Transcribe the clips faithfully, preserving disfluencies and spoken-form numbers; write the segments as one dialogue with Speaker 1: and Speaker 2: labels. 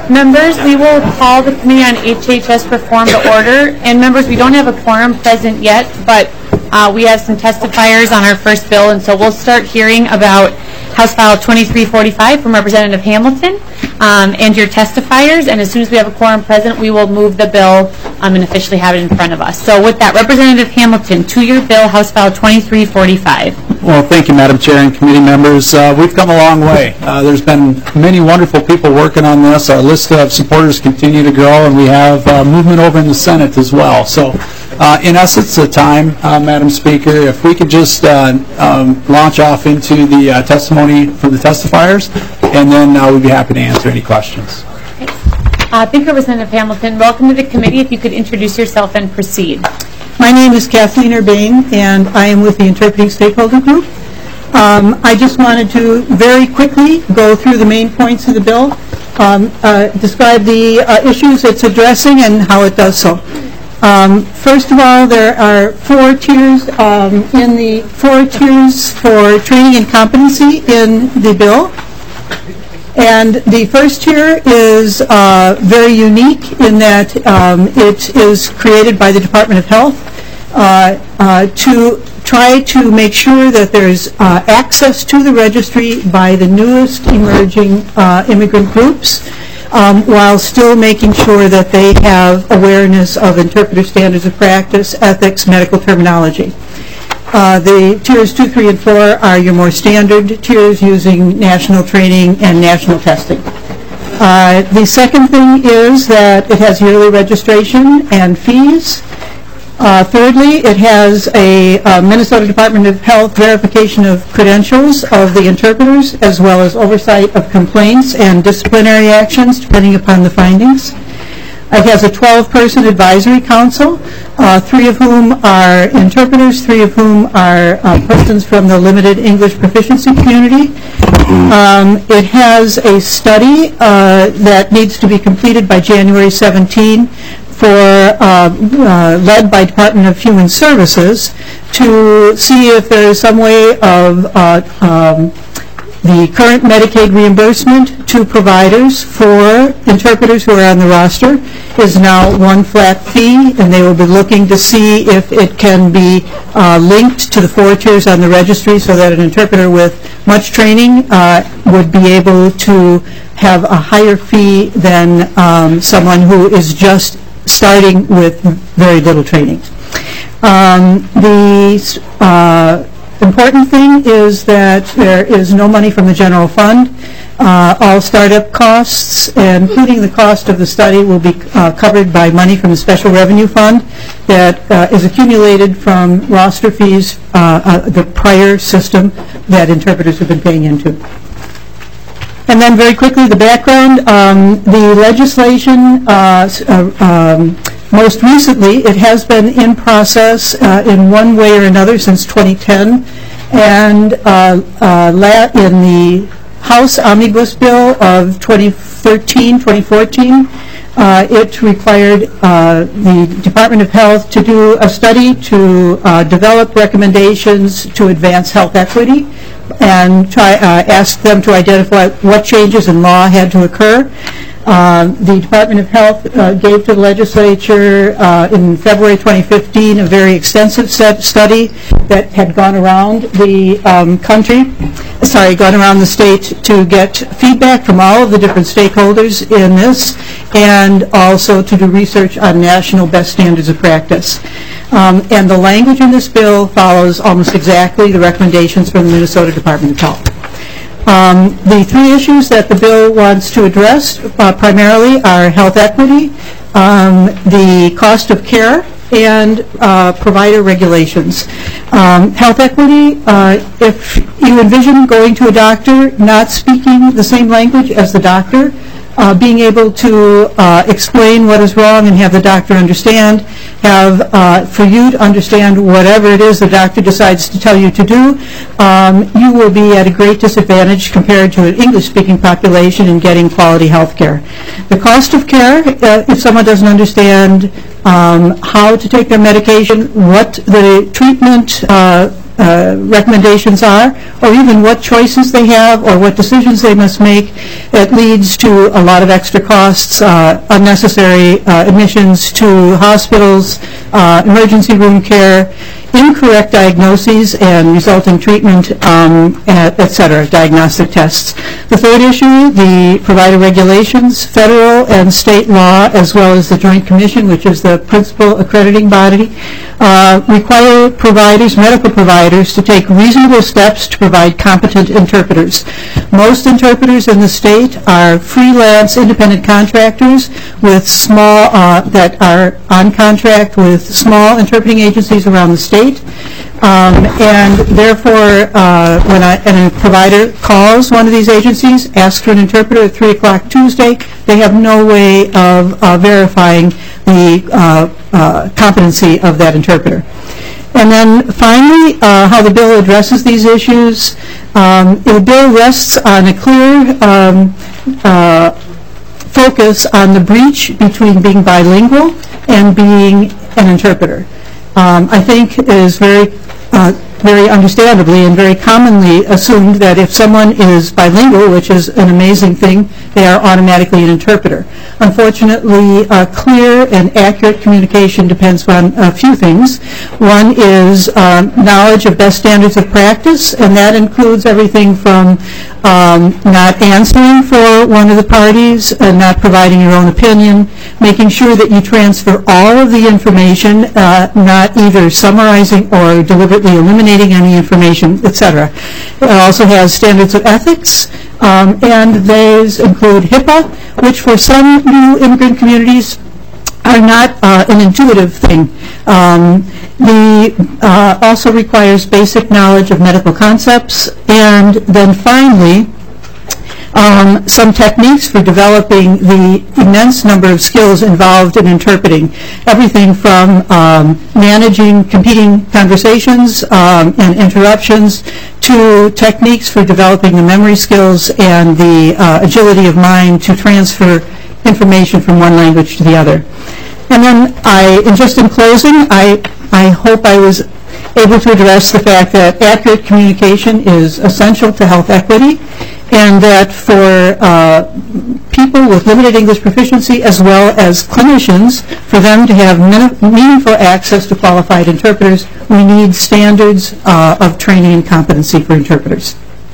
Speaker 1: Members, we will call the Committee on H H S Reform to order. And members, we don't have a quorum present yet, but uh, we have some testifiers on our first bill, and so we'll start hearing about House File twenty-three forty-five from Representative Hamilton um, and your testifiers. And as soon as we have a quorum present, we will move the bill um, and officially have it in front of us. So with that, Representative Hamilton, two-year bill, House File twenty-three forty-five.
Speaker 2: Well, thank you, Madam Chair and committee members. Uh, we've come a long way. Uh, there's been many wonderful people working on this. Our list of supporters continue to grow, and we have uh, movement over in the Senate as well. So, uh, in essence, the time, uh, Madam Speaker, if we could just uh, um, launch off into the uh, testimony from the testifiers, and then uh, we'd be happy to answer any questions.
Speaker 1: Okay. Uh, thank you, Representative Hamilton. Welcome to the committee. If you could introduce yourself and proceed.
Speaker 3: My name is Kathleen Urbane, and I am with the Interpreting Stakeholder Group. Um, I just wanted to very quickly go through the main points of the bill, um, uh, describe the uh, issues it's addressing and how it does so. Um, first of all, there are four tiers um, in the four tiers for training and competency in the bill. And the first tier is uh, very unique in that um, it is created by the Department of Health uh, uh, to try to make sure that there's uh, access to the registry by the newest emerging uh, immigrant groups, um, while still making sure that they have awareness of interpreter standards of practice, ethics, medical terminology. Uh, the tiers two, three, and four are your more standard tiers using national training and national testing. Uh, the second thing is that it has yearly registration and fees. Uh, thirdly, it has a uh, Minnesota Department of Health verification of credentials of the interpreters, as well as oversight of complaints and disciplinary actions, depending upon the findings. It has a twelve-person advisory council, uh, three of whom are interpreters, three of whom are uh, persons from the limited English proficiency community. Um, it has a study uh, that needs to be completed by January seventeenth, for uh, uh, led by Department of Human Services, to see if there is some way of uh, um, the current Medicaid reimbursement to providers for interpreters who are on the roster is now one flat fee, and they will be looking to see if it can be uh, linked to the four tiers on the registry so that an interpreter with much training uh, would be able to have a higher fee than um, someone who is just starting with very little training. Um, the uh, important thing is that there is no money from the general fund. Uh, all startup costs, including the cost of the study, will be uh, covered by money from the Special Revenue Fund that uh, is accumulated from roster fees, uh, uh, the prior system that interpreters have been paying into. And then very quickly, the background. Um, the legislation, uh, uh, um, most recently, it has been in process uh, in one way or another since twenty ten. And uh, uh, la in the House Omnibus Bill of twenty thirteen, twenty fourteen, uh, it required uh, the Department of Health to do a study to uh, develop recommendations to advance health equity, and try, uh, ask them to identify what changes in law had to occur. Uh, the Department of Health uh, gave to the legislature uh, in February twenty fifteen a very extensive set study that had gone around the um, country, sorry, gone around the state to get feedback from all of the different stakeholders in this, and also to do research on national best standards of practice. Um, and the language in this bill follows almost exactly the recommendations from the Minnesota Department of Health. Um, the three issues that the bill wants to address uh, primarily are health equity, um, the cost of care, and uh, provider regulations. Um, health equity, uh, if you envision going to a doctor not speaking the same language as the doctor, Uh, being able to uh, explain what is wrong and have the doctor understand, have uh, for you to understand whatever it is the doctor decides to tell you to do, um, you will be at a great disadvantage compared to an English-speaking population in getting quality health care. The cost of care, uh, if someone doesn't understand um, how to take their medication, what the treatment uh, uh, recommendations are, or even what choices they have, or what decisions they must make. It leads to a lot of extra costs, uh, unnecessary uh, admissions to hospitals, uh, emergency room care, incorrect diagnoses and resulting treatment, um, et cetera, diagnostic tests. The third issue, the provider regulations, federal and state law, as well as the Joint Commission, which is the principal accrediting body, uh, require providers, medical providers, to take reasonable steps to provide competent interpreters. Most interpreters in the state are freelance independent contractors with small, uh, that are on contract with small interpreting agencies around the state. Um, and therefore, uh, when I, and a provider calls one of these agencies, asks for an interpreter at three o'clock Tuesday, they have no way of uh, verifying the uh, uh, competency of that interpreter. And then finally, uh, how the bill addresses these issues. Um, the bill rests on a clear um, uh, focus on the breach between being bilingual and being an interpreter. Um, I think it is very, uh, very understandably and very commonly assumed that if someone is bilingual, which is an amazing thing, they are automatically an interpreter. Unfortunately, uh, clear and accurate communication depends on a few things. One is um, knowledge of best standards of practice, and that includes everything from um, not answering for one of the parties and not providing your own opinion, making sure that you transfer all of the information, uh, not either summarizing or deliberately eliminating any information, et cetera. It also has standards of ethics, um, and those include HIPAA, which for some new immigrant communities are not uh, an intuitive thing. Um, the uh, also requires basic knowledge of medical concepts, and then finally, Um, some techniques for developing the immense number of skills involved in interpreting. Everything from um, managing competing conversations um, and interruptions to techniques for developing the memory skills and the uh, agility of mind to transfer information from one language to the other. And then I, and just in closing, I, I hope I was able to address the fact that accurate communication is essential to health equity, and that for uh, people with limited English proficiency as well as clinicians, for them to have meaningful access to qualified interpreters, we need standards uh, of training and competency for interpreters.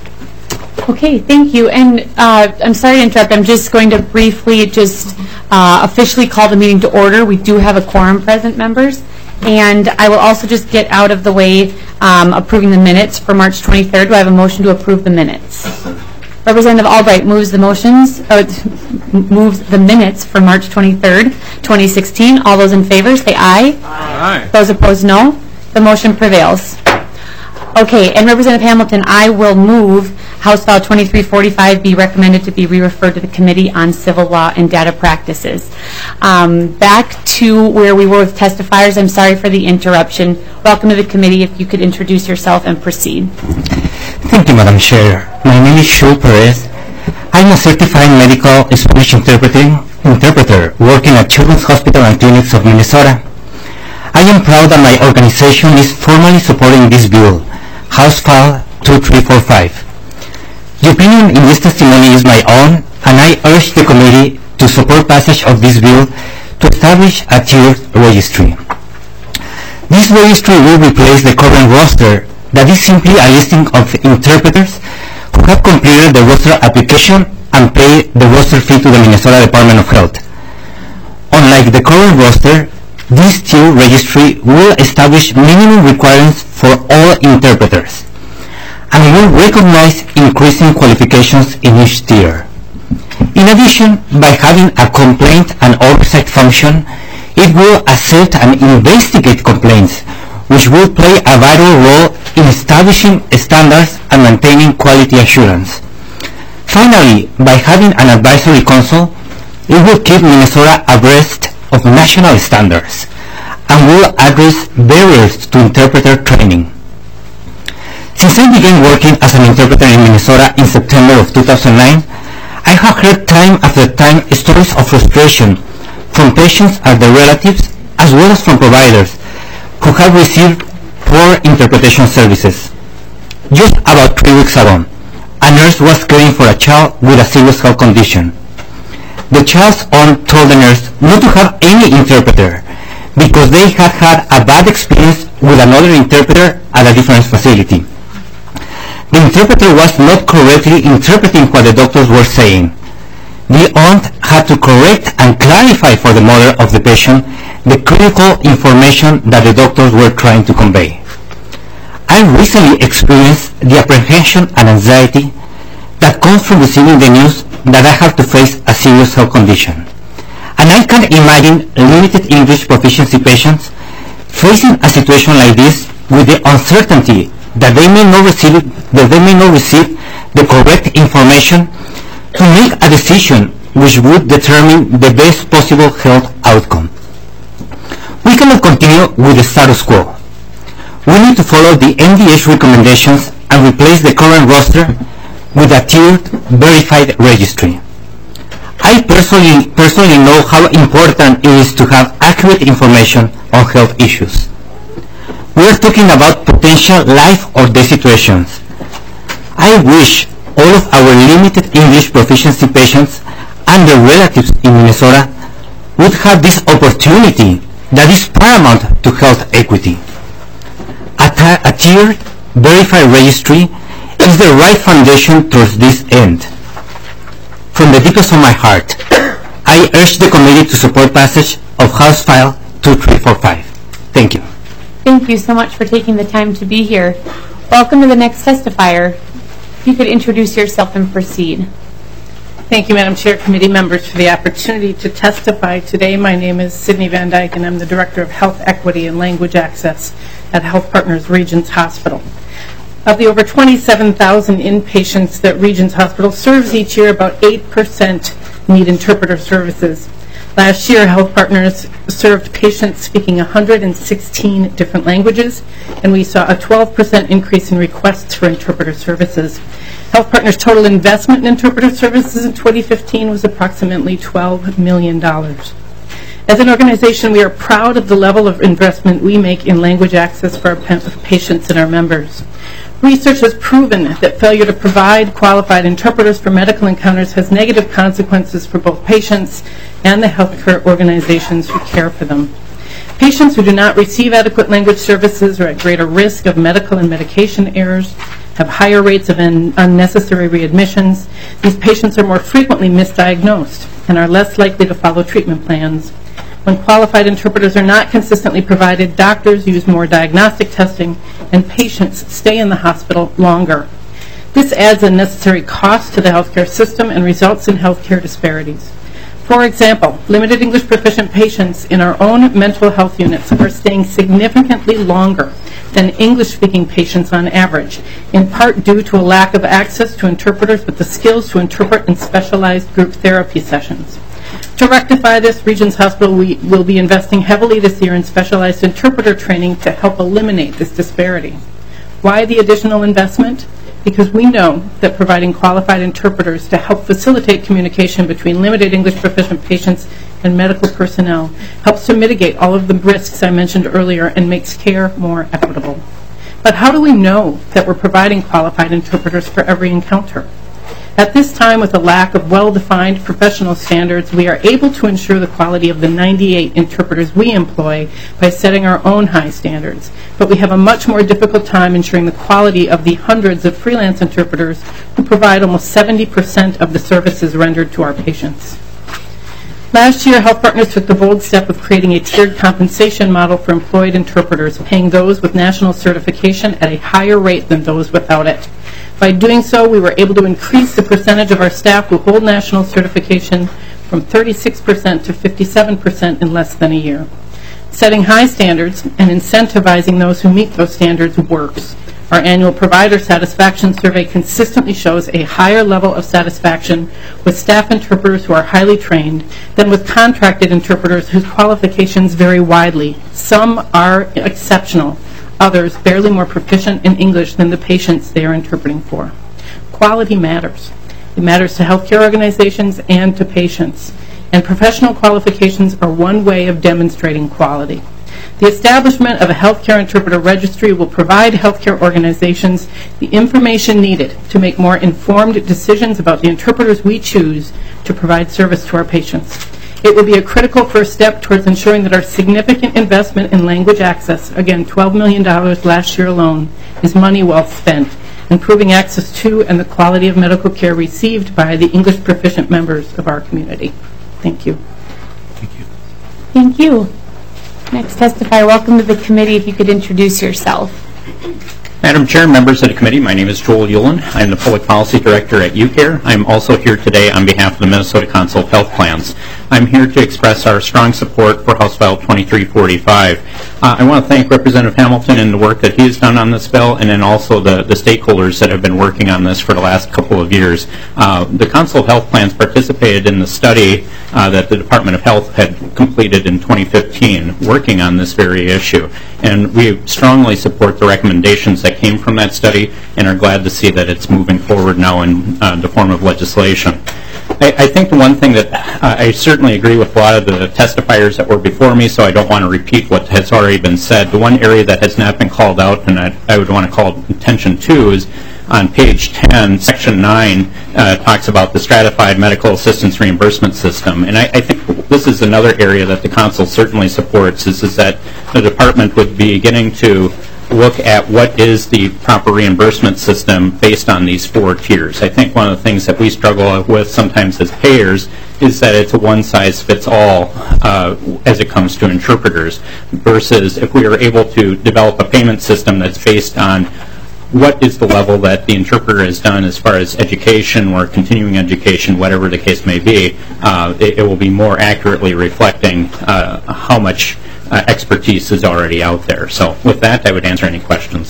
Speaker 1: Okay, thank you. And uh, I'm sorry to interrupt. I'm just going to briefly just uh, officially call the meeting to order. We do have a quorum present, members. And I will also just get out of the way um, approving the minutes for March twenty-third. Do I have a motion to approve the minutes? Representative Albright moves the motions, uh, moves the minutes for March twenty-third, twenty sixteen. All those in favor say aye.
Speaker 4: Aye.
Speaker 1: Those opposed, no. The motion prevails. Okay, and Representative Hamilton, I will move House File twenty-three forty-five be recommended to be re-referred to the Committee on Civil Law and Data Practices. Um, back to where we were with testifiers. I'm sorry for the interruption. Welcome to the committee. If you could introduce yourself and proceed.
Speaker 5: Thank you, Madam Chair. My name is Shul Perez. I'm a certified medical Spanish interpreting, interpreter working at Children's Hospital and Clinics of Minnesota. I am proud that my organization is formally supporting this bill, House File twenty-three forty-five. The opinion in this testimony is my own, and I urge the committee to support passage of this bill to establish a tiered registry. This registry will replace the current roster that is simply a listing of interpreters who have completed the roster application and pay the roster fee to the Minnesota Department of Health. Unlike the current roster, this tier registry will establish minimum requirements for all interpreters and will recognize increasing qualifications in each tier. In addition, by having a complaint and oversight function, it will accept and investigate complaints, which will play a vital role in establishing standards and maintaining quality assurance. Finally, by having an advisory council, it will keep Minnesota abreast of national standards and will address barriers to interpreter training. Since I began working as an interpreter in Minnesota in September of two thousand nine, I have heard time after time stories of frustration from patients and their relatives, as well as from providers who have received poor interpretation services. Just about three weeks ago, a nurse was caring for a child with a serious health condition. The child's aunt told the nurse not to have any interpreter because they had had a bad experience with another interpreter at a different facility. The interpreter was not correctly interpreting what the doctors were saying. The aunt had to correct and clarify for the mother of the patient the critical information that the doctors were trying to convey. I recently experienced the apprehension and anxiety that comes from receiving the news that I have to face a serious health condition. And I can imagine limited English proficiency patients facing a situation like this with the uncertainty that they may not receive, that they may not receive the correct information to make a decision which would determine the best possible health outcome. We cannot continue with the status quo. We need to follow the N D H recommendations and replace the current roster with a tiered, verified registry. I personally, personally know how important it is to have accurate information on health issues. We are talking about potential life or death situations. I wish all of our limited English proficiency patients and their relatives in Minnesota would have this opportunity that is paramount to health equity. A, a tiered, verified registry is the right foundation towards this end. From the deepest of my heart, I urge the committee to support passage of House File two three four five. Thank you.
Speaker 1: Thank you so much for taking the time to be here. Welcome to the next testifier. If you could introduce yourself and proceed.
Speaker 4: Thank you, Madam Chair, committee members, for the opportunity to testify today. My name is Sydney Van Dyke, and I'm the Director of Health Equity and Language Access at Health Partners Regents Hospital. Of the over twenty-seven thousand inpatients that Regents Hospital serves each year, about eight percent need interpreter services. Last year, Health Partners served patients speaking one hundred sixteen different languages, and we saw a twelve percent increase in requests for interpreter services. Health Partners' total investment in interpreter services in twenty fifteen was approximately twelve million dollars. As an organization, we are proud of the level of investment we make in language access for our patients and our members. Research has proven that failure to provide qualified interpreters for medical encounters has negative consequences for both patients and the healthcare organizations who care for them. Patients who do not receive adequate language services are at greater risk of medical and medication errors, have higher rates of un- unnecessary readmissions. These patients are more frequently misdiagnosed and are less likely to follow treatment plans. When qualified interpreters are not consistently provided, doctors use more diagnostic testing and patients stay in the hospital longer. This adds unnecessary cost to the healthcare system and results in healthcare disparities. For example, limited English proficient patients in our own mental health units are staying significantly longer than English-speaking patients on average, in part due to a lack of access to interpreters with the skills to interpret in specialized group therapy sessions. To rectify this, Regents Hospital we will be investing heavily this year in specialized interpreter training to help eliminate this disparity. Why the additional investment? Because we know that providing qualified interpreters to help facilitate communication between limited English proficient patients and medical personnel helps to mitigate all of the risks I mentioned earlier and makes care more equitable. But how do we know that we're providing qualified interpreters for every encounter? At this time, with a lack of well-defined professional standards, we are able to ensure the quality of the ninety-eight interpreters we employ by setting our own high standards. But we have a much more difficult time ensuring the quality of the hundreds of freelance interpreters who provide almost seventy percent of the services rendered to our patients. Last year, Health Partners took the bold step of creating a tiered compensation model for employed interpreters, paying those with national certification at a higher rate than those without it. By doing so, we were able to increase the percentage of our staff who hold national certification from thirty-six percent to fifty-seven percent in less than a year. Setting high standards and incentivizing those who meet those standards works. Our annual provider satisfaction survey consistently shows a higher level of satisfaction with staff interpreters who are highly trained than with contracted interpreters whose qualifications vary widely. Some are exceptional, others barely more proficient in English than the patients they are interpreting for. Quality matters. It matters to healthcare organizations and to patients. And professional qualifications are one way of demonstrating quality. The establishment of a healthcare interpreter registry will provide healthcare organizations the information needed to make more informed decisions about the interpreters we choose to provide service to our patients. It will be a critical first step towards ensuring that our significant investment in language access, again twelve million dollars last year alone, is money well spent, improving access to and the quality of medical care received by the English proficient members of our community. Thank you.
Speaker 1: Thank you. Next testifier, welcome to the committee. If you could introduce yourself.
Speaker 6: Madam Chair, members of the committee, my name is Joel Ulen. I'm the Public Policy Director at UCare. I'm also here today on behalf of the Minnesota Council of Health Plans. I'm here to express our strong support for House File twenty-three forty-five. Uh, I want to thank Representative Hamilton and the work that he's done on this bill, and then also the, the stakeholders that have been working on this for the last couple of years. Uh, the Council of Health Plans participated in the study uh, that the Department of Health had completed in twenty fifteen, working on this very issue. And we strongly support the recommendations that came from that study and are glad to see that it's moving forward now in uh, the form of legislation. I, I think the one thing that uh, I certainly agree with a lot of the testifiers that were before me, so I don't want to repeat what has already been said. The one area that has not been called out and I, I would want to call attention to is on page ten, section nine, uh, talks about the stratified medical assistance reimbursement system. And I, I think this is another area that the council certainly supports, is, is that the department would be beginning to look at what is the proper reimbursement system based on these four tiers. I think one of the things that we struggle with sometimes as payers is that it's a one-size-fits-all uh, as it comes to interpreters, versus if we are able to develop a payment system that's based on what is the level that the interpreter has done as far as education or continuing education, whatever the case may be, uh, it, it will be more accurately reflecting uh, how much uh, expertise is already out there. So with that, I would answer any questions.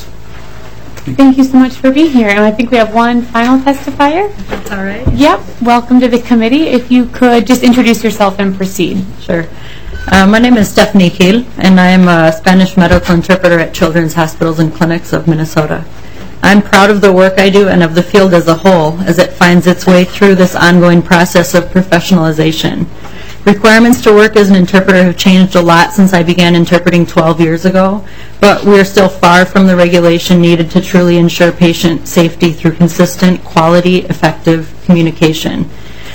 Speaker 1: Thank you so much for being here. And I think we have one final testifier.
Speaker 7: That's all right.
Speaker 1: Yep. Welcome to the committee. If you could just introduce yourself and proceed.
Speaker 7: Sure. Uh, my name is Stephanie Gil, and I am a Spanish medical interpreter at Children's Hospitals and Clinics of Minnesota. I'm proud of the work I do and of the field as a whole as it finds its way through this ongoing process of professionalization. Requirements to work as an interpreter have changed a lot since I began interpreting twelve years ago, but we are still far from the regulation needed to truly ensure patient safety through consistent, quality, effective communication.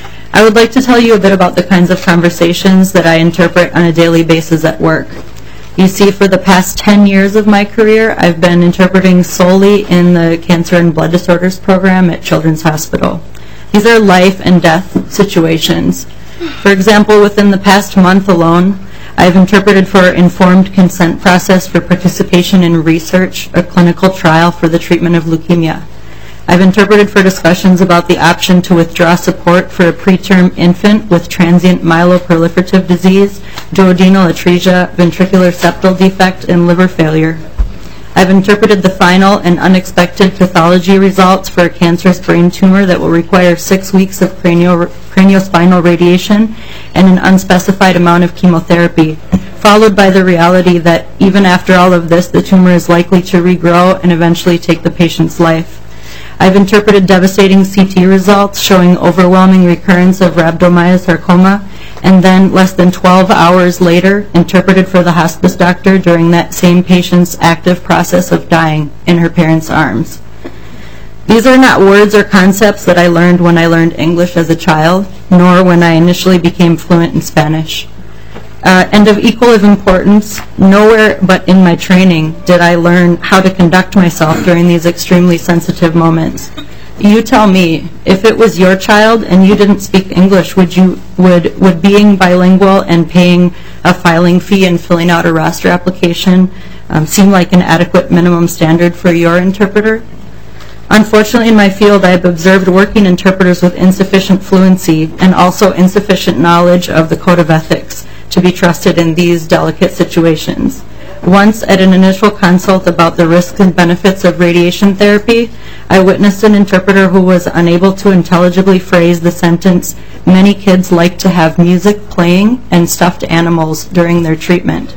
Speaker 7: I would like to tell you a bit about the kinds of conversations that I interpret on a daily basis at work. You see, for the past ten years of my career, I've been interpreting solely in the Cancer and Blood Disorders program at Children's Hospital. These are life and death situations. For example, within the past month alone, I've interpreted for informed consent process for participation in research, a clinical trial for the treatment of leukemia. I've interpreted for discussions about the option to withdraw support for a preterm infant with transient myeloproliferative disease, duodenal atresia, ventricular septal defect, and liver failure. I've interpreted the final and unexpected pathology results for a cancerous brain tumor that will require six weeks of cranial, craniospinal radiation and an unspecified amount of chemotherapy, followed by the reality that even after all of this, the tumor is likely to regrow and eventually take the patient's life. I've interpreted devastating C T results showing overwhelming recurrence of rhabdomyosarcoma, and then less than twelve hours later, interpreted for the hospice doctor during that same patient's active process of dying in her parents' arms. These are not words or concepts that I learned when I learned English as a child, nor when I initially became fluent in Spanish. Uh, and of equal of importance, nowhere but in my training did I learn how to conduct myself during these extremely sensitive moments. You tell me, if it was your child and you didn't speak English, would you would would being bilingual and paying a filing fee and filling out a roster application um, seem like an adequate minimum standard for your interpreter? Unfortunately, in my field, I have observed working interpreters with insufficient fluency and also insufficient knowledge of the Code of Ethics to be trusted in these delicate situations. Once, at an initial consult about the risks and benefits of radiation therapy, I witnessed an interpreter who was unable to intelligibly phrase the sentence, "Many kids like to have music playing and stuffed animals during their treatment."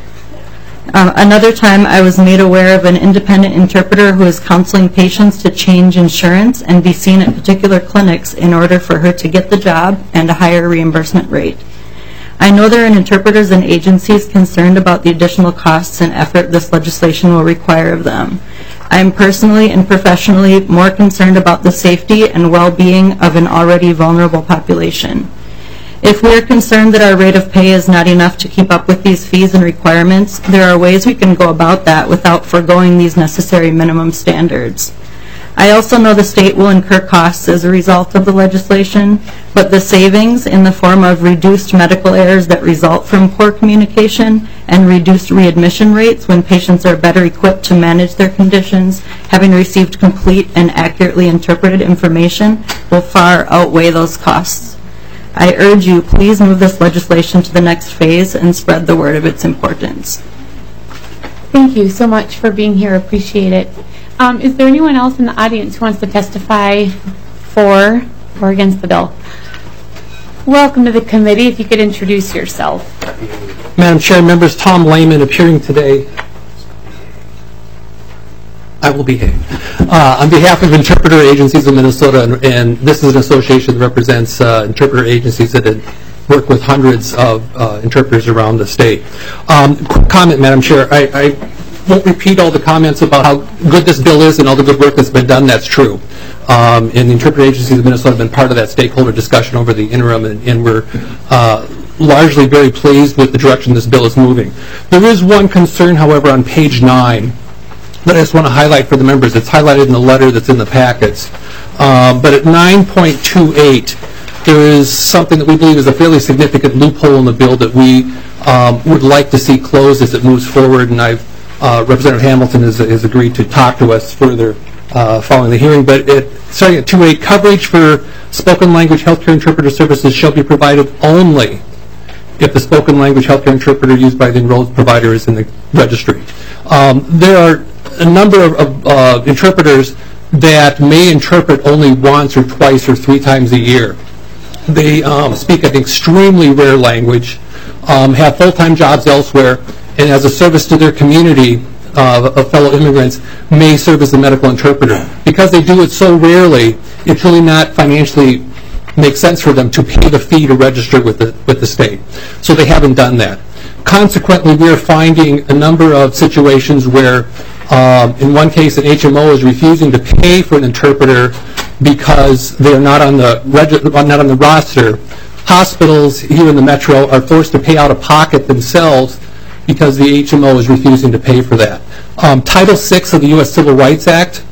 Speaker 7: Um, another time, I was made aware of an independent interpreter who is counseling patients to change insurance and be seen at particular clinics in order for her to get the job and a higher reimbursement rate. I know there are interpreters and agencies concerned about the additional costs and effort this legislation will require of them. I am personally and professionally more concerned about the safety and well-being of an already vulnerable population. If we are concerned that our rate of pay is not enough to keep up with these fees and requirements, there are ways we can go about that without foregoing these necessary minimum standards. I also know the state will incur costs as a result of the legislation, but the savings in the form of reduced medical errors that result from poor communication and reduced readmission rates when patients are better equipped to manage their conditions, having received complete and accurately interpreted information, will far outweigh those costs. I urge you, please move this legislation to the next phase and spread the word of its importance.
Speaker 1: Thank you so much for being here. Appreciate it. Um, is there anyone else in the audience who wants to testify for or against the bill? Welcome to the committee. If you could introduce yourself.
Speaker 8: Madam Chair, members, Tom Lehman appearing today. I will behave. Uh, on behalf of Interpreter Agencies of Minnesota, and, and this is an association that represents uh, interpreter agencies that work with hundreds of uh, interpreters around the state. Um, quick comment, Madam Chair. I, I won't repeat all the comments about how good this bill is and all the good work that's been done. That's true. Um, and the interpreter agencies of Minnesota have been part of that stakeholder discussion over the interim, and, and we're uh, largely very pleased with the direction this bill is moving. There is one concern, however, on page nine that I just want to highlight for the members. It's highlighted in the letter that's in the packets. Um, but at nine point two eight, there is something that we believe is a fairly significant loophole in the bill that we um, would like to see closed as it moves forward, and I've Uh, Representative Hamilton has, has agreed to talk to us further uh, following the hearing. But it, starting at two point eight, coverage for spoken language healthcare interpreter services shall be provided only if the spoken language healthcare interpreter used by the enrolled provider is in the registry. Um, there are a number of, of uh, interpreters that may interpret only once or twice or three times a year. They um, speak an extremely rare language, um, have full-time jobs elsewhere, and as a service to their community uh, of fellow immigrants, may serve as a medical interpreter. Because they do it so rarely, it's really not financially make sense for them to pay the fee to register with the, with the state. So they haven't done that. Consequently, we are finding a number of situations where, um, in one case, an H M O is refusing to pay for an interpreter because they're not on the regi- not on the roster. Hospitals here in the metro are forced to pay out of pocket themselves because the H M O is refusing to pay for that. Um, Title six of the U S Civil Rights Act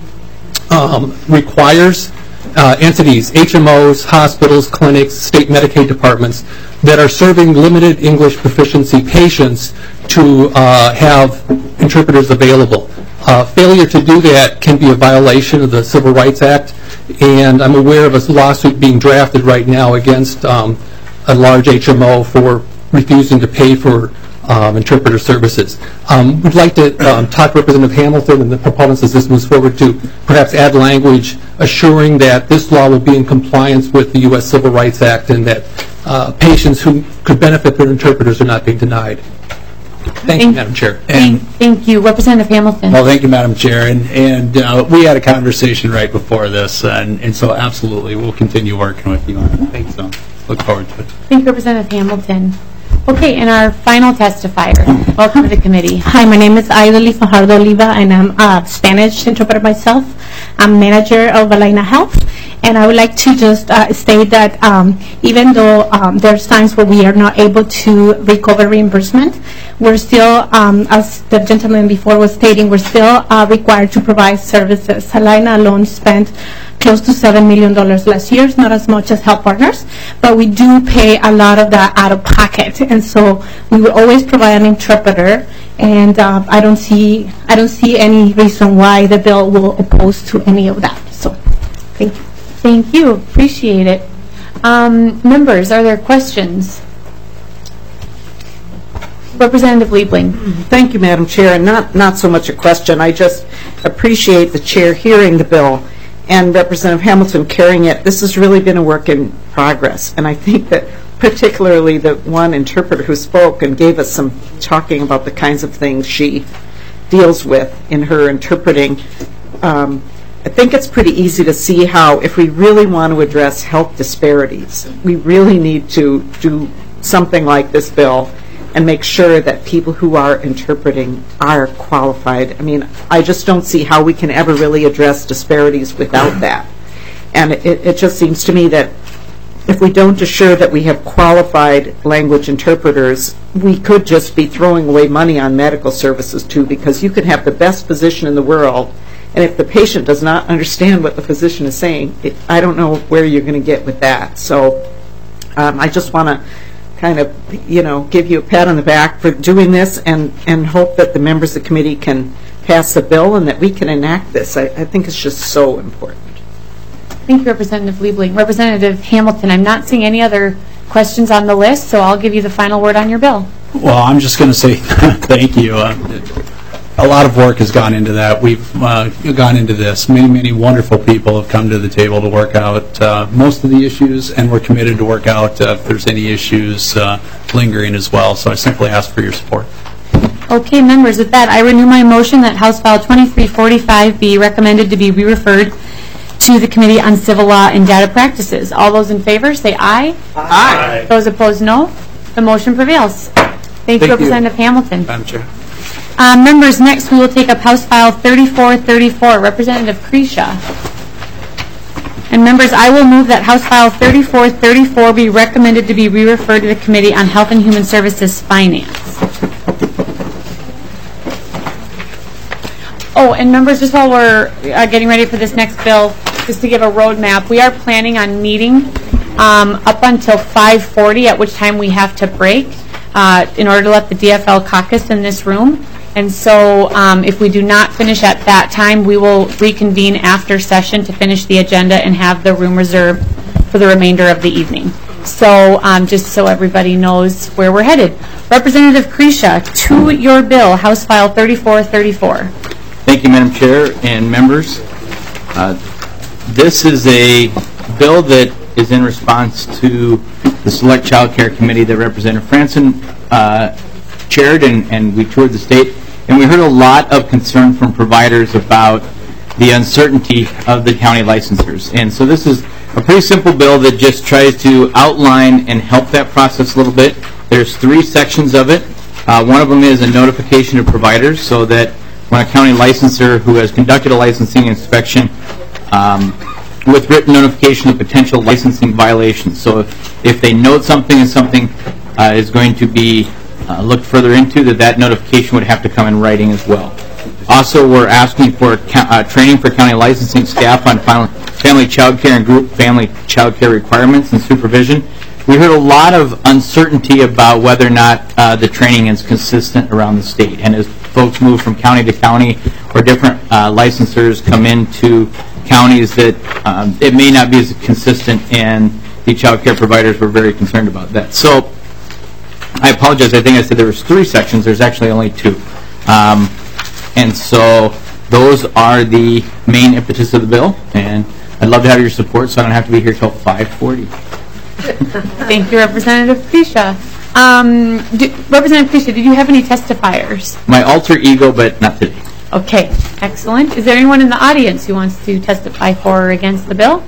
Speaker 8: um, requires uh, entities, H M Os, hospitals, clinics, state Medicaid departments that are serving limited English proficiency patients to uh, have interpreters available. Uh, failure to do that can be a violation of the Civil Rights Act, and I'm aware of a lawsuit being drafted right now against um, a large H M O for refusing to pay for Um, interpreter services. Um, we'd like to um, talk to Representative Hamilton and the proponents as this moves forward to perhaps add language assuring that this law will be in compliance with the U S Civil Rights Act and that uh, patients who could benefit from interpreters are not being denied. Thank, thank you, Madam Chair.
Speaker 1: Thank, thank you. Representative Hamilton.
Speaker 2: Well, thank you, Madam Chair. And, and uh, we had a conversation right before this, and, and so absolutely we'll continue working with you on it. Thanks, so look forward to it.
Speaker 1: Thank you, Representative Hamilton. Okay, and our final testifier. Welcome to the committee.
Speaker 9: Hi, my name is Aidoli Fajardo Oliva, and I'm a Spanish interpreter myself. I'm manager of Alaina Health, and I would like to just uh, state that um, even though um, there's times where we are not able to recover reimbursement, we're still, um, as the gentleman before was stating, we're still uh, required to provide services. Alaina alone spent close to seven million dollars last year, not as much as Health Partners, but we do pay a lot of that out of pocket, and so we will always provide an interpreter, and uh, I don't see I don't see any reason why the bill will oppose to any of that. So, thank you.
Speaker 1: Thank you. Appreciate it. Um, members, are there questions? Representative Liebling.
Speaker 10: Thank you, Madam Chair, and not not so much a question. I just appreciate the chair hearing the bill and Representative Hamilton carrying it. This has really been a work in progress, and I think that particularly the one interpreter who spoke and gave us some talking about the kinds of things she deals with in her interpreting, um, I think it's pretty easy to see how if we really want to address health disparities, we really need to do something like this bill and make sure that people who are interpreting are qualified. I mean, I just don't see how we can ever really address disparities without that. And it, it just seems to me that if we don't assure that we have qualified language interpreters, we could just be throwing away money on medical services too, because you can have the best physician in the world, and if the patient does not understand what the physician is saying, it, I don't know where you're going to get with that. So um, I just want to kind of, you know, give you a pat on the back for doing this, and, and hope that the members of the committee can pass the bill and that we can enact this. I, I think it's just so important.
Speaker 1: Thank you, Representative Liebling. Representative Hamilton, I'm not seeing any other questions on the list, so I'll give you the final word on your bill.
Speaker 2: Well, I'm just going to say thank you. Uh, a lot of work has gone into that. We've uh, gone into this. Many, many wonderful people have come to the table to work out uh, most of the issues, and we're committed to work out uh, if there's any issues uh, lingering as well. So I simply ask for your support.
Speaker 1: Okay, members, with that, I renew my motion that House File twenty-three forty-five be recommended to be re-referred to the Committee on Civil Law and Data Practices. All those in favor say aye.
Speaker 10: Aye.
Speaker 1: Those opposed, no. The motion prevails. Thank,
Speaker 2: Thank
Speaker 1: you,
Speaker 2: you.
Speaker 1: Representative Hamilton.
Speaker 2: Madam Chair.
Speaker 1: Uh, members, next we will take up House File thirty-four thirty-four, Representative Kresha. And members, I will move that House File thirty-four thirty-four be recommended to be re-referred to the Committee on Health and Human Services Finance. Oh, and members, just while we're uh, getting ready for this next bill, just to give a roadmap, we are planning on meeting um, up until five forty, at which time we have to break uh, in order to let the D F L caucus in this room. And so um, if we do not finish at that time, we will reconvene after session to finish the agenda and have the room reserved for the remainder of the evening. So um, just so everybody knows where we're headed. Representative Kresha, to your bill, House File thirty-four thirty-four.
Speaker 11: Thank you, Madam Chair and members. Uh, this is a bill that is in response to the Select Child Care Committee that Representative Franson uh, chaired, and, and we toured the state. And we heard a lot of concern from providers about the uncertainty of the county licensors. And so this is a pretty simple bill that just tries to outline and help that process a little bit. There's three sections of it. Uh, one of them is a notification of providers, so that when a county licensor who has conducted a licensing inspection um, with written notification of potential licensing violations. So if, if they note something and something uh, is going to be uh, looked further into, that that notification would have to come in writing as well. Also, we're asking for uh, training for county licensing staff on family child care and group family child care requirements and supervision. We heard a lot of uncertainty about whether or not uh, the training is consistent around the state. And as folks move from county to county, or different uh, licensors come into counties, that um, it may not be as consistent, and the child care providers were very concerned about that. So I apologize. I think I said there was three sections. There's actually only two. Um, and so those are the main impetus of the bill. And I'd love to have your support so I don't have to be here till five forty.
Speaker 1: Thank you, Representative Kresha. Um, do, Representative Kresha, did you have any testifiers?
Speaker 11: My alter ego, but not today.
Speaker 1: Okay, excellent. Is there anyone in the audience who wants to testify for or against the bill?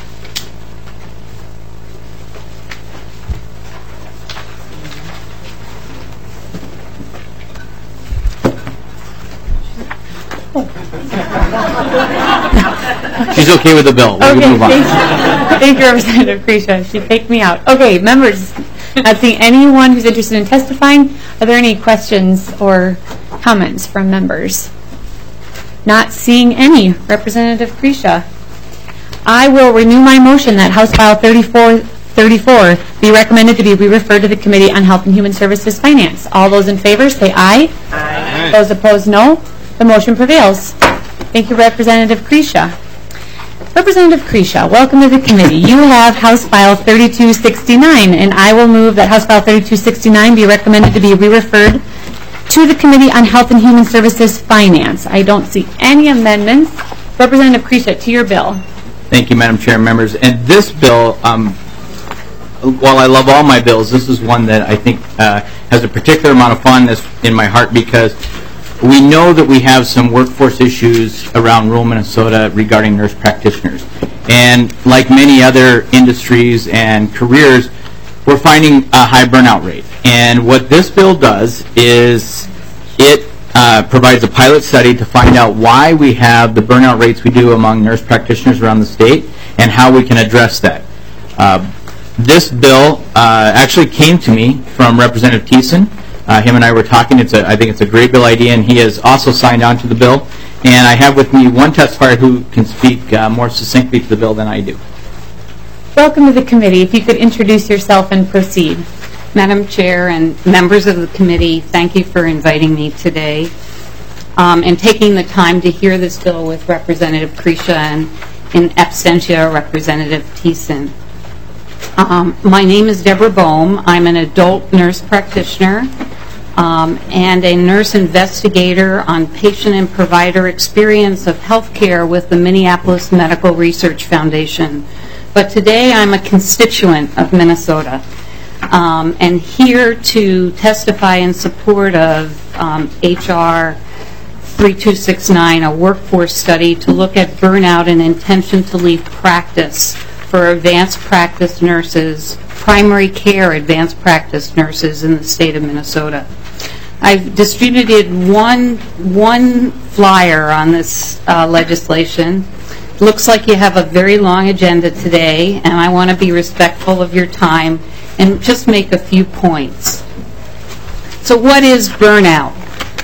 Speaker 11: She's okay with the bill. We
Speaker 1: Okay,
Speaker 11: can move on.
Speaker 1: thank you. Thank you, Representative Kresha. She faked me out. Okay, members, not seeing anyone who's interested in testifying. Are there any questions or comments from members? Not seeing any. Representative Kresha. I will renew my motion that House File thirty-four thirty-four be recommended to be re-referred to the Committee on Health and Human Services Finance. All those in favor say aye. Aye. Those opposed, no. The motion prevails. Thank you, Representative Kresha. Representative Kresha, welcome to the committee. You have House File thirty-two sixty-nine, and I will move that House File thirty-two sixty-nine be recommended to be re-referred to the Committee on Health and Human Services Finance. I don't see any amendments. Representative Kresha, to your bill.
Speaker 11: Thank you, Madam Chair and members. And this bill, um, while I love all my bills, this is one that I think uh, has a particular amount of fondness in my heart, because we know that we have some workforce issues around rural Minnesota regarding nurse practitioners. And like many other industries and careers, we're finding a high burnout rate. And what this bill does is it uh, provides a pilot study to find out why we have the burnout rates we do among nurse practitioners around the state and how we can address that. Uh, this bill uh, actually came to me from Representative Thiessen. Uh, him and I were talking. It's a, I think it's a great bill idea, and he has also signed on to the bill. And I have with me one testifier who can speak uh, more succinctly to the bill than I do.
Speaker 1: Welcome to the committee. If you could introduce yourself and proceed.
Speaker 12: Madam Chair and members of the committee, thank you for inviting me today um, and taking the time to hear this bill with Representative Krisha and in absentia Representative Thiessen. Um, my name is Deborah Bohm. I'm an adult nurse practitioner um, and a nurse investigator on patient and provider experience of healthcare with the Minneapolis Medical Research Foundation. But today I'm a constituent of Minnesota um, and here to testify in support of um, H R thirty-two sixty-nine, a workforce study to look at burnout and intention to leave practice for advanced practice nurses, primary care advanced practice nurses in the state of Minnesota. I've distributed one, one flyer on this uh, legislation. Looks like you have a very long agenda today, and I want to be respectful of your time and just make a few points. So what is burnout?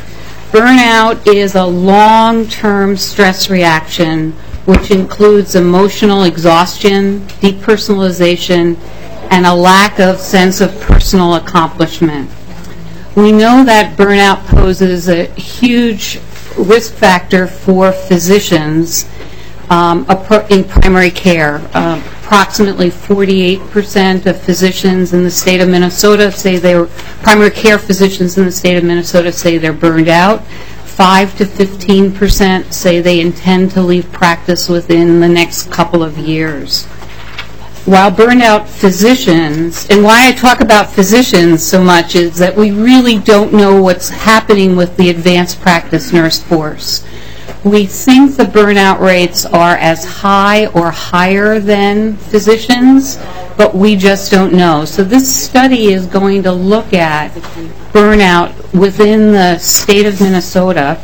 Speaker 12: Burnout is a long-term stress reaction which includes emotional exhaustion, depersonalization, and a lack of sense of personal accomplishment. We know that burnout poses a huge risk factor for physicians um, in primary care. Uh, approximately forty-eight percent of physicians in the state of Minnesota say they're, primary care physicians in the state of Minnesota say they're burned out. five to fifteen percent say they intend to leave practice within the next couple of years. While burnout physicians, and why I talk about physicians so much is that we really don't know what's happening with the advanced practice nurse force. We think the burnout rates are as high or higher than physicians, but we just don't know. So this study is going to look at burnout within the state of Minnesota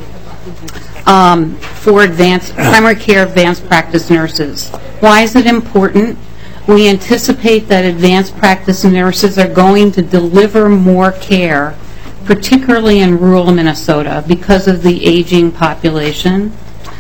Speaker 12: um, for advanced primary care advanced practice nurses. Why is it important? We anticipate that advanced practice nurses are going to deliver more care, particularly in rural Minnesota, because of the aging population.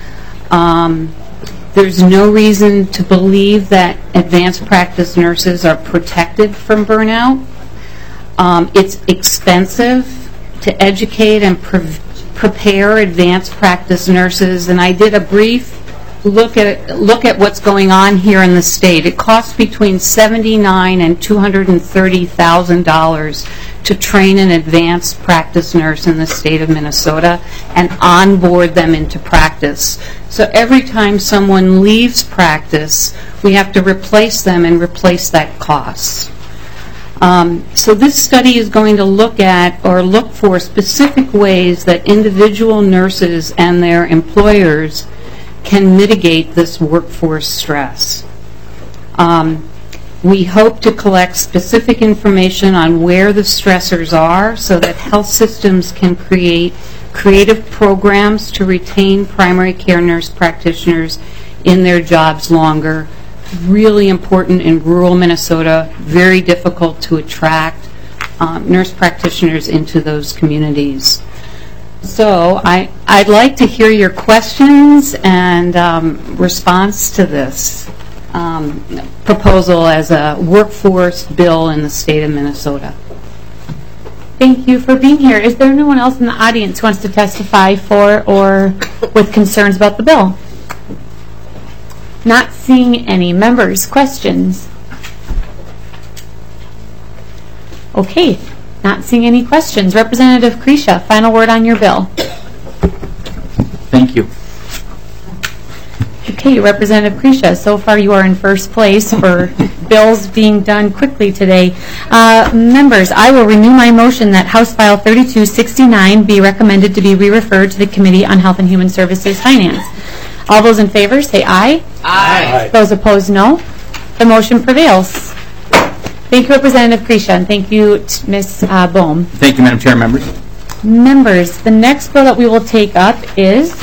Speaker 12: Um, there's no reason to believe that advanced practice nurses are protected from burnout. Um, it's expensive to educate and pre- prepare advanced practice nurses, and I did a brief look at look at what's going on here in the state. It costs between seventy-nine thousand dollars and two hundred thirty thousand dollars to train an advanced practice nurse in the state of Minnesota and onboard them into practice. So every time someone leaves practice, we have to replace them and replace that cost. Um, so this study is going to look at or look for specific ways that individual nurses and their employers can mitigate this workforce stress. Um, we hope to collect specific information on where the stressors are so that health systems can create creative programs to retain primary care nurse practitioners in their jobs longer. Really important in rural Minnesota, very difficult to attract um, nurse practitioners into those communities. So I, I'd like to hear your questions and um, response to this um, proposal as a workforce bill in the state of Minnesota.
Speaker 1: Thank you for being here. Is there anyone else in the audience who wants to testify for or with concerns about the bill? Not seeing any. Members, questions? Okay. Not seeing any questions. Representative Krisha, final word on your bill.
Speaker 11: Thank you.
Speaker 1: Okay, Representative Krisha, so far you are in first place for bills being done quickly today. Uh, members, I will renew my motion that House File thirty-two sixty-nine be recommended to be re-referred to the Committee on Health and Human Services Finance. All those in favor say aye.
Speaker 11: Aye.
Speaker 1: Those opposed, no. The motion prevails. Thank you, Representative Krisha, and thank you, t- Miz uh, Bohm.
Speaker 11: Thank you, Madam Chair, members.
Speaker 1: Members, the next bill that we will take up is...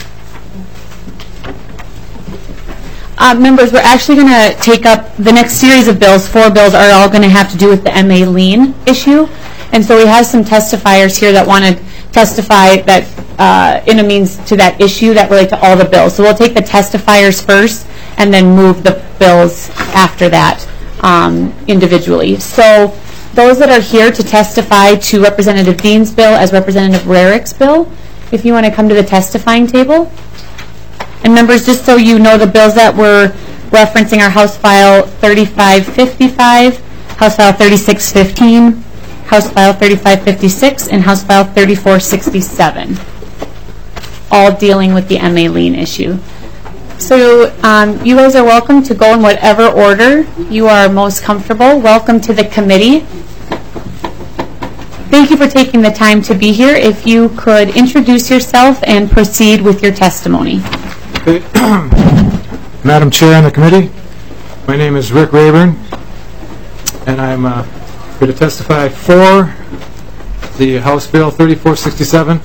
Speaker 1: Uh, members, we're actually going to take up the next series of bills. Four bills are all going to have to do with the M A lien issue. And so we have some testifiers here that want to testify that uh, in a means to that issue that relate to all the bills. So we'll take the testifiers first and then move the bills after that um, individually. So those that are here to testify to Representative Dean's bill as Representative Rarick's bill, if you want to come to the testifying table. And members, just so you know, the bills that we're referencing are House File thirty-five fifty-five, House File thirty-six fifteen, House File thirty-five fifty-six, and House File thirty-four sixty-seven, all dealing with the M A lien issue. So um, you guys are welcome to go in whatever order you are most comfortable. Welcome to the committee. Thank you for taking the time to be here. If you could introduce yourself and proceed with your testimony.
Speaker 13: Okay. Madam Chair and the committee, my name is Rick Rayburn, and I'm uh, here to testify for the House Bill thirty-four sixty-seven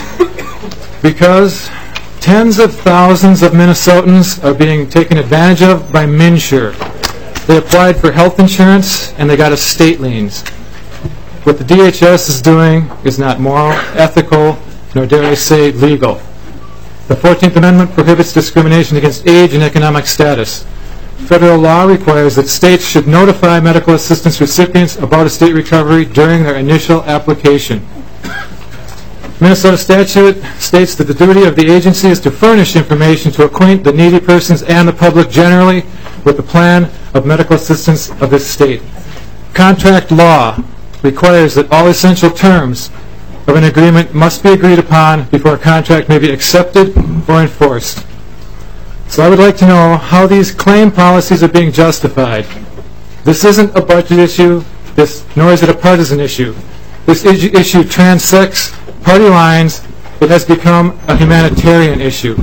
Speaker 13: because tens of thousands of Minnesotans are being taken advantage of by MNsure. They applied for health insurance and they got estate liens. What the D H S is doing is not moral, ethical, nor dare I say legal. The fourteenth Amendment prohibits discrimination against age and economic status. Federal law requires that states should notify medical assistance recipients about estate recovery during their initial application. Minnesota statute states that the duty of the agency is to furnish information to acquaint the needy persons and the public generally with the plan of medical assistance of this state. Contract law requires that all essential terms of an agreement must be agreed upon before a contract may be accepted or enforced. So I would like to know how these claim policies are being justified. This isn't a budget issue, this, nor is it a partisan issue. This issue transects party lines. It has become a humanitarian issue.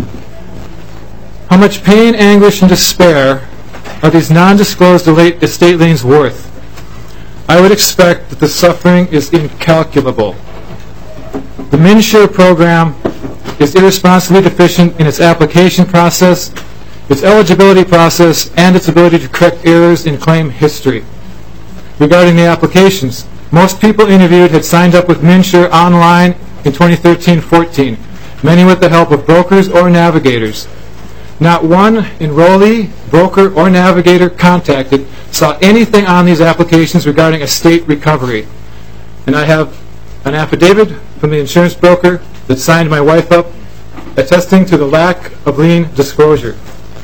Speaker 13: How much pain, anguish, and despair are these non-disclosed estate liens worth? I would expect that the suffering is incalculable. The MNsure program is irresponsibly deficient in its application process, its eligibility process, and its ability to correct errors in claim history. Regarding the applications, most people interviewed had signed up with MNsure online in twenty thirteen fourteen, many with the help of brokers or navigators. Not one enrollee, broker, or navigator contacted saw anything on these applications regarding estate recovery. And I have an affidavit from the insurance broker that signed my wife up, attesting to the lack of lien disclosure.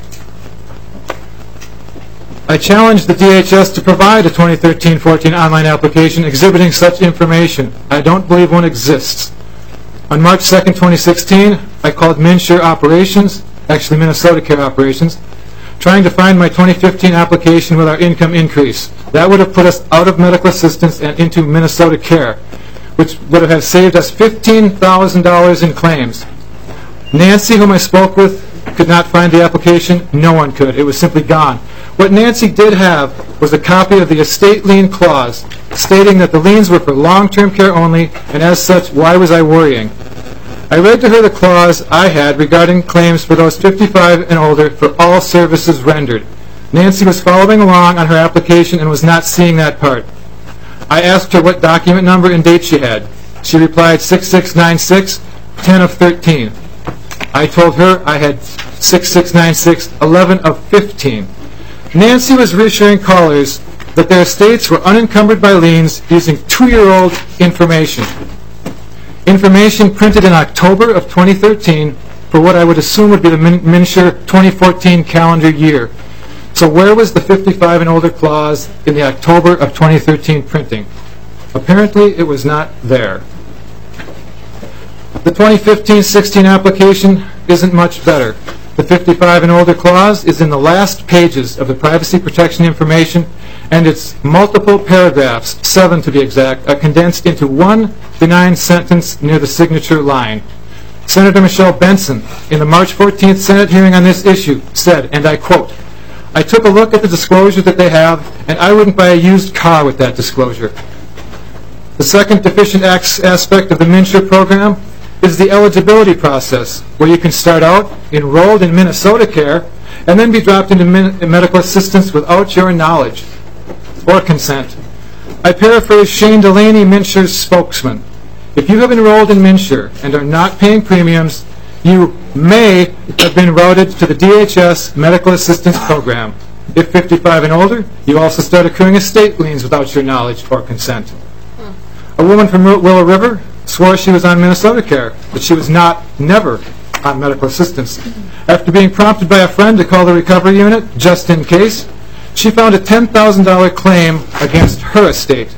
Speaker 13: I challenged the D H S to provide a twenty thirteen fourteen online application exhibiting such information. I don't believe one exists. On March second, twenty sixteen, I called MNsure Operations, actually Minnesota Care Operations, trying to find my twenty fifteen application with our income increase. That would have put us out of medical assistance and into Minnesota Care, which would have saved us fifteen thousand dollars in claims. Nancy, whom I spoke with, could not find the application. No one could. It was simply gone. What Nancy did have was a copy of the estate lien clause, stating that the liens were for long-term care only, and as such, why was I worrying? I read to her the clause I had regarding claims for those fifty-five and older for all services rendered. Nancy was following along on her application and was not seeing that part. I asked her what document number and date she had. She replied six six nine six, ten of thirteen. I told her I had six six nine six, eleven of fifteen. Nancy was reassuring callers that their estates were unencumbered by liens using two-year-old information. Information printed in October of twenty thirteen for what I would assume would be the MNsure twenty fourteen calendar year. So where was the fifty-five and older clause in the October of twenty thirteen printing? Apparently it was not there. The twenty fifteen sixteen application isn't much better. The fifty-five and older clause is in the last pages of the privacy protection information, and its multiple paragraphs, seven to be exact, are condensed into one benign sentence near the signature line. Senator Michelle Benson, in the March fourteenth Senate hearing on this issue, said, and I quote, I took a look at the disclosure that they have, and I wouldn't buy a used car with that disclosure. The second deficient acts aspect of the MNsure program is the eligibility process, where you can start out enrolled in Minnesota Care and then be dropped into min- medical assistance without your knowledge or consent. I paraphrase Shane Delaney, MNsure's spokesman. If you have enrolled in MNsure and are not paying premiums, you may have been routed to the D H S Medical Assistance Program. If fifty-five and older, you also start accruing estate liens without your knowledge or consent. A woman from Willow River swore she was on Minnesota Care, but she was not, never, on medical assistance. After being prompted by a friend to call the recovery unit, just in case, she found a ten thousand dollars claim against her estate.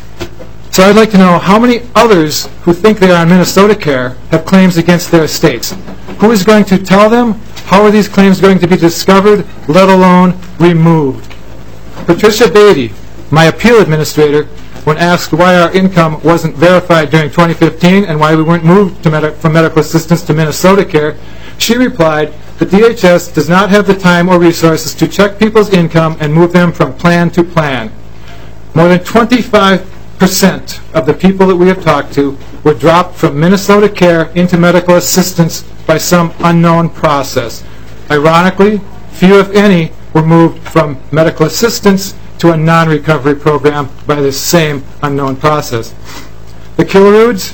Speaker 13: So I'd like to know how many others who think they are on Minnesota Care have claims against their estates. Who is going to tell them? How are these claims going to be discovered, let alone removed? Patricia Beatty, my appeal administrator, when asked why our income wasn't verified during twenty fifteen and why we weren't moved to med- from medical assistance to Minnesota Care, she replied, the D H S does not have the time or resources to check people's income and move them from plan to plan. More than twenty-five percent of the people that we have talked to were dropped from Minnesota Care into medical assistance by some unknown process. Ironically, few, if any, were moved from medical assistance to a non-recovery program by this same unknown process. The Killaroods,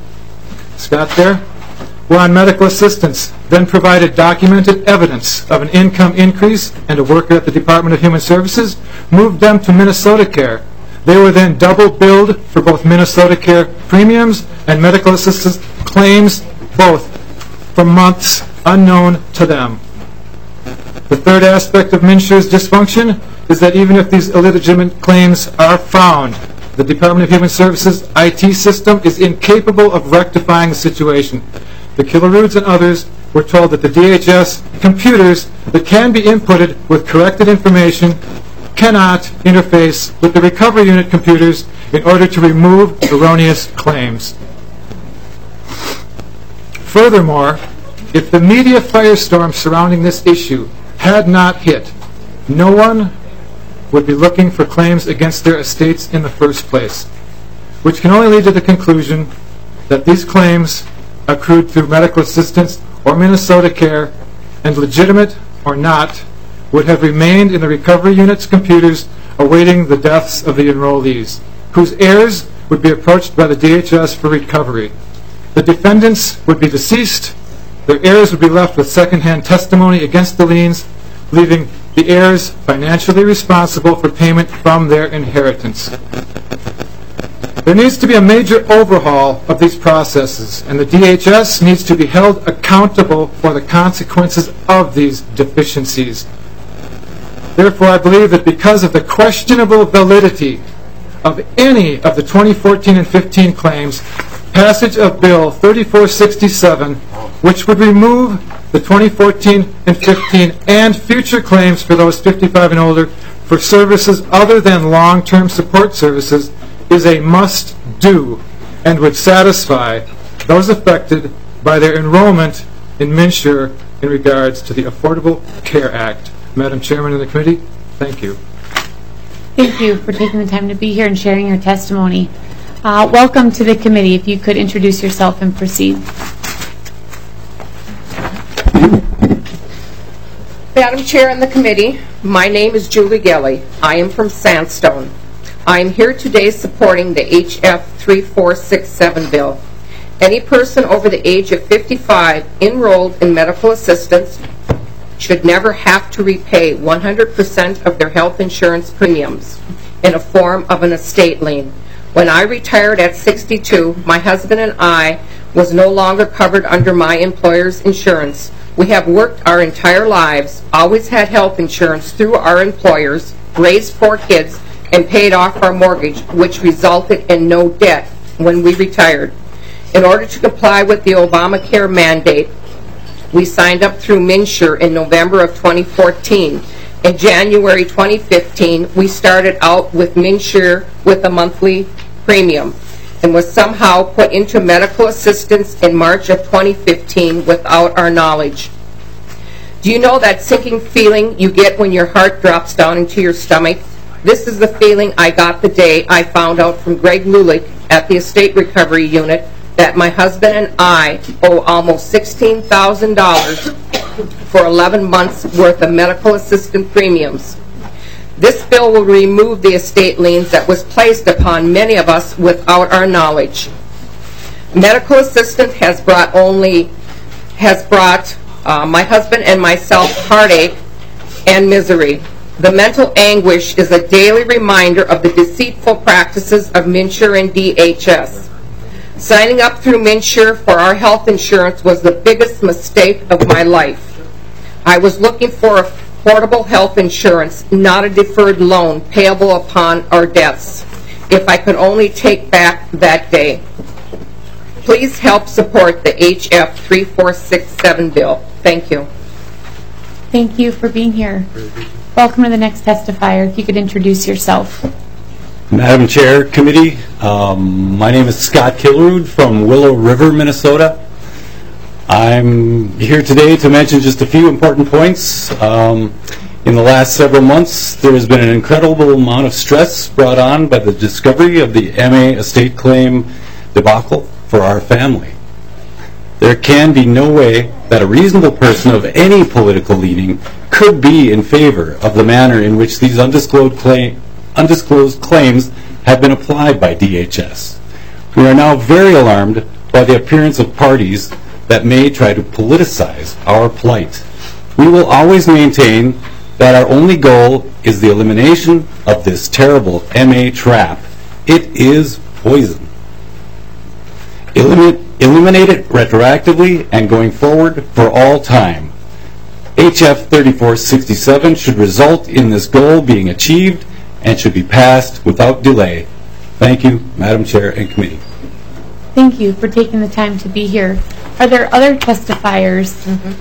Speaker 13: Scott there, were on medical assistance, then provided documented evidence of an income increase, and a worker at the Department of Human Services moved them to Minnesota Care. They were then double billed for both Minnesota Care premiums and medical assistance claims, both for months unknown to them. The third aspect of MNsure's dysfunction is that even if these illegitimate claims are found, the Department of Human Services I T system is incapable of rectifying the situation. The Killaroods and others were told that the D H S computers that can be inputted with corrected information cannot interface with the recovery unit computers in order to remove erroneous claims. Furthermore, if the media firestorm surrounding this issue had not hit, no one would be looking for claims against their estates in the first place, which can only lead to the conclusion that these claims accrued through medical assistance or Minnesota Care, and legitimate or not, would have remained in the recovery unit's computers awaiting the deaths of the enrollees, whose heirs would be approached by the D H S for recovery. The defendants would be deceased, their heirs would be left with second-hand testimony against the liens, leaving the heirs financially responsible for payment from their inheritance. There needs to be a major overhaul of these processes, and the D H S needs to be held accountable for the consequences of these deficiencies. Therefore, I believe that because of the questionable validity of any of the twenty fourteen and fifteen claims, passage of Bill thirty-four sixty-seven, which would remove the twenty fourteen and fifteen and future claims for those fifty-five and older for services other than long-term support services, is a must-do and would satisfy those affected by their enrollment in MNsure in regards to the Affordable Care Act. Madam Chairman of the committee, thank you.
Speaker 1: Thank you for taking the time to be here and sharing your testimony. Uh, welcome to the committee. If you could introduce yourself and proceed.
Speaker 14: Madam Chair and the committee, my name is Julie Gelly. I am from Sandstone. I am here today supporting the H F thirty-four sixty-seven bill. Any person over the age of fifty-five enrolled in medical assistance should never have to repay one hundred percent of their health insurance premiums in a form of an estate lien. When I retired at sixty-two, my husband and I was no longer covered under my employer's insurance. We have worked our entire lives, always had health insurance through our employers, raised four kids, and paid off our mortgage, which resulted in no debt when we retired. In order to comply with the Obamacare mandate, we signed up through MNsure in November of twenty fourteen. In January twenty fifteen, we started out with MNsure with a monthly premium and was somehow put into medical assistance in March of twenty fifteen without our knowledge. Do you know that sinking feeling you get when your heart drops down into your stomach? This is the feeling I got the day I found out from Greg Lulick at the Estate Recovery Unit that my husband and I owe almost sixteen thousand dollars for eleven months worth of medical assistance premiums. This bill will remove the estate liens that was placed upon many of us without our knowledge. Medical assistance has brought only has brought uh, my husband and myself heartache and misery. The mental anguish is a daily reminder of the deceitful practices of MNsure and D H S. Signing up through MNsure for our health insurance was the biggest mistake of my life. I was looking for affordable health insurance, not a deferred loan payable upon our deaths. If I could only take back that day. Please help support the H F three four six seven bill. Thank you.
Speaker 1: Thank you for being here. Welcome to the next testifier. If you could introduce yourself.
Speaker 15: Madam Chair, Committee, um, my name is Scott Kilrude from Willow River, Minnesota. I'm here today to mention just a few important points. Um, in the last several months, there has been an incredible amount of stress brought on by the discovery of the M A estate claim debacle for our family. There can be no way that a reasonable person of any political leaning could be in favor of the manner in which these undisclosed, claim, undisclosed claims have been applied by D H S. We are now very alarmed by the appearance of parties that may try to politicize our plight. We will always maintain that our only goal is the elimination of this terrible M A trap. It is poison. Eliminate, eliminate it retroactively and going forward for all time. H F thirty-four sixty-seven should result in this goal being achieved and should be passed without delay. Thank you, Madam Chair and Committee.
Speaker 1: Thank you for taking the time to be here. Are there other testifiers? Mm-hmm.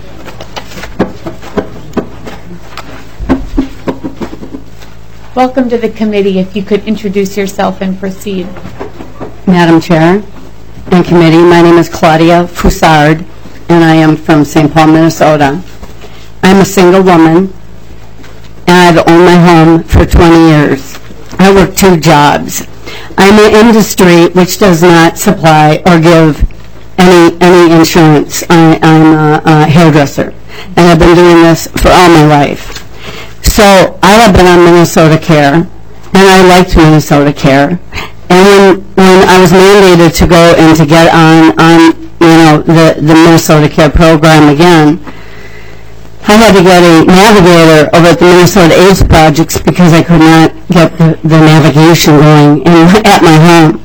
Speaker 1: Welcome to the committee. If you could introduce yourself and proceed.
Speaker 16: Madam Chair and Committee, my name is Claudia Foussard, and I am from Saint Paul, Minnesota. I'm a single woman, and I've owned my home for twenty years. I work two jobs. I'm an industry which does not supply or give any any insurance. I, I'm a, a hairdresser, and I've been doing this for all my life. So I have been on Minnesota Care, and I liked Minnesota Care. And when, when I was mandated to go and to get on, on you know, the, the Minnesota Care program again, I had to get a navigator over at the Minnesota AIDS Projects because I could not get the, the navigation going in, at my home.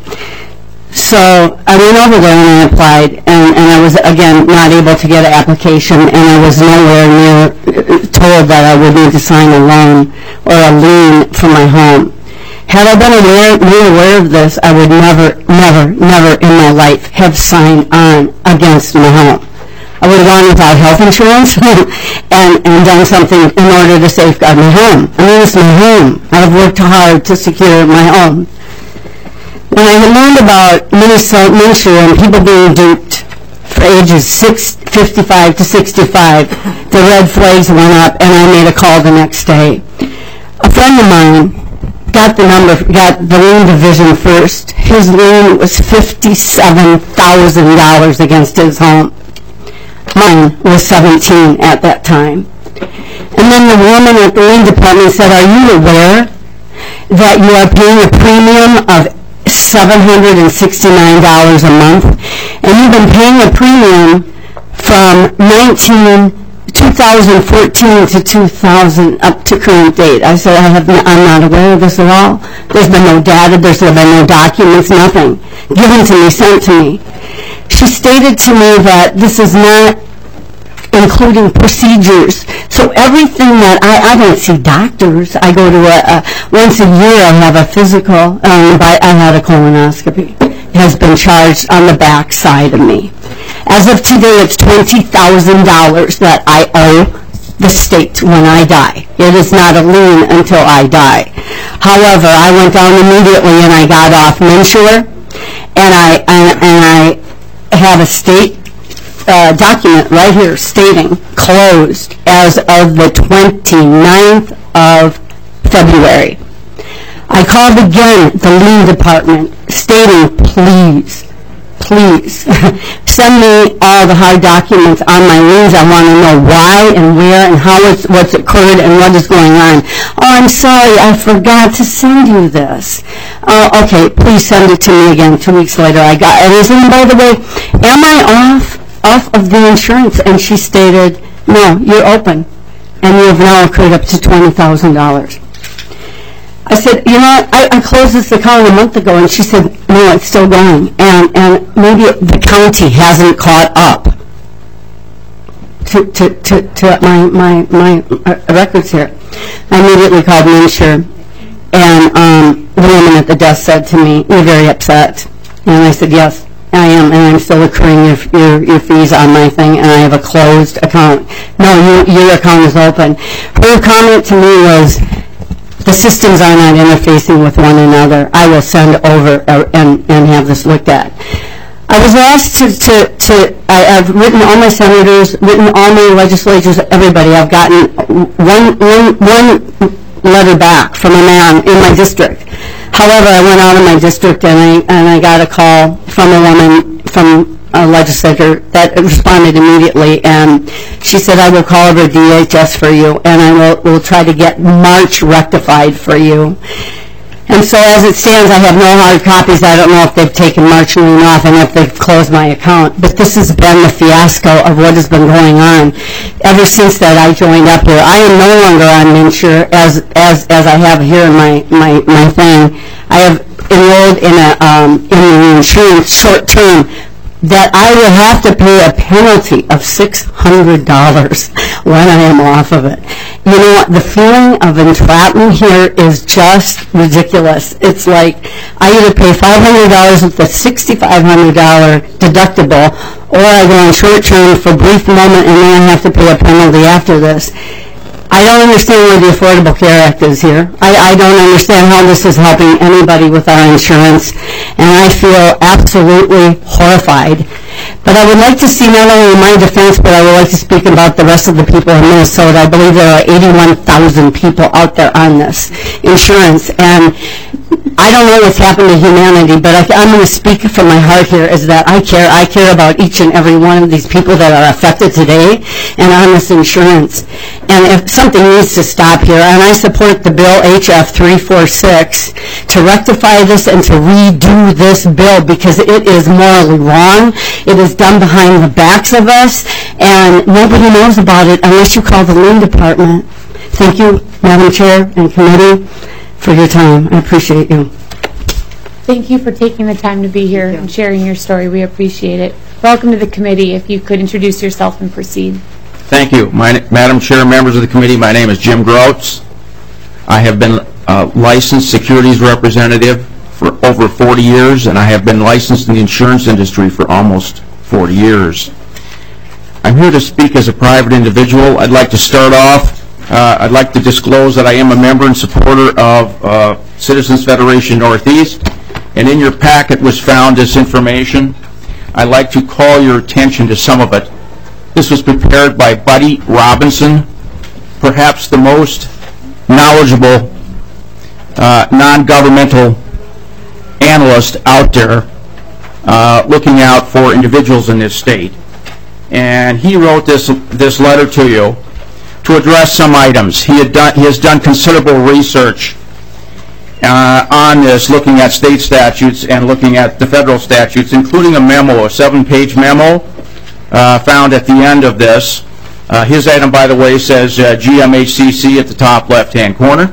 Speaker 16: So I went over there and I applied, and, and I was, again, not able to get an application, and I was nowhere near told that I would need to sign a loan or a lien for my home. Had I been aware, made aware of this, I would never, never, never in my life have signed on against my home. I would have gone without health insurance and, and done something in order to safeguard my home. I mean, it's my home. I've worked hard to secure my home. When I learned about Minnesota MNsure and people being duped for ages six, fifty-five to sixty-five, the red flags went up, and I made a call the next day. A friend of mine got the number, got the lien division first. His lien was fifty-seven thousand dollars against his home. Mine was seventeen at that time. And then the woman at the lien department said, "Are you aware that you are paying a premium of seven hundred sixty-nine dollars a month? And you've been paying a premium from nineteen two thousand fourteen to two thousand up to current date." I said, I have not, I'm not aware of this at all. There's been no data, there's been no documents, nothing given to me, sent to me. She stated to me that this is not including procedures. So everything that I, I don't see doctors. I go to a, a once a year I have a physical, um, I, I had a colonoscopy. It has been charged on the back side of me. As of today, it's twenty thousand dollars that I owe the state when I die. It is not a lien until I die. However, I went down immediately and I got off MNsure, and I and, and I had a state uh, document right here stating closed as of the twenty-ninth of February. I called again the lien department stating, please, please, send me all the hard documents on my liens. I want to know why and where and how it's, what's occurred and what is going on. Oh, I'm sorry, I forgot to send you this. Oh, okay, please send it to me again. Two weeks later, I got it. And by the way, am I off, off of the insurance? And she stated, no, you're open. And you have now accrued up to twenty thousand dollars. I said, you know what, I, I closed this account a month ago, and she said, no, it's still going, and, and maybe the county hasn't caught up to, to, to, to my, my, my records here. I immediately called Minsure, and um, the woman at the desk said to me, you're very upset. And I said, yes, I am, and I'm still accruing your, your, your fees on my thing, and I have a closed account. No, you, your account is open. Her comment to me was, the systems are not interfacing with one another. I will send over uh, and, and have this looked at. I was asked to, to, to I, I've written all my senators, written all my legislators, everybody. I've gotten one, one, one letter back from a man in my district. However, I went out of my district and I, and I got a call from a woman, from a legislator that responded immediately, and she said, I will call over D H S for you, and I will, will try to get March rectified for you. And so as it stands, I have no hard copies. I don't know if they've taken March lien off and if they've closed my account, but this has been the fiasco of what has been going on ever since that I joined up here. I am no longer on Minsure as, as, as I have here in my, my, my thing. I have enrolled in a, um, in an insurance short term that I will have to pay a penalty of six hundred dollars when I am off of it. You know what? The feeling of entrapment here is just ridiculous. It's like I either pay five hundred dollars with a six thousand five hundred dollars deductible, or I go on short term for a brief moment and then I have to pay a penalty after this. I don't understand where the Affordable Care Act is here. I, I don't understand how this is helping anybody with our insurance, and I feel absolutely horrified. But I would like to see not only my defense, but I would like to speak about the rest of the people in Minnesota. I believe there are eighty-one thousand people out there on this insurance, and I don't know what's happened to humanity, but I, I'm going to speak from my heart here, is that I care. I care about each and every one of these people that are affected today and on this insurance. And if something needs to stop here, and I support the bill H F three forty-six to rectify this and to redo this bill, because it is morally wrong. It is done behind the backs of us, and nobody knows about it unless you call the lien department. Thank you, Madam Chair and committee, for your time. I appreciate you.
Speaker 1: Thank you for taking the time to be here and sharing your story. We appreciate it. Welcome to the committee. If you could introduce yourself and proceed.
Speaker 17: Thank you. My, Madam Chair, members of the committee, my name is Jim Groats. I have been a licensed securities representative for over forty years, and I have been licensed in the insurance industry for almost forty years. I'm here to speak as a private individual. I'd like to start off, uh, I'd like to disclose that I am a member and supporter of uh, Citizens Federation Northeast, and in your packet was found this information. I'd like to call your attention to some of it. This was prepared by Buddy Robinson, perhaps the most knowledgeable uh, non-governmental analyst out there uh, looking out for individuals in this state. And he wrote this this letter to you to address some items. He had done he has done considerable research uh, on this, looking at state statutes and looking at the federal statutes, including a memo, a seven-page memo uh, found at the end of this. Uh, his item, by the way, says uh, G M H C C at the top left-hand corner.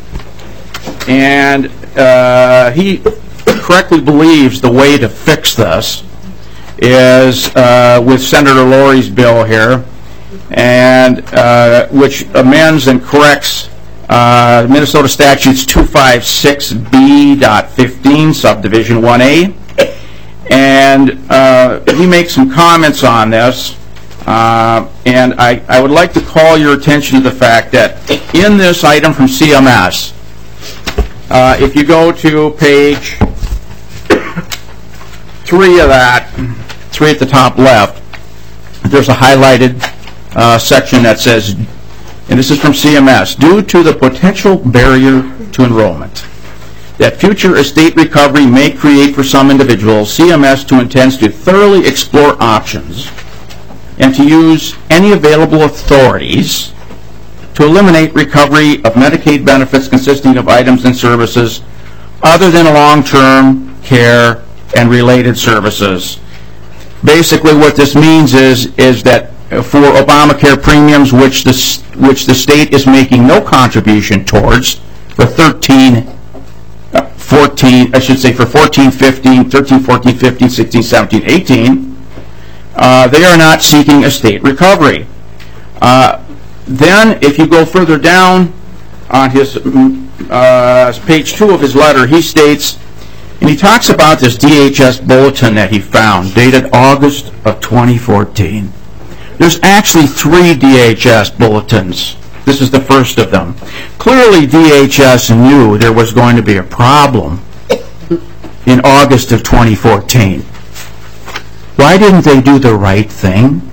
Speaker 17: And uh, he correctly believes the way to fix this is uh, with Senator Lori's bill here, and uh, which amends and corrects uh, Minnesota Statutes two fifty-six B fifteen, subdivision one A. And uh, he makes some comments on this, uh, and I, I would like to call your attention to the fact that in this item from C M S, uh, if you go to page three of that, three at the top left, there's a highlighted uh, section that says, and this is from C M S, due to the potential barrier to enrollment that future estate recovery may create for some individuals, C M S two intends to thoroughly explore options and to use any available authorities to eliminate recovery of Medicaid benefits consisting of items and services other than long-term care and related services. Basically, what this means is is that for Obamacare premiums, which the which the state is making no contribution towards for thirteen, fourteen, I should say for fourteen, fifteen, thirteen, fourteen, fifteen, sixteen, seventeen, eighteen, uh, they are not seeking estate recovery. Uh, then, if you go further down on his uh, page two of his letter, he states, and he talks about this D H S bulletin that he found, dated August of twenty fourteen. There's actually three D H S bulletins. This is the first of them. Clearly, D H S knew there was going to be a problem in August of twenty fourteen. Why didn't they do the right thing?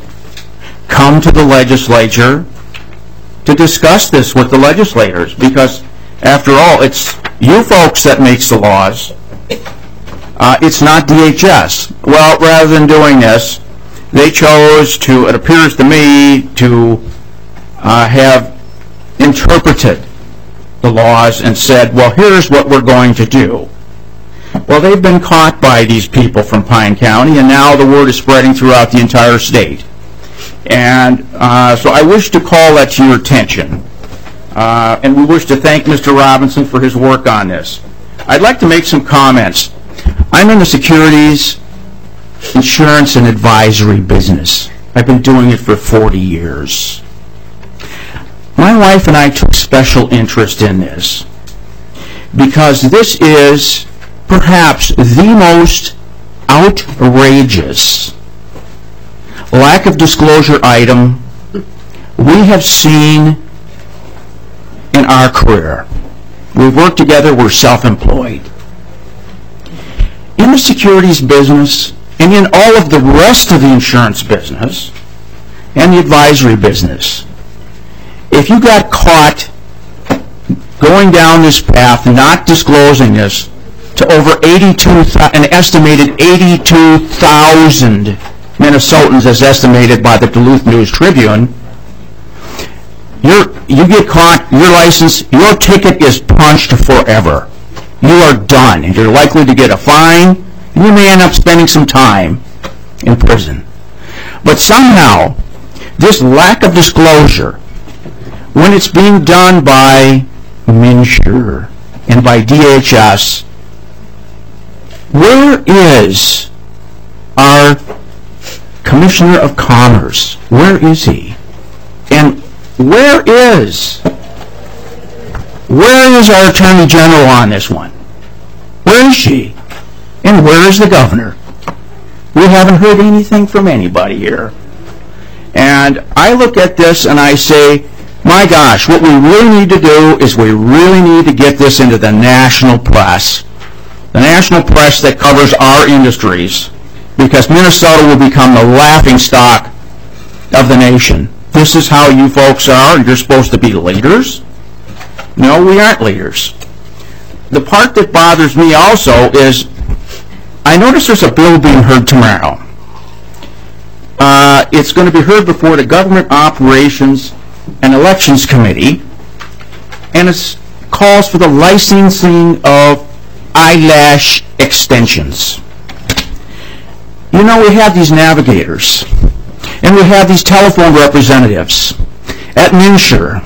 Speaker 17: Come to the legislature to discuss this with the legislators, because, after all, it's you folks that makes the laws. Uh, it's not D H S. Well, rather than doing this, they chose to, it appears to me, to uh, have interpreted the laws and said, well, here's what we're going to do. Well, they've been caught by these people from Pine County, and now the word is spreading throughout the entire state. And uh, so I wish to call that to your attention. Uh, and we wish to thank Mister Robinson for his work on this. I'd like to make some comments. I'm in the securities, insurance, and advisory business. I've been doing it for forty years. My wife and I took special interest in this because this is perhaps the most outrageous lack of disclosure item we have seen in our career. We've worked together, we're self-employed. In the securities business, and in all of the rest of the insurance business, and the advisory business, if you got caught going down this path, not disclosing this to over eighty-two, an estimated eighty-two thousand Minnesotans, as estimated by the Duluth News Tribune, you're, you get caught, your license, your ticket is punched forever. You are done, and you're likely to get a fine, and you may end up spending some time in prison. But somehow, this lack of disclosure, when it's being done by MNsure and by D H S, where is our Commissioner of Commerce? Where is he? And where is where is our Attorney General on this one? Where is she? And where is the Governor? We haven't heard anything from anybody here. And I look at this and I say, my gosh, what we really need to do is we really need to get this into the national press. The national press that covers our industries, because Minnesota will become the laughingstock of the nation. This is how you folks are. You're supposed to be leaders. No, we aren't leaders. The part that bothers me also is I notice there's a bill being heard tomorrow. Uh, it's going to be heard before the Government Operations and Elections Committee, and it calls for the licensing of eyelash extensions. You know, we have these navigators, and we have these telephone representatives at MNsure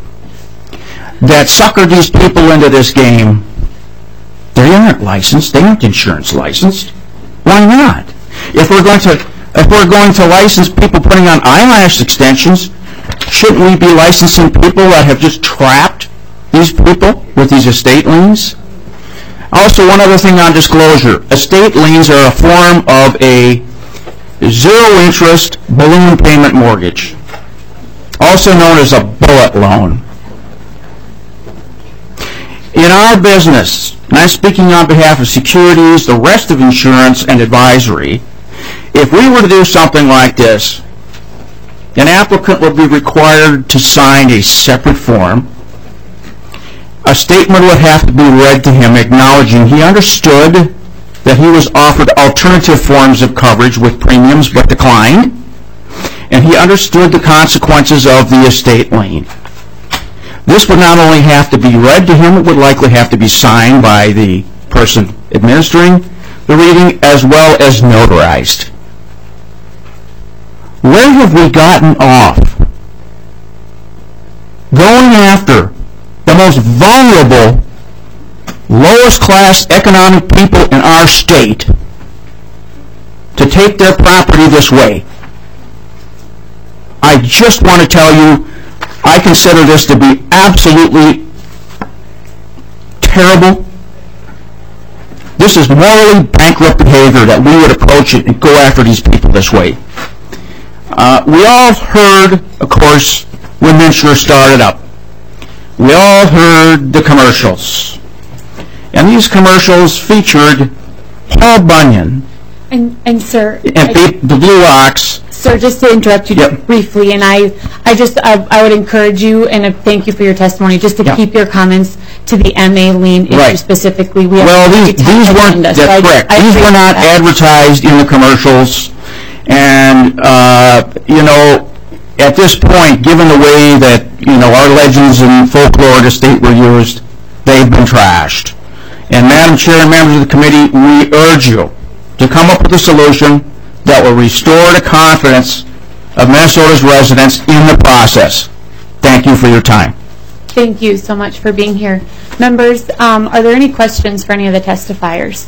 Speaker 17: that sucker these people into this game. They aren't licensed. They aren't insurance licensed. Why not? If we're going to, if we're going to license people putting on eyelash extensions, shouldn't we be licensing people that have just trapped these people with these estate liens? Also, one other thing on disclosure. Estate liens are a form of a zero-interest balloon payment mortgage, also known as a bullet loan. In our business, and I'm speaking on behalf of securities, the rest of insurance and advisory, If we were to do something like this, an applicant would be required to sign a separate form. A statement would have to be read to him acknowledging he understood that he was offered alternative forms of coverage with premiums but declined, and he understood the consequences of the estate lien. This would not only have to be read to him, it would likely have to be signed by the person administering the reading as well as notarized. Where have we gotten off going after the most vulnerable, lowest class economic people in our state to take their property this way? I just want to tell you, I consider this to be absolutely terrible. This is morally bankrupt behavior that we would approach it and go after these people this way. Uh, we all heard, of course, when MNsure started up. We all heard the commercials. And these commercials featured Paul Bunyan
Speaker 1: And, and sir,
Speaker 17: and
Speaker 1: I-
Speaker 17: the, the Blue Ox.
Speaker 1: Sir, just to interrupt you
Speaker 17: Yep.
Speaker 1: briefly, and I, I just, I, I would encourage you, and I thank you for your testimony, just to
Speaker 17: Yeah.
Speaker 1: keep your comments to the M A lien issue
Speaker 17: Right.
Speaker 1: specifically. We have
Speaker 17: Well,
Speaker 1: a
Speaker 17: these,
Speaker 1: pretty
Speaker 17: these
Speaker 1: tight
Speaker 17: weren't,
Speaker 1: agenda, so I
Speaker 17: that's
Speaker 1: just-
Speaker 17: correct.
Speaker 1: I
Speaker 17: These were
Speaker 1: appreciate
Speaker 17: not
Speaker 1: that.
Speaker 17: advertised in the commercials. And, uh, you know, at this point, given the way that, you know, our legends and folklore of the state were used, they've been trashed. And Madam Chair and members of the committee, we urge you to come up with a solution that will restore the confidence of Minnesota's residents in the process. Thank you for your time.
Speaker 1: Thank you so much for being here. Members, um, are there any questions for any of the testifiers?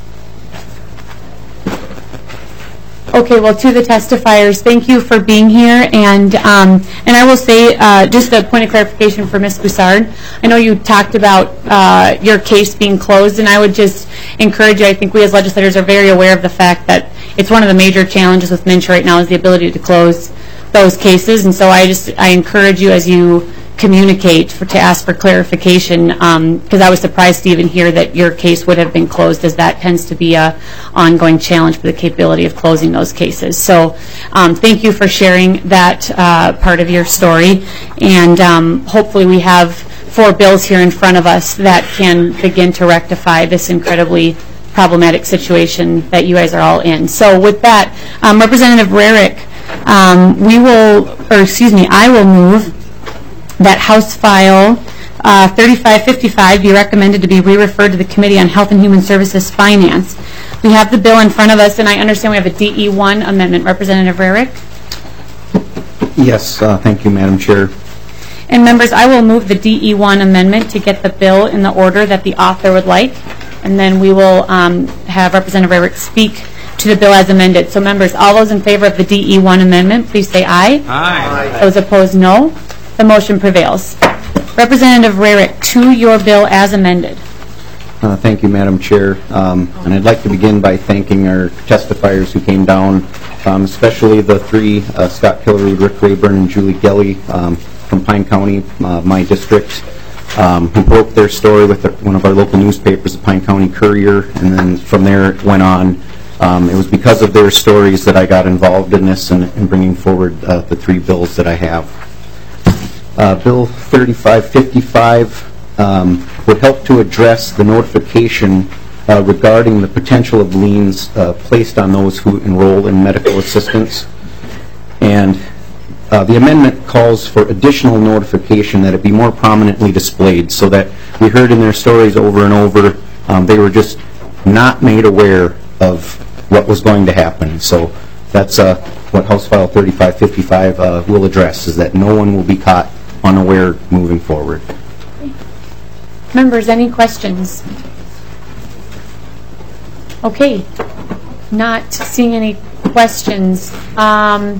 Speaker 1: Okay, well, to the testifiers, thank you for being here, and um, and I will say, uh, just a point of clarification for Miz Boussard. I know you talked about uh, your case being closed, and I would just encourage you, I think we as legislators are very aware of the fact that it's one of the major challenges with MNsure right now is the ability to close those cases, and so I just, I encourage you as you communicate for, to ask for clarification, because I was surprised to even hear that your case would have been closed, as that tends to be a ongoing challenge for the capability of closing those cases. So um, thank you for sharing that uh, part of your story, and um, hopefully we have four bills here in front of us that can begin to rectify this incredibly problematic situation that you guys are all in. So with that, um, Representative Rarick, um, we will, or excuse me, I will move that House File uh, thirty-five fifty-five be recommended to be re-referred to the Committee on Health and Human Services Finance. We have the bill in front of us, and I understand we have a D E one amendment. Representative Rarick?
Speaker 18: Yes, uh, thank you, Madam Chair.
Speaker 1: And members, I will move the D E one amendment to get the bill in the order that the author would like, and then we will um, have Representative Rarick speak to the bill as amended. So members, all those in favor of the D E one amendment, please say aye.
Speaker 11: Aye.
Speaker 1: Those opposed, no. The motion prevails. Representative Rarick, to your bill as amended.
Speaker 18: Uh, Thank you, Madam Chair. Um, And I'd like to begin by thanking our testifiers who came down, um, especially the three, uh, Scott Killerud, Rick Rayburn, and Julie Gelly um, from Pine County, uh, my district, um, who broke their story with the- one of our local newspapers, the Pine County Courier, and then from there it went on. Um, It was because of their stories that I got involved in this and and bringing forward uh, the three bills that I have. Uh, Bill thirty-five fifty-five um, would help to address the notification uh, regarding the potential of liens uh, placed on those who enroll in medical assistance. And uh, the amendment calls for additional notification that it be more prominently displayed, so that we heard in their stories over and over, um, they were just not made aware of what was going to happen. So that's uh, what House File thirty-five fifty-five uh, will address, is that no one will be caught unaware moving forward.
Speaker 1: Members, any questions? Okay, not seeing any questions. Um,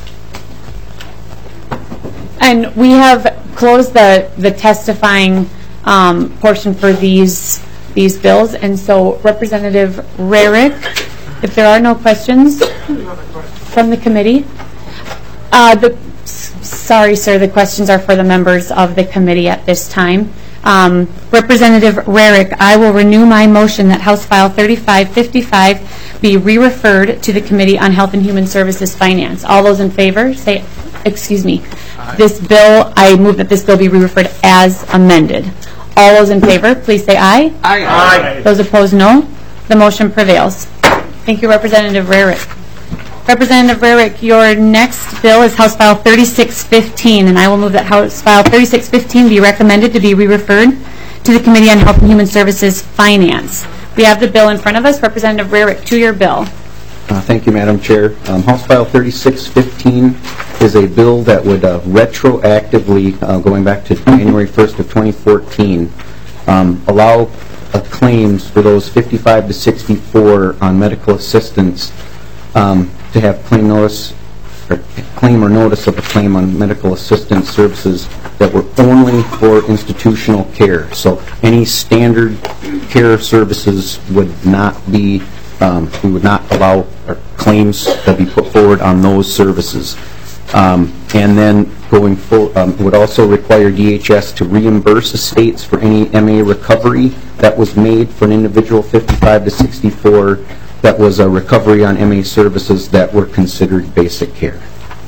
Speaker 1: and we have closed the, the testifying um, portion for these these bills, and so Representative Rarick, if there are no questions from the committee, uh, the Sorry, sir, the questions are for the members of the committee at this time. Um, Representative Rarick, I will renew my motion that House File thirty-five fifty-five be re-referred to the Committee on Health and Human Services Finance. All those in favor, say, excuse me, this bill, I move that this bill be re-referred as amended. All those in favor, please say aye.
Speaker 14: Aye. Aye.
Speaker 1: Those opposed, no. The motion prevails. Thank you, Representative Rarick. Representative Rarick, your next bill is House File thirty-six fifteen, and I will move that House File thirty-six fifteen be recommended to be re-referred to the Committee on Health and Human Services Finance. We have the bill in front of us. Representative Rarick, to your bill.
Speaker 18: Uh, Thank you, Madam Chair. Um, House File thirty-six fifteen is a bill that would uh, retroactively, uh, going back to January first of twenty fourteen, um, allow uh, claims for those fifty-five to sixty-four on medical assistance um, to have claim notice or claim or notice of a claim on medical assistance services that were only for institutional care. So any standard care services would not be, um, we would not allow or claims to be put forward on those services. Um, and then going full, um, would also require D H S to reimburse estates for any M A recovery that was made for an individual fifty-five to sixty-four that was a recovery on M A services that were considered basic care.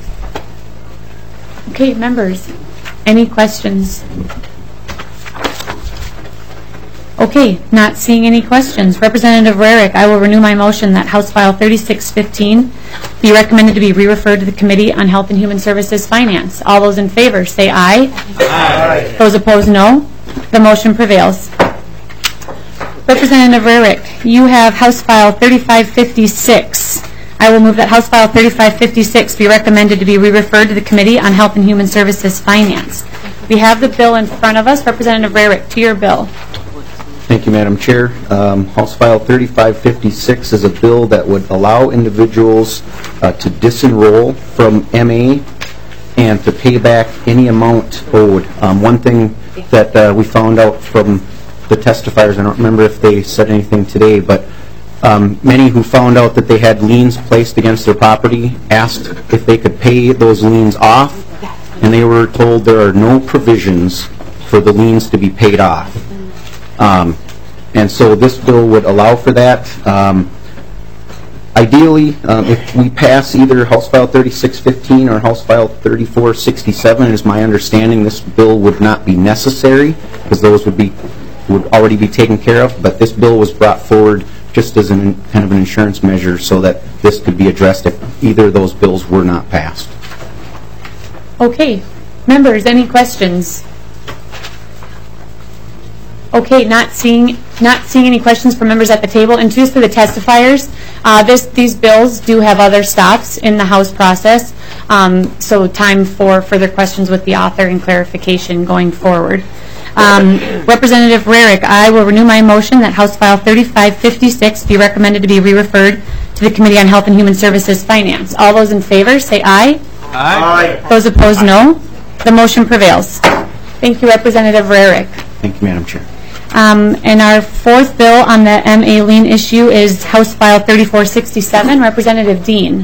Speaker 1: Okay, members, any questions? Okay, not seeing any questions. Representative Rarick, I will renew my motion that House File thirty-six fifteen be recommended to be re-referred to the Committee on Health and Human Services Finance. All those in favor say aye. Aye. Those opposed, no. The motion prevails. Representative Rarick, you have House File thirty-five fifty-six. I will move that House File thirty-five fifty-six be recommended to be re-referred to the Committee on Health and Human Services Finance. We have the bill in front of us. Representative Rarick, to your bill.
Speaker 18: Thank you, Madam Chair. Um, House File thirty-five fifty-six is a bill that would allow individuals uh, to disenroll from M A and to pay back any amount owed. Um, one thing that uh, we found out from the testifiers, I don't remember if they said anything today, but um, many who found out that they had liens placed against their property asked if they could pay those liens off, and they were told there are no provisions for the liens to be paid off. Um, and so this bill would allow for that. Um, ideally, um, if we pass either House File thirty-six fifteen or House File thirty-four sixty-seven, it is my understanding this bill would not be necessary because those would be would already be taken care of. But this bill was brought forward just as an kind of an insurance measure so that this could be addressed if either of those bills were not passed.
Speaker 1: Okay, members, any questions? Okay, not seeing not seeing any questions from members at the table. And just to the testifiers, uh, this, these bills do have other stops in the House process, um, so time for further questions with the author and clarification going forward. Um, Representative Rarick, I will renew my motion that House File thirty-five fifty-six be recommended to be re-referred to the Committee on Health and Human Services Finance. All those in favor say aye. Aye. Those opposed, no. The motion prevails. Thank you, Representative Rarick.
Speaker 18: Thank you, Madam Chair.
Speaker 1: Um, and our fourth bill on the M A lien issue is House File thirty-four sixty-seven, Representative Dean.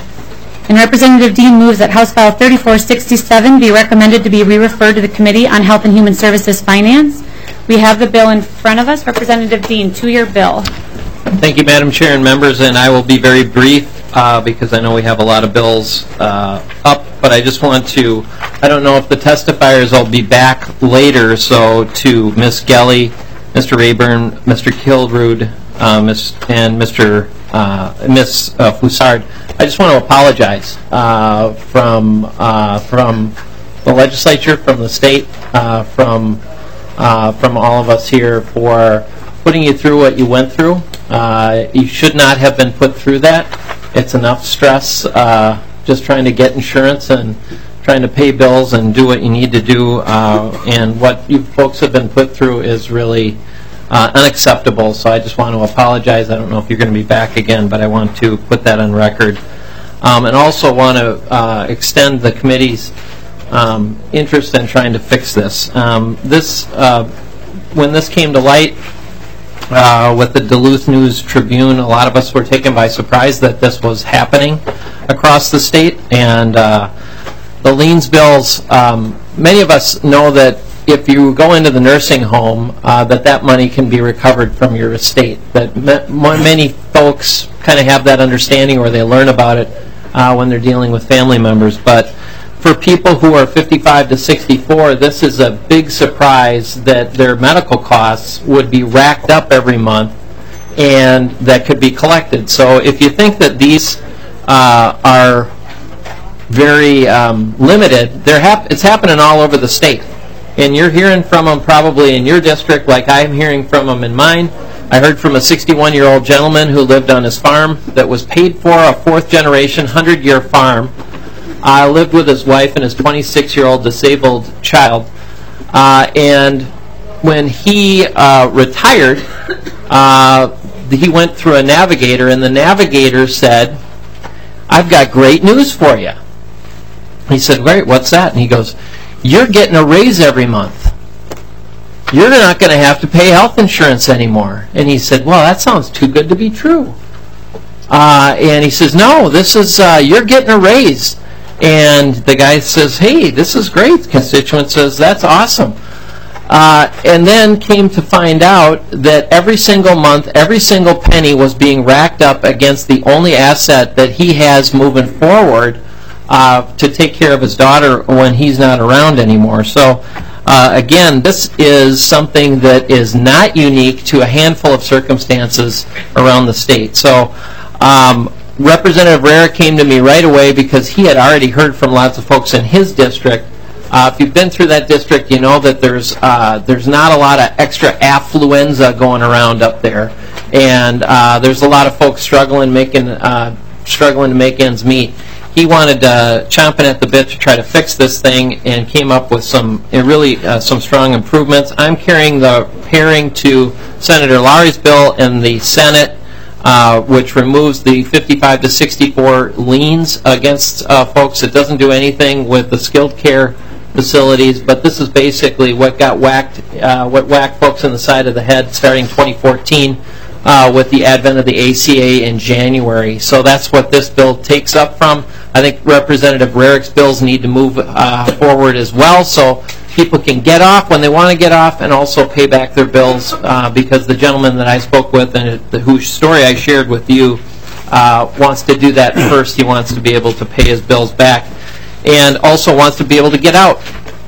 Speaker 1: And Representative Dean moves that House File thirty-four sixty-seven be recommended to be re-referred to the Committee on Health and Human Services Finance. We have the bill in front of us. Representative Dean, two-year bill.
Speaker 19: Thank you, Madam Chair and members, and I will be very brief uh, because I know we have a lot of bills uh, up, but I just want to, I don't know if the testifiers will be back later, so to Miz Gelly, Mister Rayburn, Mister Kilrude, uh, Miz and Mister Uh, Miz Uh, Foussard, I just want to apologize uh, from uh, from the legislature, from the state, uh, from uh, from all of us here for putting you through what you went through. Uh, you should not have been put through that. It's enough stress uh, just trying to get insurance and trying to pay bills and do what you need to do. Uh, and what you folks have been put through is really Uh, unacceptable, so I just want to apologize. I don't know if you're going to be back again, but I want to put that on record. Um, and also want to uh, extend the committee's um, interest in trying to fix this. Um, this, uh, when this came to light uh, with the Duluth News Tribune, a lot of us were taken by surprise that this was happening across the state. And uh, the liens bills, um, many of us know that if you go into the nursing home, uh, that that money can be recovered from your estate. That ma- many folks kind of have that understanding, or they learn about it uh, when they're dealing with family members. But for people who are fifty-five to sixty-four, this is a big surprise that their medical costs would be racked up every month and that could be collected. So if you think that these uh, are very um, limited, they're hap- it's happening all over the state. And you're hearing from them probably in your district like I'm hearing from them in mine. I heard from a sixty-one-year-old gentleman who lived on his farm that was paid for, a fourth-generation, hundred-year farm. Uh, lived with his wife and his twenty-six-year-old disabled child. Uh, and when he uh, retired, uh, he went through a navigator, and the navigator said, "I've got great news for you." He said, "Great, what's that?" And he goes, "You're getting a raise every month. You're not going to have to pay health insurance anymore." And he said, "Well, that sounds too good to be true." Uh, and he says, "No, this is, uh, you're getting a raise." And the guy says, "Hey, this is great." The constituent says, "That's awesome." Uh, and then came to find out that every single month, every single penny was being racked up against the only asset that he has moving forward uh, to take care of his daughter when he's not around anymore. So, uh, again, this is something that is not unique to a handful of circumstances around the state. So, um, Representative Rarick came to me right away because he had already heard from lots of folks in his district. Uh, if you've been through that district, you know that there's uh, there's not a lot of extra affluenza going around up there, and uh, there's a lot of folks struggling making uh, struggling to make ends meet. He wanted uh, chomping at the bit to try to fix this thing, and came up with some uh, really uh, some strong improvements. I'm carrying the pairing to Senator Lowry's bill in the Senate. Uh, which removes the fifty-five to sixty-four liens against uh, folks. It doesn't do anything with the skilled care facilities, but this is basically what got whacked, uh, what whacked folks in the side of the head starting twenty fourteen uh, with the advent of the A C A in January. So that's what this bill takes up from. I think Representative Rarick's bills need to move uh, forward as well, so people can get off when they want to get off and also pay back their bills, uh, because the gentleman that I spoke with and whose story I shared with you uh, wants to do that first. He wants to be able to pay his bills back and also wants to be able to get out.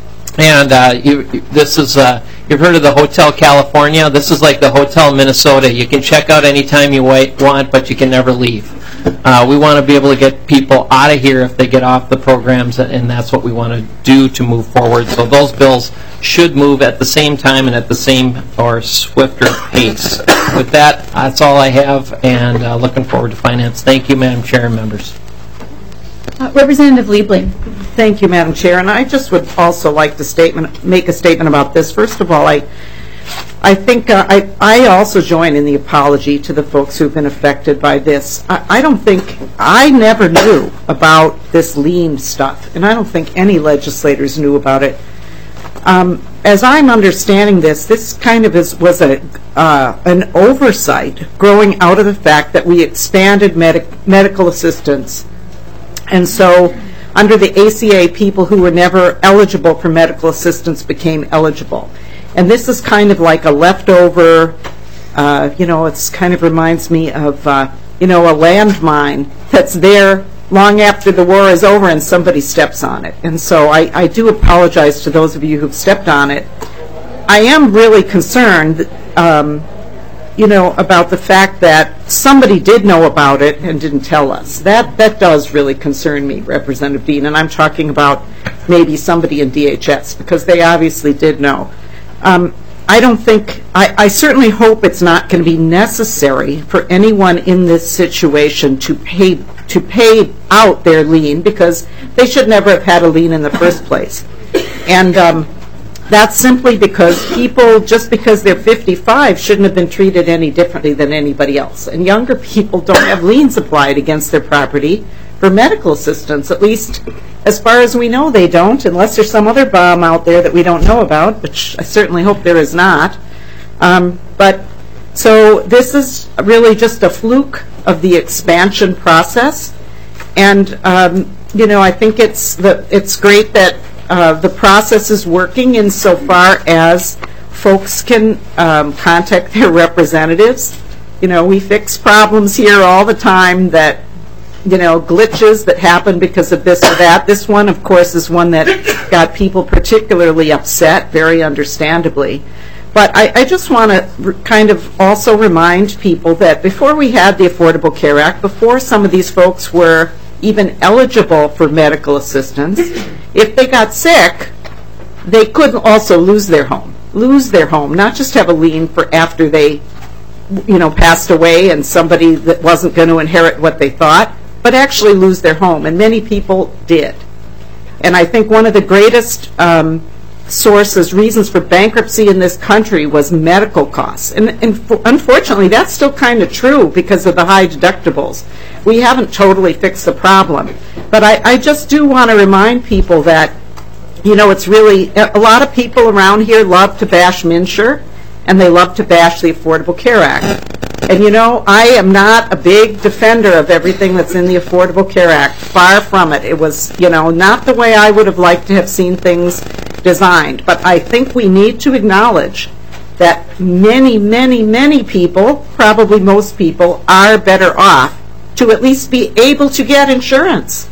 Speaker 19: And uh, you, this is, uh, you've heard of the Hotel California. This is like the Hotel Minnesota. You can check out anytime you want, but you can never leave. Uh, we want to be able to get people out of here if they get off the programs, and that's what we want to do to move forward. So those bills should move at the same time and at the same or swifter pace. With that, that's all I have, and uh, looking forward to finance. Thank you, Madam Chair and members.
Speaker 1: Uh, Representative Liebling.
Speaker 10: Thank you, Madam Chair. And I just would also like to statement, make a statement about this. First of all, I I think uh, I, I also join in the apology to the folks who've been affected by this. I, I don't think, I never knew about this lien stuff, and I don't think any legislators knew about it. Um, as I'm understanding this, this kind of is, was a, uh, an oversight growing out of the fact that we expanded medic, medical assistance. And so under the A C A, people who were never eligible for medical assistance became eligible. And this is kind of like a leftover, uh, you know, it's kind of reminds me of, uh, you know, a landmine that's there long after the war is over and somebody steps on it. And so I, I do apologize to those of you who've stepped on it. I am really concerned, um, you know, about the fact that somebody did know about it and didn't tell us. That, that does really concern me, Representative Dean, and I'm talking about maybe somebody in D H S, because they obviously did know. Um, I don't think, I, I certainly hope it's not going to be necessary for anyone in this situation to pay to pay out their lien, because they should never have had a lien in the first place. And um, that's simply because people, just because they're fifty-five, shouldn't have been treated any differently than anybody else. And younger people don't have liens applied against their property for medical assistance, at least as far as we know they don't, unless there's some other bomb out there that we don't know about, which I certainly hope there is not. Um, but so this is really just a fluke of the expansion process, and um, you know, I think it's the it's great that uh, the process is working insofar as folks can um, contact their representatives. You know, we fix problems here all the time that, you know, glitches that happen because of this or that. This one, of course, is one that got people particularly upset, very understandably. But I, I just want to kind of also remind people that before we had the Affordable Care Act, before some of these folks were even eligible for medical assistance, if they got sick, they could also lose their home. Lose their home, not just have a lien for after they, you know, passed away and somebody that wasn't going to inherit what they thought, but actually lose their home. And many people did. And I think one of the greatest um, sources, reasons for bankruptcy in this country was medical costs. And, and for, unfortunately, that's still kind of true because of the high deductibles. We haven't totally fixed the problem. But I, I just do want to remind people that, you know, it's really, a lot of people around here love to bash MNsure, and they love to bash the Affordable Care Act. And, you know, I am not a big defender of everything that's in the Affordable Care Act. Far from it. It was, you know, not the way I would have liked to have seen things designed. But I think we need to acknowledge that many, many, many people, probably most people, are better off to at least be able to get insurance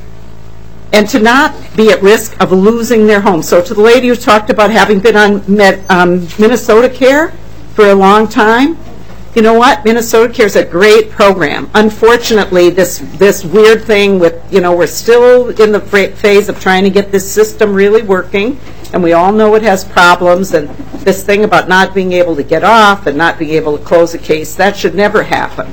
Speaker 10: and to not be at risk of losing their home. So to the lady who talked about having been on Med, um, Minnesota Care for a long time, you know what? Minnesota Care is a great program. Unfortunately, this this weird thing with, you know, we're still in the phase of trying to get this system really working, and we all know it has problems, and this thing about not being able to get off and not being able to close a case, that should never happen.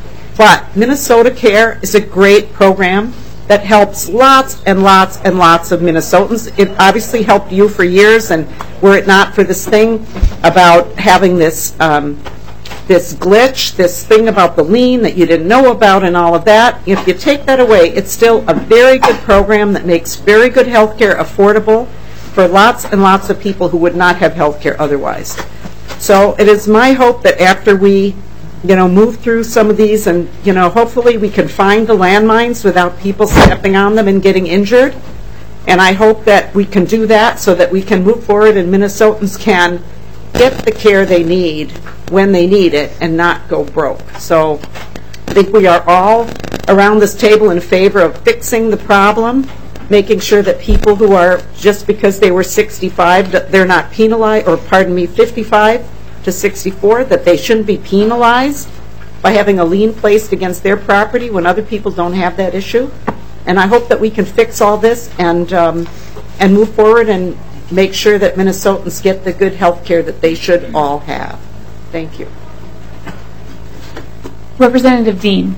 Speaker 10: But Minnesota Care is a great program that helps lots and lots and lots of Minnesotans. It obviously helped you for years, and were it not for this thing about having this um, this glitch, this thing about the lien that you didn't know about and all of that, if you take that away, it's still a very good program that makes very good health care affordable for lots and lots of people who would not have health care otherwise. So it is my hope that after we, you know, move through some of these and, you know, hopefully we can find the landmines without people stepping on them and getting injured. And I hope that we can do that so that we can move forward and Minnesotans can get the care they need when they need it and not go broke. So I think we are all around this table in favor of fixing the problem, making sure that people who are, just because they were sixty-five, that they're not penalized, or pardon me, fifty-five to sixty-four, that they shouldn't be penalized by having a lien placed against their property when other people don't have that issue. And I hope that we can fix all this and um, and move forward and make sure that Minnesotans get the good health care that they should all have. Thank you.
Speaker 1: Representative Dean.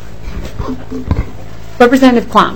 Speaker 1: Representative Klom.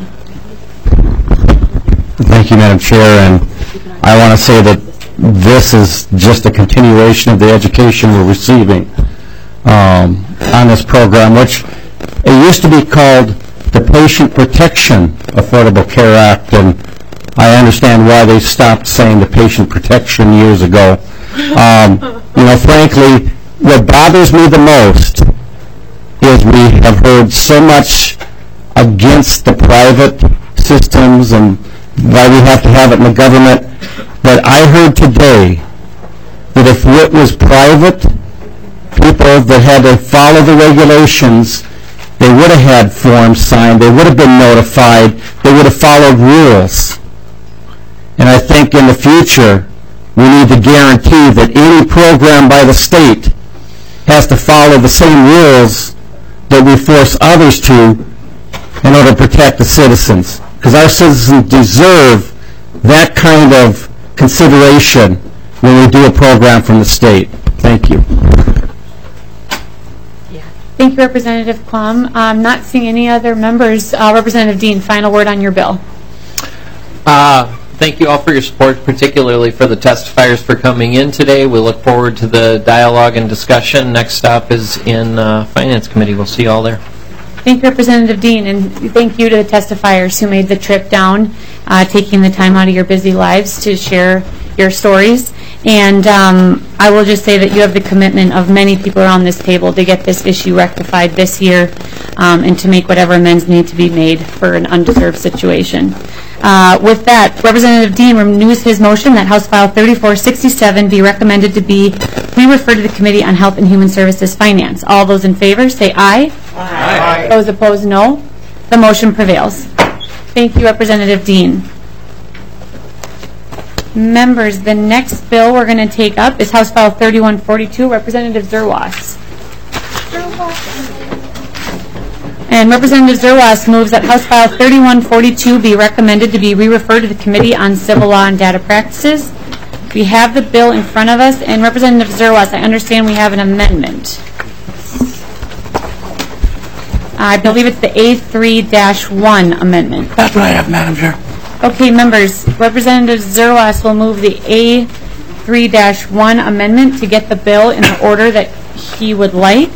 Speaker 20: Thank you, Madam Chair, and I want to say that this is just a continuation of the education we're receiving um, on this program, which it used to be called the Patient Protection Affordable Care Act, and I understand why they stopped saying the patient protection years ago. Um, you know, frankly, what bothers me the most is we have heard so much against the private systems and why we have to have it in the government, that I heard today that if it was private, people that had to follow the regulations, they would have had forms signed, they would have been notified, they would have followed rules. And I think in the future, we need to guarantee that any program by the state has to follow the same rules that we force others to in order to protect the citizens. Because our citizens deserve that kind of consideration when we do a program from the state. Thank you.
Speaker 1: Thank you, Representative Klum. I'm not seeing any other members. Uh, Representative Dean, final word on your bill.
Speaker 19: Uh, thank you all for your support, particularly for the testifiers for coming in today. We look forward to the dialogue and discussion. Next stop is in uh, Finance Committee. We'll see you all there.
Speaker 1: Thank you, Representative Dean, and thank you to the testifiers who made the trip down, uh, taking the time out of your busy lives to share your stories. And um, I will just say that you have the commitment of many people around this table to get this issue rectified this year um, and to make whatever amends need to be made for an undeserved situation. Uh, With that, Representative Dean renews his motion that House File thirty-four sixty-seven be recommended to be re-referred to the Committee on Health and Human Services Finance. All those in favor say aye. Aye. Those opposed, no. The motion prevails. Thank you, Representative Dean. Members, the next bill we're going to take up is House File thirty-one forty-two, Representative Zerwas. And Representative Zerwas moves that House File thirty-one forty-two be recommended to be re-referred to the Committee on Civil Law and Data Practices. We have the bill in front of us, and Representative Zerwas, I understand we have an amendment. I believe it's the A three dash one amendment.
Speaker 21: That's what I have, Madam Chair.
Speaker 1: Okay, members, Representative Zerwas will move the A three dash one amendment to get the bill in the order that he would like.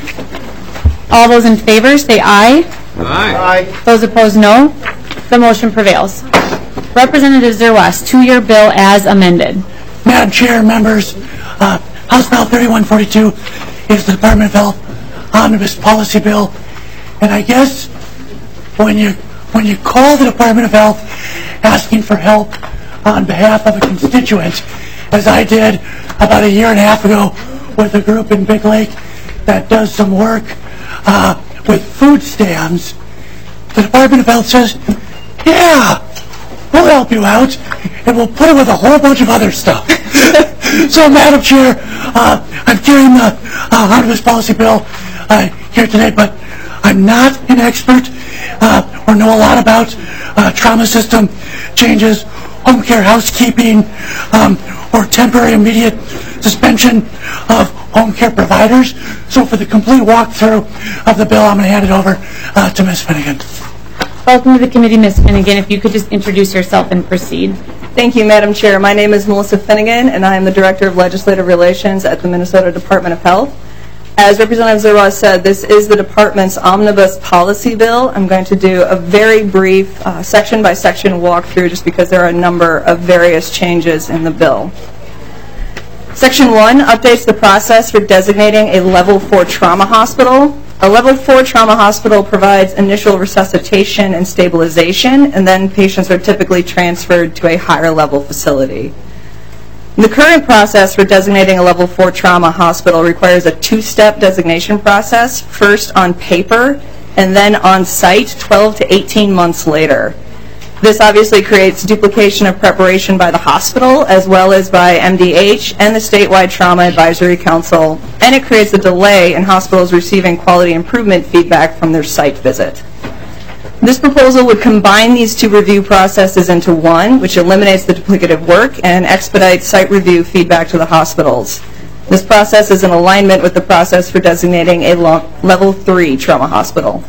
Speaker 1: All those in favor say aye.
Speaker 21: Aye.
Speaker 1: Those opposed, no. The motion prevails. Representative Zerwas, two-year bill as amended.
Speaker 21: Madam Chair, members, uh, House Bill thirty-one forty-two is the Department of Health Omnibus Policy Bill. And I guess when you when you call the Department of Health asking for help on behalf of a constituent, as I did about a year and a half ago with a group in Big Lake that does some work uh, with food stamps, the Department of Health says, yeah, we'll help you out, and we'll put it with a whole bunch of other stuff. So, Madam Chair, uh, I'm carrying the uh, Omnibus Policy Bill uh, here today, but I'm not an expert uh, or know a lot about uh, trauma system changes, home care housekeeping, um, or temporary immediate suspension of home care providers. So for the complete walkthrough of the bill, I'm going to hand it over uh, to Miz Finnegan.
Speaker 1: Welcome to the committee, Miz Finnegan. If you could just introduce yourself and proceed.
Speaker 22: Thank you, Madam Chair. My name is Melissa Finnegan, and I am the Director of Legislative Relations at the Minnesota Department of Health. As Representative Zerwas said, this is the Department's Omnibus Policy Bill. I'm going to do a very brief uh, section-by-section walkthrough just because there are a number of various changes in the bill. Section one updates the process for designating a Level four trauma hospital. A Level four trauma hospital provides initial resuscitation and stabilization, and then patients are typically transferred to a higher-level facility. The current process for designating a Level four trauma hospital requires a two-step designation process, first on paper and then on site twelve to eighteen months later. This obviously creates duplication of preparation by the hospital as well as by M D H and the Statewide Trauma Advisory Council, and it creates a delay in hospitals receiving quality improvement feedback from their site visit. This proposal would combine these two review processes into one, which eliminates the duplicative work and expedites site review feedback to the hospitals. This process is in alignment with the process for designating a Level three trauma hospital.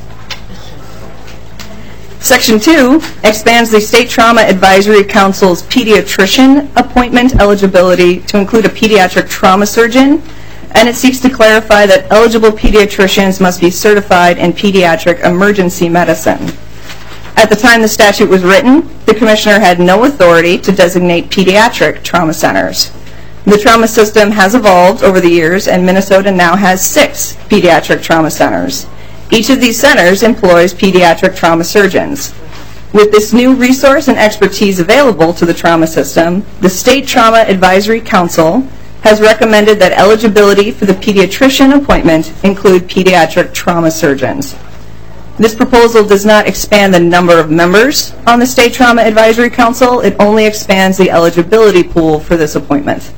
Speaker 22: Section two expands the State Trauma Advisory Council's pediatrician appointment eligibility to include a pediatric trauma surgeon, and it seeks to clarify that eligible pediatricians must be certified in pediatric emergency medicine. At the time the statute was written, the Commissioner had no authority to designate pediatric trauma centers. The trauma system has evolved over the years, and Minnesota now has six pediatric trauma centers. Each of these centers employs pediatric trauma surgeons. With this new resource and expertise available to the trauma system, the State Trauma Advisory Council has recommended that eligibility for the pediatrician appointment include pediatric trauma surgeons. This proposal does not expand the number of members on the State Trauma Advisory Council. It only expands the eligibility pool for this appointment.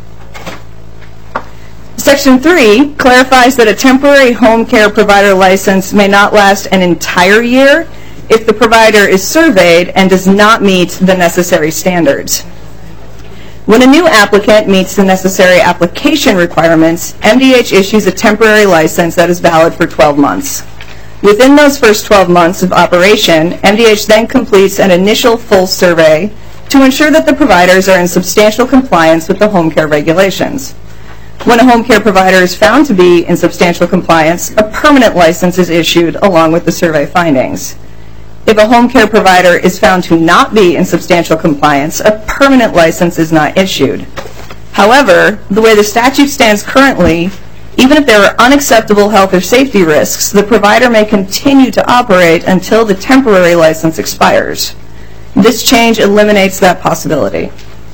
Speaker 22: Section three clarifies that a temporary home care provider license may not last an entire year if the provider is surveyed and does not meet the necessary standards. When a new applicant meets the necessary application requirements, M D H issues a temporary license that is valid for twelve months. Within those first twelve months of operation, M D H then completes an initial full survey to ensure that the providers are in substantial compliance with the home care regulations. When a home care provider is found to be in substantial compliance, a permanent license is issued along with the survey findings. If a home care provider is found to not be in substantial compliance, a permanent license is not issued. However, the way the statute stands currently, even if there are unacceptable health or safety risks, the provider may continue to operate until the temporary license expires. This change eliminates that possibility.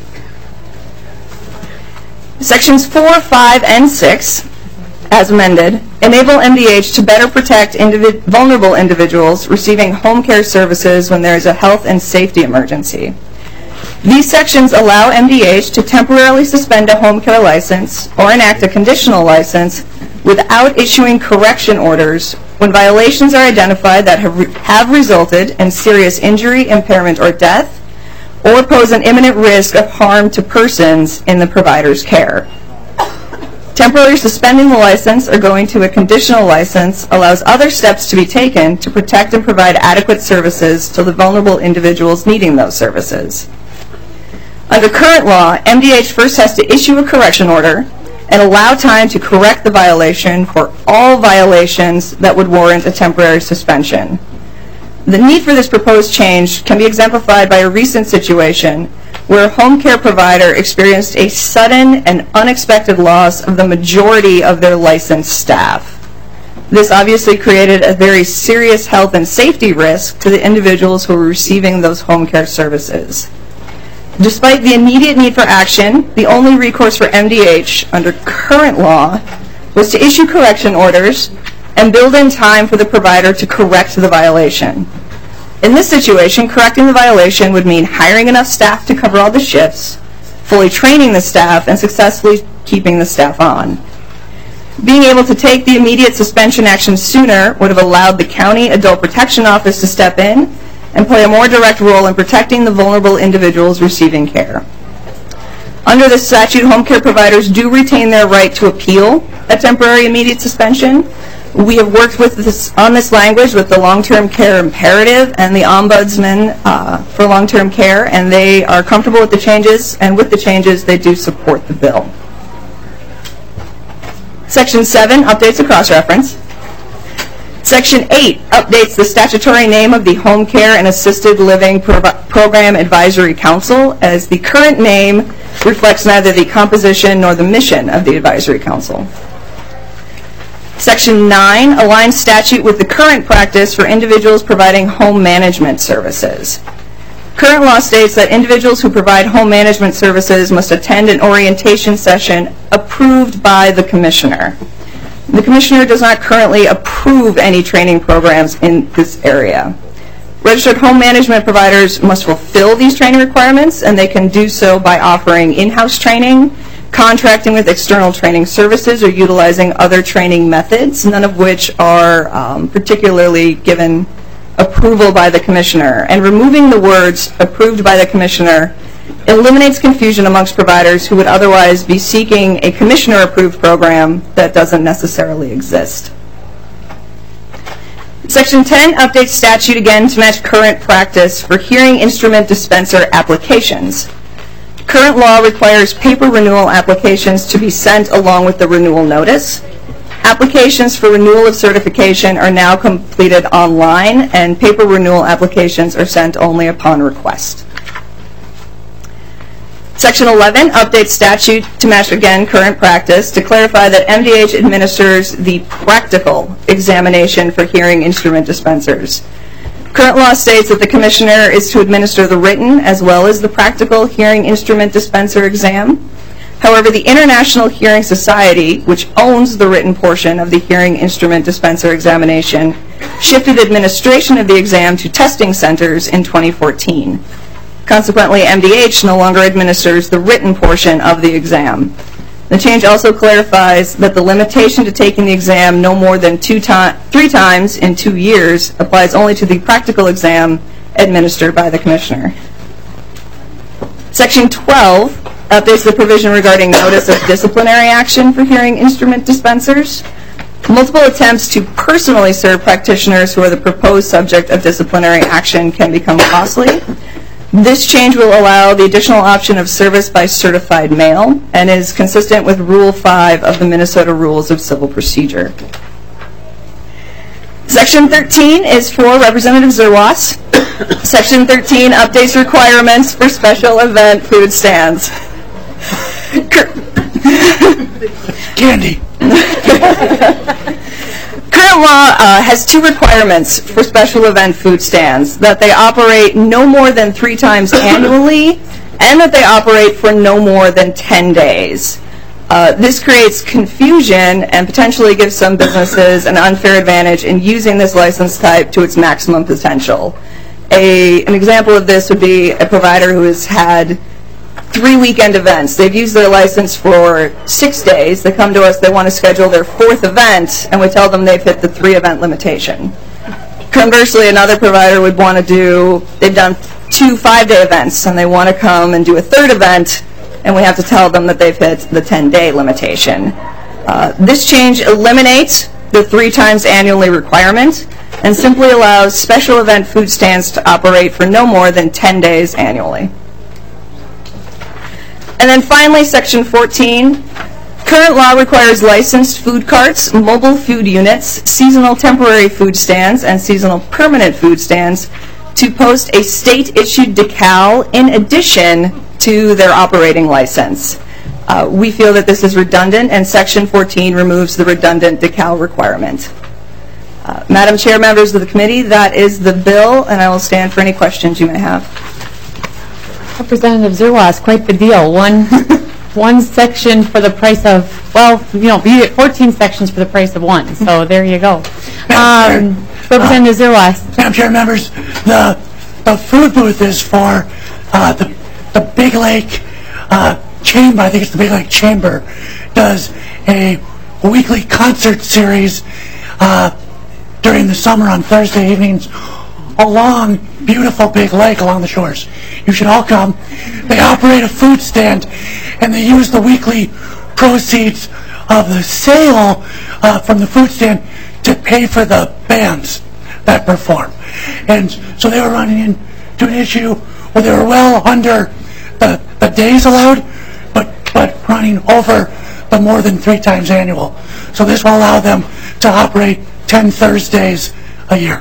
Speaker 22: Sections four, five, and six, as amended, enable M D H to better protect individ- vulnerable individuals receiving home care services when there is a health and safety emergency. These sections allow M D H to temporarily suspend a home care license or enact a conditional license without issuing correction orders when violations are identified that have, re- have resulted in serious injury, impairment, or death, or pose an imminent risk of harm to persons in the provider's care. Temporarily suspending the license or going to a conditional license allows other steps to be taken to protect and provide adequate services to the vulnerable individuals needing those services. Under current law, M D H first has to issue a correction order and allow time to correct the violation for all violations that would warrant a temporary suspension. The need for this proposed change can be exemplified by a recent situation where a home care provider experienced a sudden and unexpected loss of the majority of their licensed staff. This obviously created a very serious health and safety risk to the individuals who were receiving those home care services. Despite the immediate need for action, the only recourse for M D H under current law was to issue correction orders and build in time for the provider to correct the violation. In this situation, correcting the violation would mean hiring enough staff to cover all the shifts, fully training the staff, and successfully keeping the staff on. Being able to take the immediate suspension action sooner would have allowed the County Adult Protection Office to step in and play a more direct role in protecting the vulnerable individuals receiving care. Under the statute, home care providers do retain their right to appeal a temporary immediate suspension. We have worked with this, on this language with the long-term care imperative and the ombudsman uh, for long-term care, and they are comfortable with the changes, and with the changes, they do support the bill. Section seven updates a cross-reference. Section eight updates the statutory name of the Home Care and Assisted Living Pro- Program Advisory Council, as the current name reflects neither the composition nor the mission of the Advisory Council. Section nine aligns statute with the current practice for individuals providing home management services. Current law states that individuals who provide home management services must attend an orientation session approved by the Commissioner. The Commissioner does not currently approve any training programs in this area. Registered home management providers must fulfill these training requirements, and they can do so by offering in-house training, contracting with external training services, or utilizing other training methods, none of which are um, particularly given approval by the Commissioner. And removing the words approved by the Commissioner eliminates confusion amongst providers who would otherwise be seeking a Commissioner-approved program that doesn't necessarily exist. Section ten updates statute again to match current practice for hearing instrument dispenser applications. Current law requires paper renewal applications to be sent along with the renewal notice. Applications for renewal of certification are now completed online, and paper renewal applications are sent only upon request. Section eleven updates statute to match, again, current practice to clarify that M D H administers the practical examination for hearing instrument dispensers. Current law states that the Commissioner is to administer the written as well as the practical hearing instrument dispenser exam. However, the International Hearing Society, which owns the written portion of the hearing instrument dispenser examination, shifted administration of the exam to testing centers in twenty fourteen. Consequently, M D H no longer administers the written portion of the exam. The change also clarifies that the limitation to taking the exam no more than two to- three times in two years applies only to the practical exam administered by the Commissioner. Section twelve updates the provision regarding notice of disciplinary action for hearing instrument dispensers. Multiple attempts to personally serve practitioners who are the proposed subject of disciplinary action can become costly. This change will allow the additional option of service by certified mail and is consistent with Rule five of the Minnesota Rules of Civil Procedure. Section thirteen is for Representative Zerwas. Section thirteen updates requirements for special event food stands. Candy. Current current law uh, has two requirements for special event food stands, that they operate no more than three times annually and that they operate for no more than ten days. Uh, this creates confusion and potentially gives some businesses an unfair advantage in using this license type to its maximum potential. A, an example of this would be a provider who has had three weekend events. They've used their license for six days. They come to us, they want to schedule their fourth event, and we tell them they've hit the three event limitation. Conversely, another provider would want to do, they've done two five-day events, and they want to come and do a third event, and we have to tell them that they've hit the ten-day limitation. Uh, this change eliminates the three times annually requirement and simply allows special event food stands to operate for no more than ten days annually. And then finally, Section fourteen. Current law requires licensed food carts, mobile food units, seasonal temporary food stands, and seasonal permanent food stands to post a state-issued decal in addition to their operating license. Uh, we feel that this is redundant, and Section fourteen removes the redundant decal requirement. Uh, Madam Chair, members of the committee, that is the bill, and I will stand for any questions you may have.
Speaker 1: Representative Zerwas, quite the deal. One, one section for the price of, well, you know, you get fourteen sections for the price of one. So there you go. Um, Representative Zerwas.
Speaker 21: Madam Chair, members, the the food booth is for uh, the the Big Lake uh, Chamber. I think it's the Big Lake Chamber does a weekly concert series uh, during the summer on Thursday evenings along beautiful Big Lake along the shores. You should all come. They operate a food stand, and they use the weekly proceeds of the sale uh, from the food stand to pay for the bands that perform. And so they were running into an issue where they were well under the, the days allowed, but, but running over the more than three times annual. So this will allow them to operate ten Thursdays a year.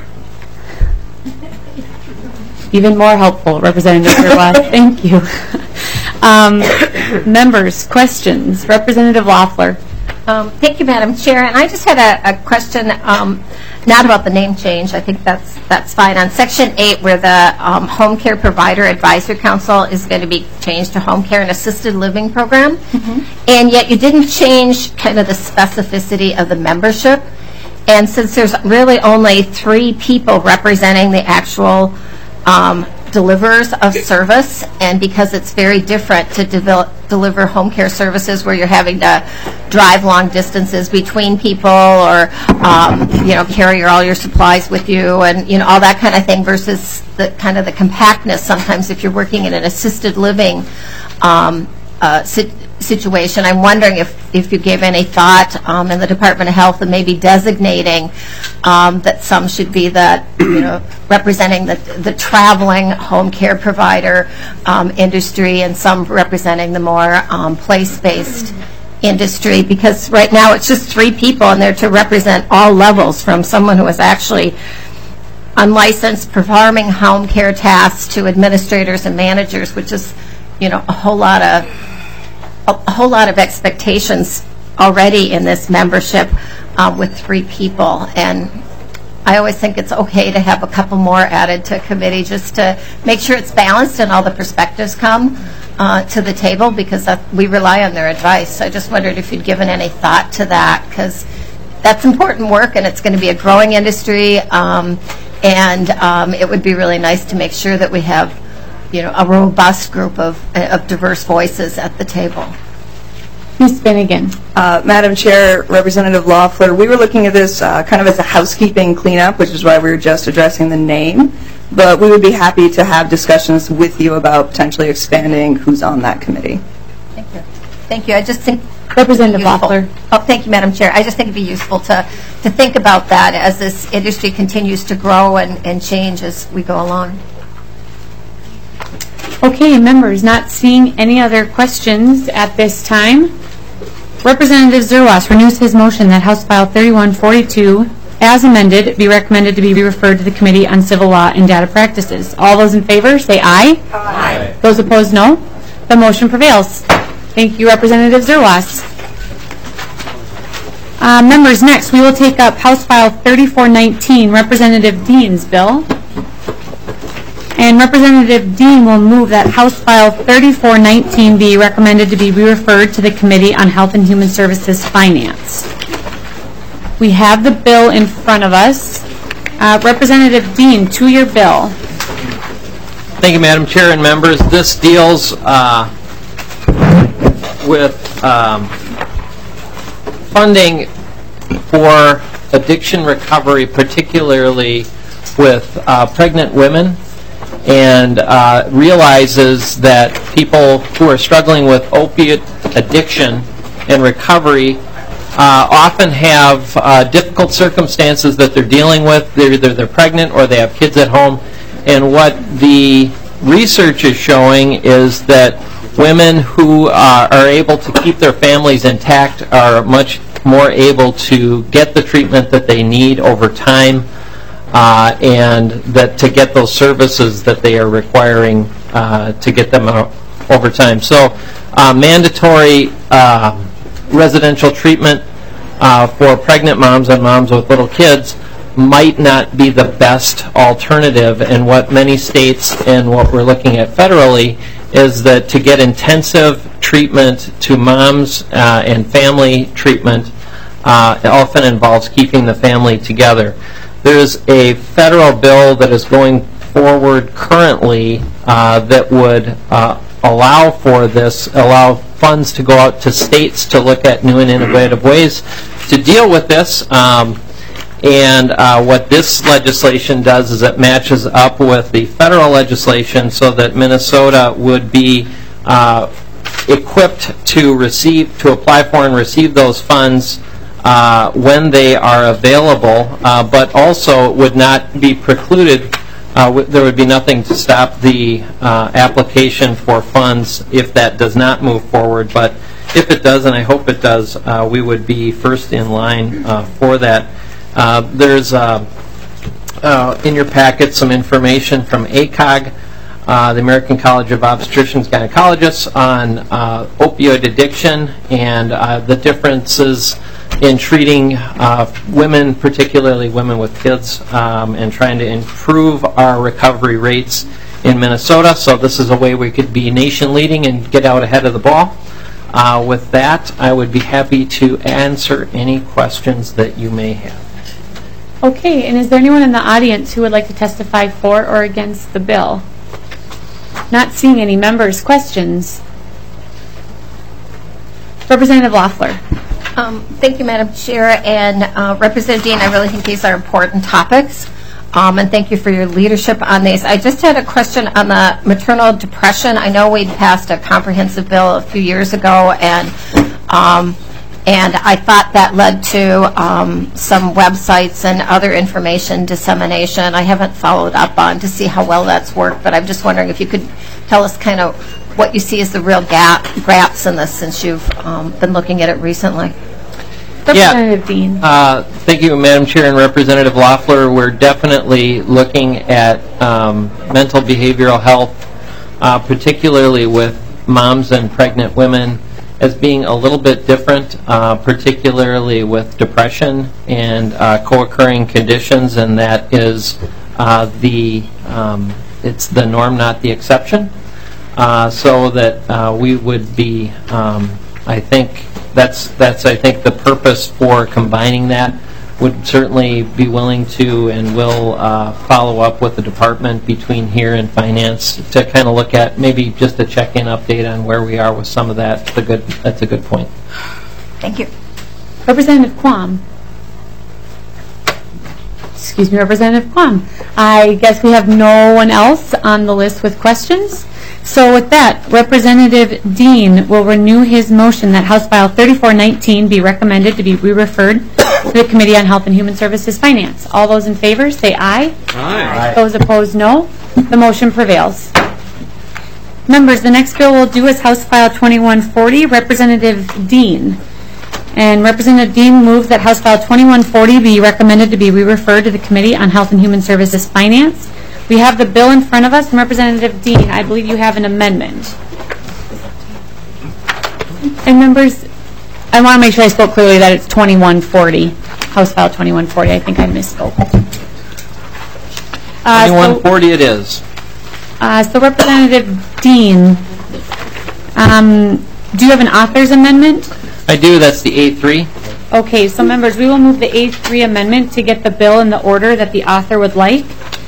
Speaker 1: Even more helpful, Representative Zerwas. Thank you. Um, members, questions? Representative Loeffler.
Speaker 3: Um, thank you, Madam Chair. And I just had a, a question, um, not about the name change. I think that's that's fine. On Section eight, where the um, Home Care Provider Advisory Council is going to be changed to Home Care and Assisted Living Program, mm-hmm. and yet you didn't change kind of the specificity of the membership. And since there's really only three people representing the actual Um, delivers of service, and because it's very different to develop, deliver home care services where you're having to drive long distances between people or um, you know, carry all your supplies with you and you know, all that kind of thing, versus the kind of the compactness sometimes if you're working in an assisted living um, uh, sit situation. I'm wondering if, if you gave any thought um, in the Department of Health and maybe designating um, that some should be the, you know, representing the, the traveling home care provider um, industry and some representing the more um, place-based industry, because right now it's just three people and they're to represent all levels, from someone who is actually unlicensed performing home care tasks to administrators and managers, which is, you know, a whole lot of a whole lot of expectations already in this membership uh, with three people. And I always think it's okay to have a couple more added to a committee just to make sure it's balanced and all the perspectives come uh, to the table, because that, we rely on their advice. I just wondered if you'd given any thought to that, because that's important work and it's going to be a growing industry, um, and um, it would be really nice to make sure that we have, you know, a robust group of, of diverse voices at the table.
Speaker 1: Miz Finnegan.
Speaker 22: Uh, Madam Chair, Representative Loeffler, we were looking at this uh, kind of as a housekeeping cleanup, which is why we were just addressing the name, but we would be happy to have discussions with you about potentially expanding who's on that committee.
Speaker 3: Thank you. Thank you. I just think
Speaker 1: Representative Loeffler.
Speaker 3: Oh, thank you, Madam Chair. I just think it'd be useful to, to think about that as this industry continues to grow and, and change as we go along.
Speaker 1: Okay, members, not seeing any other questions at this time. Representative Zerwas renews his motion that House File thirty-one forty-two, as amended, be recommended to be referred to the Committee on Civil Law and Data Practices. All those in favor, say aye. Aye. Those opposed, no. The motion prevails. Thank you, Representative Zerwas. Uh, Members, next, we will take up House File thirty-four nineteen, Representative Dean's bill. And Representative Dean will move that House File thirty-four nineteen be recommended to be re-referred to the Committee on Health and Human Services Finance. We have the bill in front of us. Uh, Representative Dean, to your bill.
Speaker 19: Thank you, Madam Chair and members. This deals uh, with um, funding for addiction recovery, particularly with uh, pregnant women, and uh, realizes that people who are struggling with opiate addiction and recovery uh, often have uh, difficult circumstances that they're dealing with. They're either they're pregnant or they have kids at home. And what the research is showing is that women who uh, are able to keep their families intact are much more able to get the treatment that they need over time, uh, and that to get those services that they are requiring uh, to get them out over time. So uh, mandatory uh, residential treatment uh, for pregnant moms and moms with little kids might not be the best alternative, and what many states and what we're looking at federally is that to get intensive treatment to moms uh, and family treatment uh, often involves keeping the family together. There's a federal bill that is going forward currently uh, that would uh, allow for this, allow funds to go out to states to look at new and innovative ways to deal with this. Um, And uh, what this legislation does is it matches up with the federal legislation so that Minnesota would be uh, equipped to receive, to apply for and receive those funds uh, when they are available, uh, but also would not be precluded. Uh, w- there would be nothing to stop the uh, application for funds if that does not move forward. But if it does, and I hope it does, uh, we would be first in line uh, for that. Uh, there's uh, uh, in your packet some information from A C O G, uh, the American College of Obstetricians and Gynecologists, on uh, opioid addiction and uh, the differences in treating uh, women, particularly women with kids, um, and trying to improve our recovery rates in Minnesota. So this is a way we could be nation leading and get out ahead of the ball. Uh, with that, I would be happy to answer any questions that you may have.
Speaker 1: Okay, and is there anyone in the audience who would like to testify for or against the bill? Not seeing any members. Questions? Representative Loeffler.
Speaker 3: Um, thank you, Madam Chair, and uh, Representative Dean, I really think these are important topics, um, and thank you for your leadership on these. I just had a question on the maternal depression. I know we passed a comprehensive bill a few years ago, and um, And I thought that led to um, some websites and other information dissemination. I haven't followed up on to see how well that's worked, but I'm just wondering if you could tell us kind of what you see as the real gap, gaps in this since you've um, been looking at it recently.
Speaker 1: Representative Dean.
Speaker 19: Uh, thank you, Madam Chair and Representative Loeffler. We're definitely looking at um, mental behavioral health, uh, particularly with moms and pregnant women, as being a little bit different, uh, particularly with depression and uh, co-occurring conditions, and that is uh, the um, it's the norm, not the exception. Uh, so that uh, we would be, um, I think that's that's I think the purpose for combining that. Would certainly be willing to and will uh, follow up with the department between here and finance to kind of look at maybe just a check-in update on where we are with some of that. That's a good, that's a good point.
Speaker 3: Thank you.
Speaker 1: Representative Quam. Excuse me, Representative Quam. I guess we have no one else on the list with questions. So with that, Representative Dean will renew his motion that House File thirty-four nineteen be recommended to be re-referred to the Committee on Health and Human Services Finance. All those in favor say aye.
Speaker 11: Aye.
Speaker 1: Those opposed, no. The motion prevails. Members, the next bill we'll do is House File twenty-one forty, Representative Dean. And Representative Dean moves that House File twenty-one forty be recommended to be re-referred to the Committee on Health and Human Services Finance. We have the bill in front of us, and Representative Dean, I believe you have an amendment. And members, I want to make sure I spoke clearly that it's twenty-one forty, House File twenty-one forty. I think I misspoke. Uh, so-
Speaker 19: twenty-one forty it is.
Speaker 1: Uh, So Representative Dean, um, do you have an author's amendment?
Speaker 19: I do, that's the A three.
Speaker 1: Okay, so members, we will move the A three amendment to get the bill in the order that the author would like.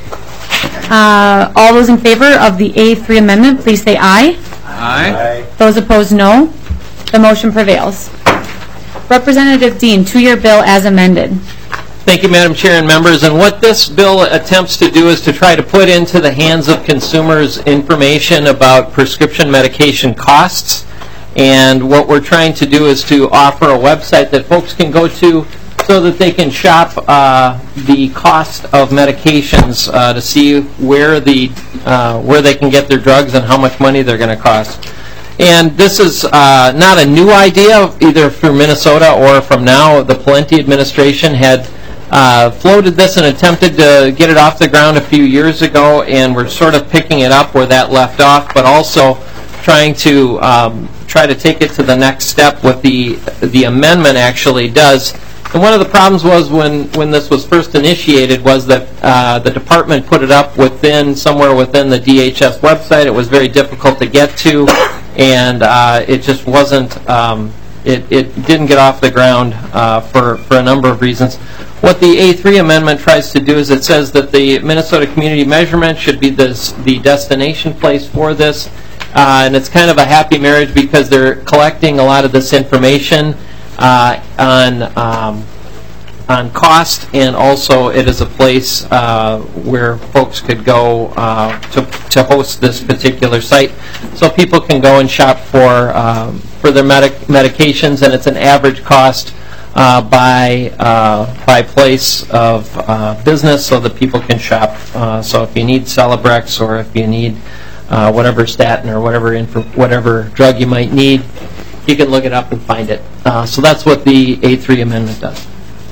Speaker 1: Uh, All those in favor of the A three amendment, please say aye.
Speaker 19: Aye.
Speaker 1: Those opposed, no. The motion prevails. Representative Dean, two-year bill as amended.
Speaker 19: Thank you, Madam Chair and members. And what this bill attempts to do is to try to put into the hands of consumers information about prescription medication costs. And what we're trying to do is to offer a website that folks can go to so that they can shop uh, the cost of medications uh, to see where the uh, where they can get their drugs and how much money they're going to cost. And this is uh, not a new idea, either from Minnesota or from now. The Pawlenty administration had uh, floated this and attempted to get it off the ground a few years ago, and we're sort of picking it up where that left off, but also trying to um, try to take it to the next step. What the the amendment actually does. And one of the problems was when, when this was first initiated was that uh, the department put it up within, somewhere within the D H S website. It was very difficult to get to, and uh, it just wasn't, um, it, it didn't get off the ground uh, for, for a number of reasons. What the A three amendment tries to do is it says that the Minnesota Community Measurement should be this, the destination place for this, uh, and it's kind of a happy marriage because they're collecting a lot of this information Uh, on um, on cost, and also it is a place uh, where folks could go uh, to to host this particular site, so people can go and shop for um, for their medic medications, and it's an average cost uh, by uh, by place of uh, business, so that people can shop. Uh, so if you need Celebrex, or if you need uh, whatever statin or whatever info, whatever drug you might need, you can look it up and find it. Uh, so that's what the A three amendment does.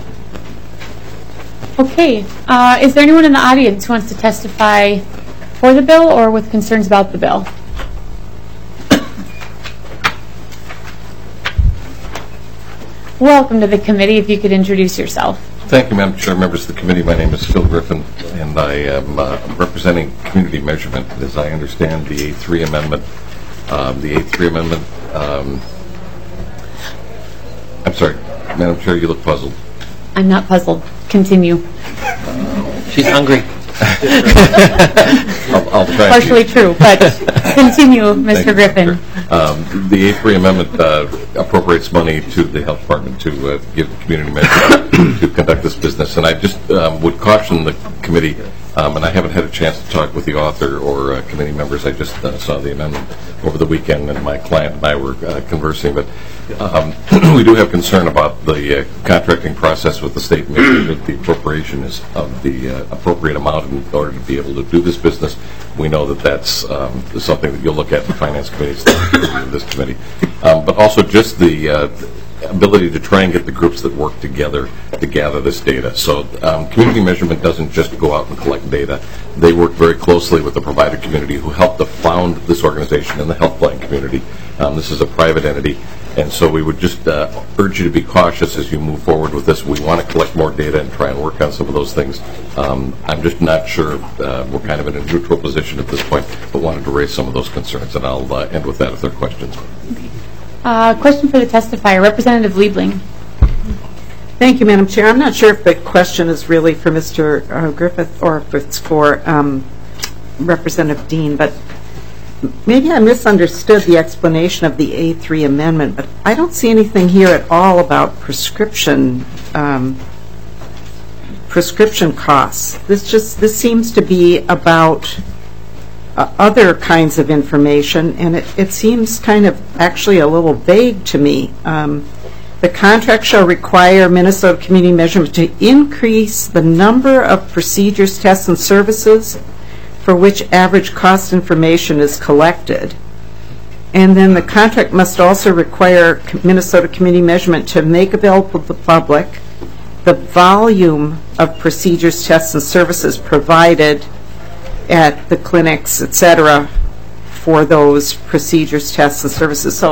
Speaker 1: Okay. Uh, is there anyone in the audience who wants to testify for the bill or with concerns about the bill? Welcome to the committee. If you could introduce yourself.
Speaker 4: Thank you, Madam Chair, members of the committee. My name is Phil Griffin, and I am uh, representing community measurement. As I understand the A three amendment, um, the A three amendment, um, I'm sorry, Madam Chair, you look puzzled.
Speaker 1: I'm not puzzled. Continue.
Speaker 19: She's hungry.
Speaker 4: I'll, I'll try.
Speaker 1: Partially true, but continue, Mister
Speaker 4: Thank you,
Speaker 1: Griffin.
Speaker 4: Um, the A three amendment uh, appropriates money to the health department to uh, give the community measurement to conduct this business. And I just um, would caution the committee, um, and I haven't had a chance to talk with the author or uh, committee members. I just uh, saw the amendment over the weekend, and my client and I were uh, conversing. But um, we do have concern about the uh, contracting process with the state, making sure that the appropriation is of the uh, appropriate amount in order to be able to do this business. We know that that's um, something that you'll look at in the finance committee, this committee, um, but also just the uh, ability to try and get the groups that work together to gather this data. So um, community measurement doesn't just go out and collect data. They work very closely with the provider community who helped to found this organization in the health plan community. Um, this is a private entity, and so we would just uh, urge you to be cautious as you move forward with this. We want to collect more data and try and work on some of those things. Um, I'm just not sure. Uh, we're kind of in a neutral position at this point, but wanted to raise some of those concerns, and I'll uh, end with that if there are questions.
Speaker 1: Uh, question for the testifier, Representative Liebling.
Speaker 10: Thank you, Madam Chair. I'm not sure if the question is really for Mister Uh, Griffith or if it's for um, Representative Dean, but maybe I misunderstood the explanation of the A three amendment, but I don't see anything here at all about prescription um, prescription costs. This just this seems to be about uh, other kinds of information, and it, it seems kind of actually a little vague to me. Um, the contract shall require Minnesota Community Measurement to increase the number of procedures, tests, and services for which average cost information is collected. And then the contract must also require Minnesota Community Measurement to make available to the public the volume of procedures, tests, and services provided at the clinics, et cetera, for those procedures, tests, and services. So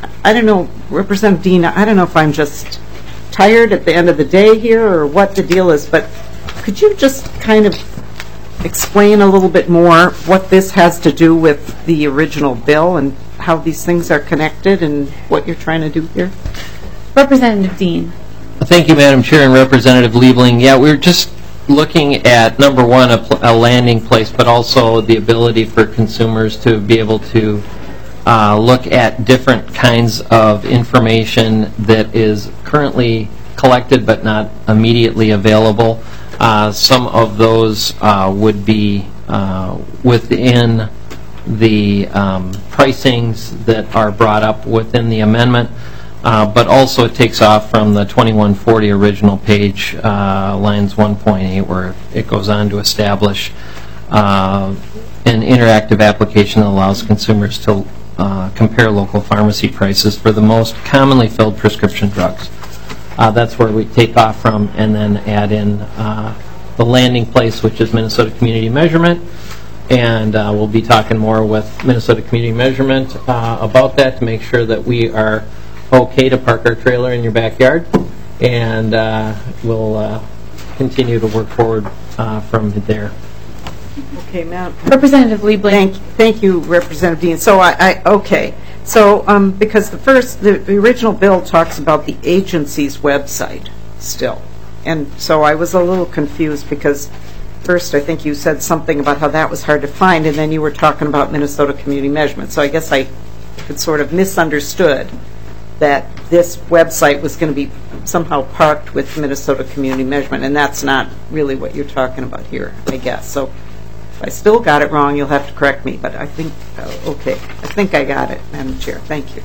Speaker 10: I don't know, Representative Dean, I don't know if I'm just tired at the end of the day here or what the deal is, but could you just kind of explain a little bit more what this has to do with the original bill and how these things are connected and what you're trying to do here?
Speaker 1: Representative Dean.
Speaker 19: Thank you, Madam Chair, and Representative Liebling. Yeah, we're just looking at, number one, a, pl- a landing place, but also the ability for consumers to be able to uh, look at different kinds of information that is currently collected but not immediately available. Uh, some of those uh, would be uh, within the um, pricings that are brought up within the amendment. Uh, but also it takes off from the twenty-one forty original page, uh, lines one point eight, where it goes on to establish uh, an interactive application that allows consumers to uh, compare local pharmacy prices for the most commonly filled prescription drugs. Uh, that's where we take off from, and then add in uh, the landing place, which is Minnesota Community Measurement. And uh, we'll be talking more with Minnesota Community Measurement uh, about that to make sure that we are okay to park our trailer in your backyard, and uh, we'll uh, continue to work forward uh, from there.
Speaker 10: Okay, ma'am.
Speaker 1: Representative Liebling.
Speaker 10: Thank, thank you, Representative Dean. So I, I okay. So um, because the first, the, the original bill talks about the agency's website still, and so I was a little confused because first I think you said something about how that was hard to find, and then you were talking about Minnesota Community Measurement. So I guess I had sort of misunderstood that this website was going to be somehow parked with Minnesota Community Measurement, and that's not really what you're talking about here, I guess. So if I still got it wrong, you'll have to correct me, but I think, uh, okay, I think I got it, Madam Chair. Thank you.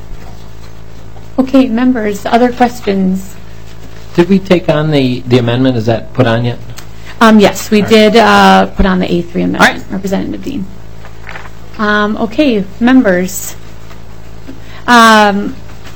Speaker 1: Okay, members, other questions?
Speaker 19: Did we take on the, the amendment? Is that put on yet?
Speaker 1: Um, yes, we did uh, put on the A three amendment,
Speaker 19: right.
Speaker 1: Representative Dean. Um, okay, members. Um,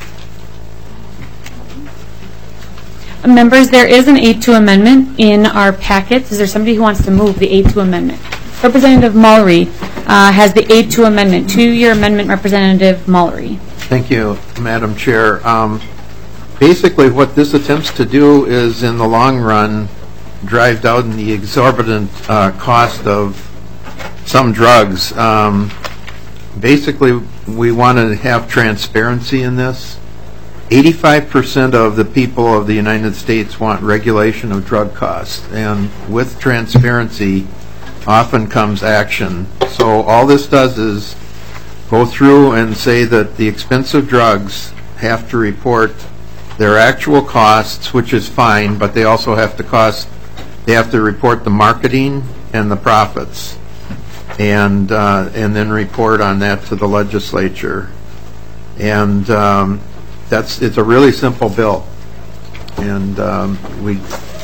Speaker 1: Members, there is an A two amendment in our packets. Is there somebody who wants to move the A two amendment? Representative Mullery uh, has the A two amendment. Two-year amendment, Representative Mullery.
Speaker 5: Thank you, Madam Chair. Um, basically, what this attempts to do is, in the long run, drive down the exorbitant uh, cost of some drugs. Um, basically, we want to have transparency in this. eighty-five percent of the people of the United States want regulation of drug costs, and with transparency often comes action. So all this does is go through and say that the expensive drugs have to report their actual costs, which is fine, but they also have to cost, they have to report the marketing and the profits, and uh, and then report on that to the legislature. And um, That's it's a really simple bill, and um, we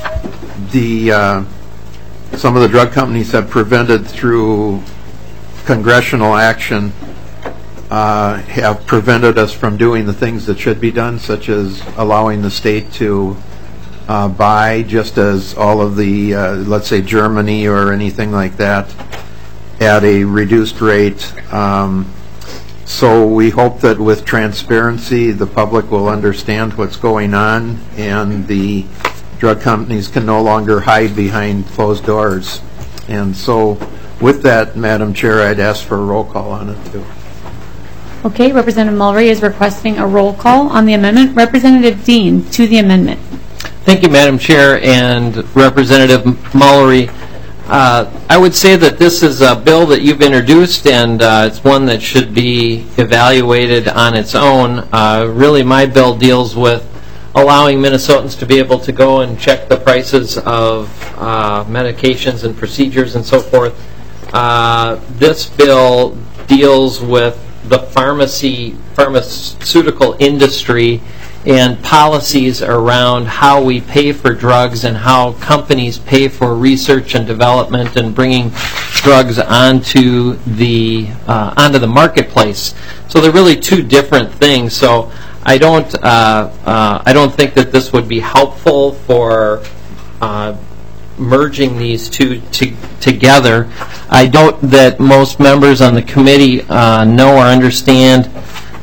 Speaker 5: the uh, some of the drug companies have prevented through congressional action uh, have prevented us from doing the things that should be done, such as allowing the state to uh, buy, just as all of the uh, let's say Germany or anything like that, at a reduced rate. Um, So we hope that with transparency, the public will understand what's going on, and the drug companies can no longer hide behind closed doors. And so with that, Madam Chair, I'd ask for a roll call on it, too.
Speaker 1: Okay, Representative Mullery is requesting a roll call on the amendment. Representative Dean, to the amendment.
Speaker 19: Thank you, Madam Chair, and Representative Mullery. Uh, I would say that this is a bill that you've introduced, and uh, it's one that should be evaluated on its own. Uh, really, my bill deals with allowing Minnesotans to be able to go and check the prices of uh, medications and procedures and so forth. Uh, this bill deals with the pharmacy, pharmaceutical industry and policies around how we pay for drugs and how companies pay for research and development and bringing drugs onto the uh, onto the marketplace. So they're really two different things. So I don't uh, uh, I don't think that this would be helpful for uh, merging these two to, together. I don't that most members on the committee uh, know or understand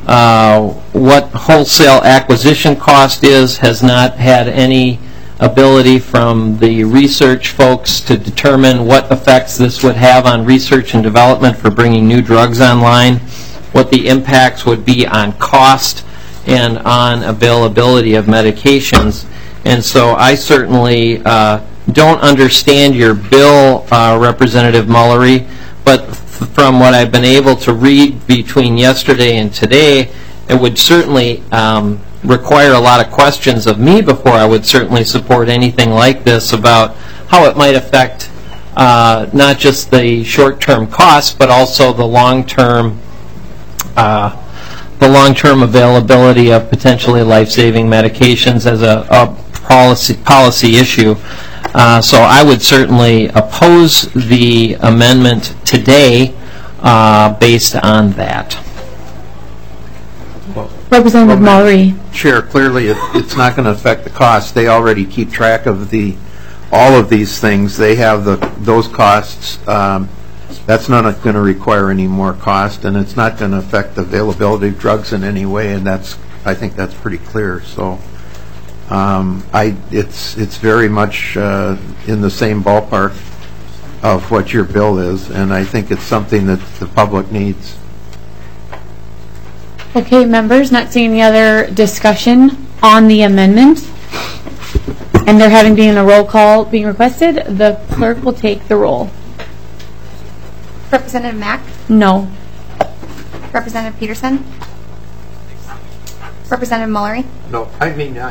Speaker 19: uh, what wholesale acquisition cost is, has not had any ability from the research folks to determine what effects this would have on research and development for bringing new drugs online, what the impacts would be on cost and on availability of medications. And so I certainly uh, don't understand your bill, uh, Representative Mullery, but f- from what I've been able to read between yesterday and today, it would certainly um, require a lot of questions of me before I would certainly support anything like this about how it might affect uh, not just the short-term costs, but also the long-term uh, the long-term availability of potentially life-saving medications as a, a policy policy issue. Uh, so I would certainly oppose the amendment today uh, based on that.
Speaker 1: Representative Mullery.
Speaker 5: Chair, clearly it, it's not going to affect the cost. They already keep track of the all of these things. They have the those costs. Um, that's not going to require any more cost, and it's not going to affect the availability of drugs in any way. And that's I think that's pretty clear. So um, I it's it's very much uh, in the same ballpark of what your bill is, and I think it's something that the public needs.
Speaker 1: Okay, members, not seeing any other discussion on the amendment, and there having been a roll call being requested, the clerk will take the roll.
Speaker 3: Representative Mack?
Speaker 1: No.
Speaker 3: Representative Peterson? Representative Mullery?
Speaker 5: No, I mean I.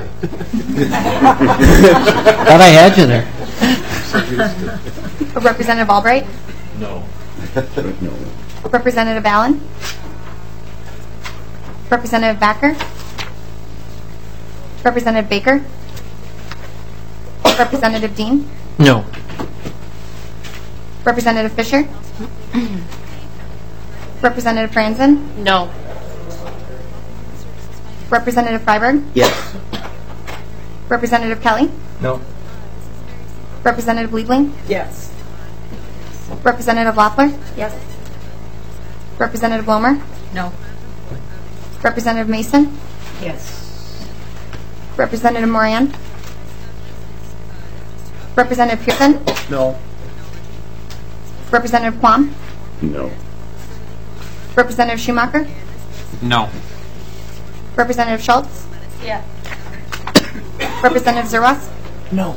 Speaker 19: Thought I had you there.
Speaker 3: Representative Albright?
Speaker 5: No.
Speaker 3: Representative Allen? Representative Backer? Representative Baker? Representative Dean?
Speaker 19: No.
Speaker 3: Representative Fisher? Representative Franzen?
Speaker 1: No.
Speaker 3: Representative Freiberg?
Speaker 5: Yes.
Speaker 3: Representative Kelly?
Speaker 5: No.
Speaker 3: Representative Liebling?
Speaker 22: Yes.
Speaker 3: Representative Loeffler? Yes. Representative Blomer?
Speaker 22: No.
Speaker 3: Representative Mason?
Speaker 22: Yes.
Speaker 3: Representative Moran? Representative Pearson?
Speaker 5: No.
Speaker 3: Representative Quam?
Speaker 15: No.
Speaker 3: Representative Schumacher?
Speaker 19: No.
Speaker 3: Representative Schultz?
Speaker 22: Yeah.
Speaker 3: Representative Zerwas?
Speaker 21: No.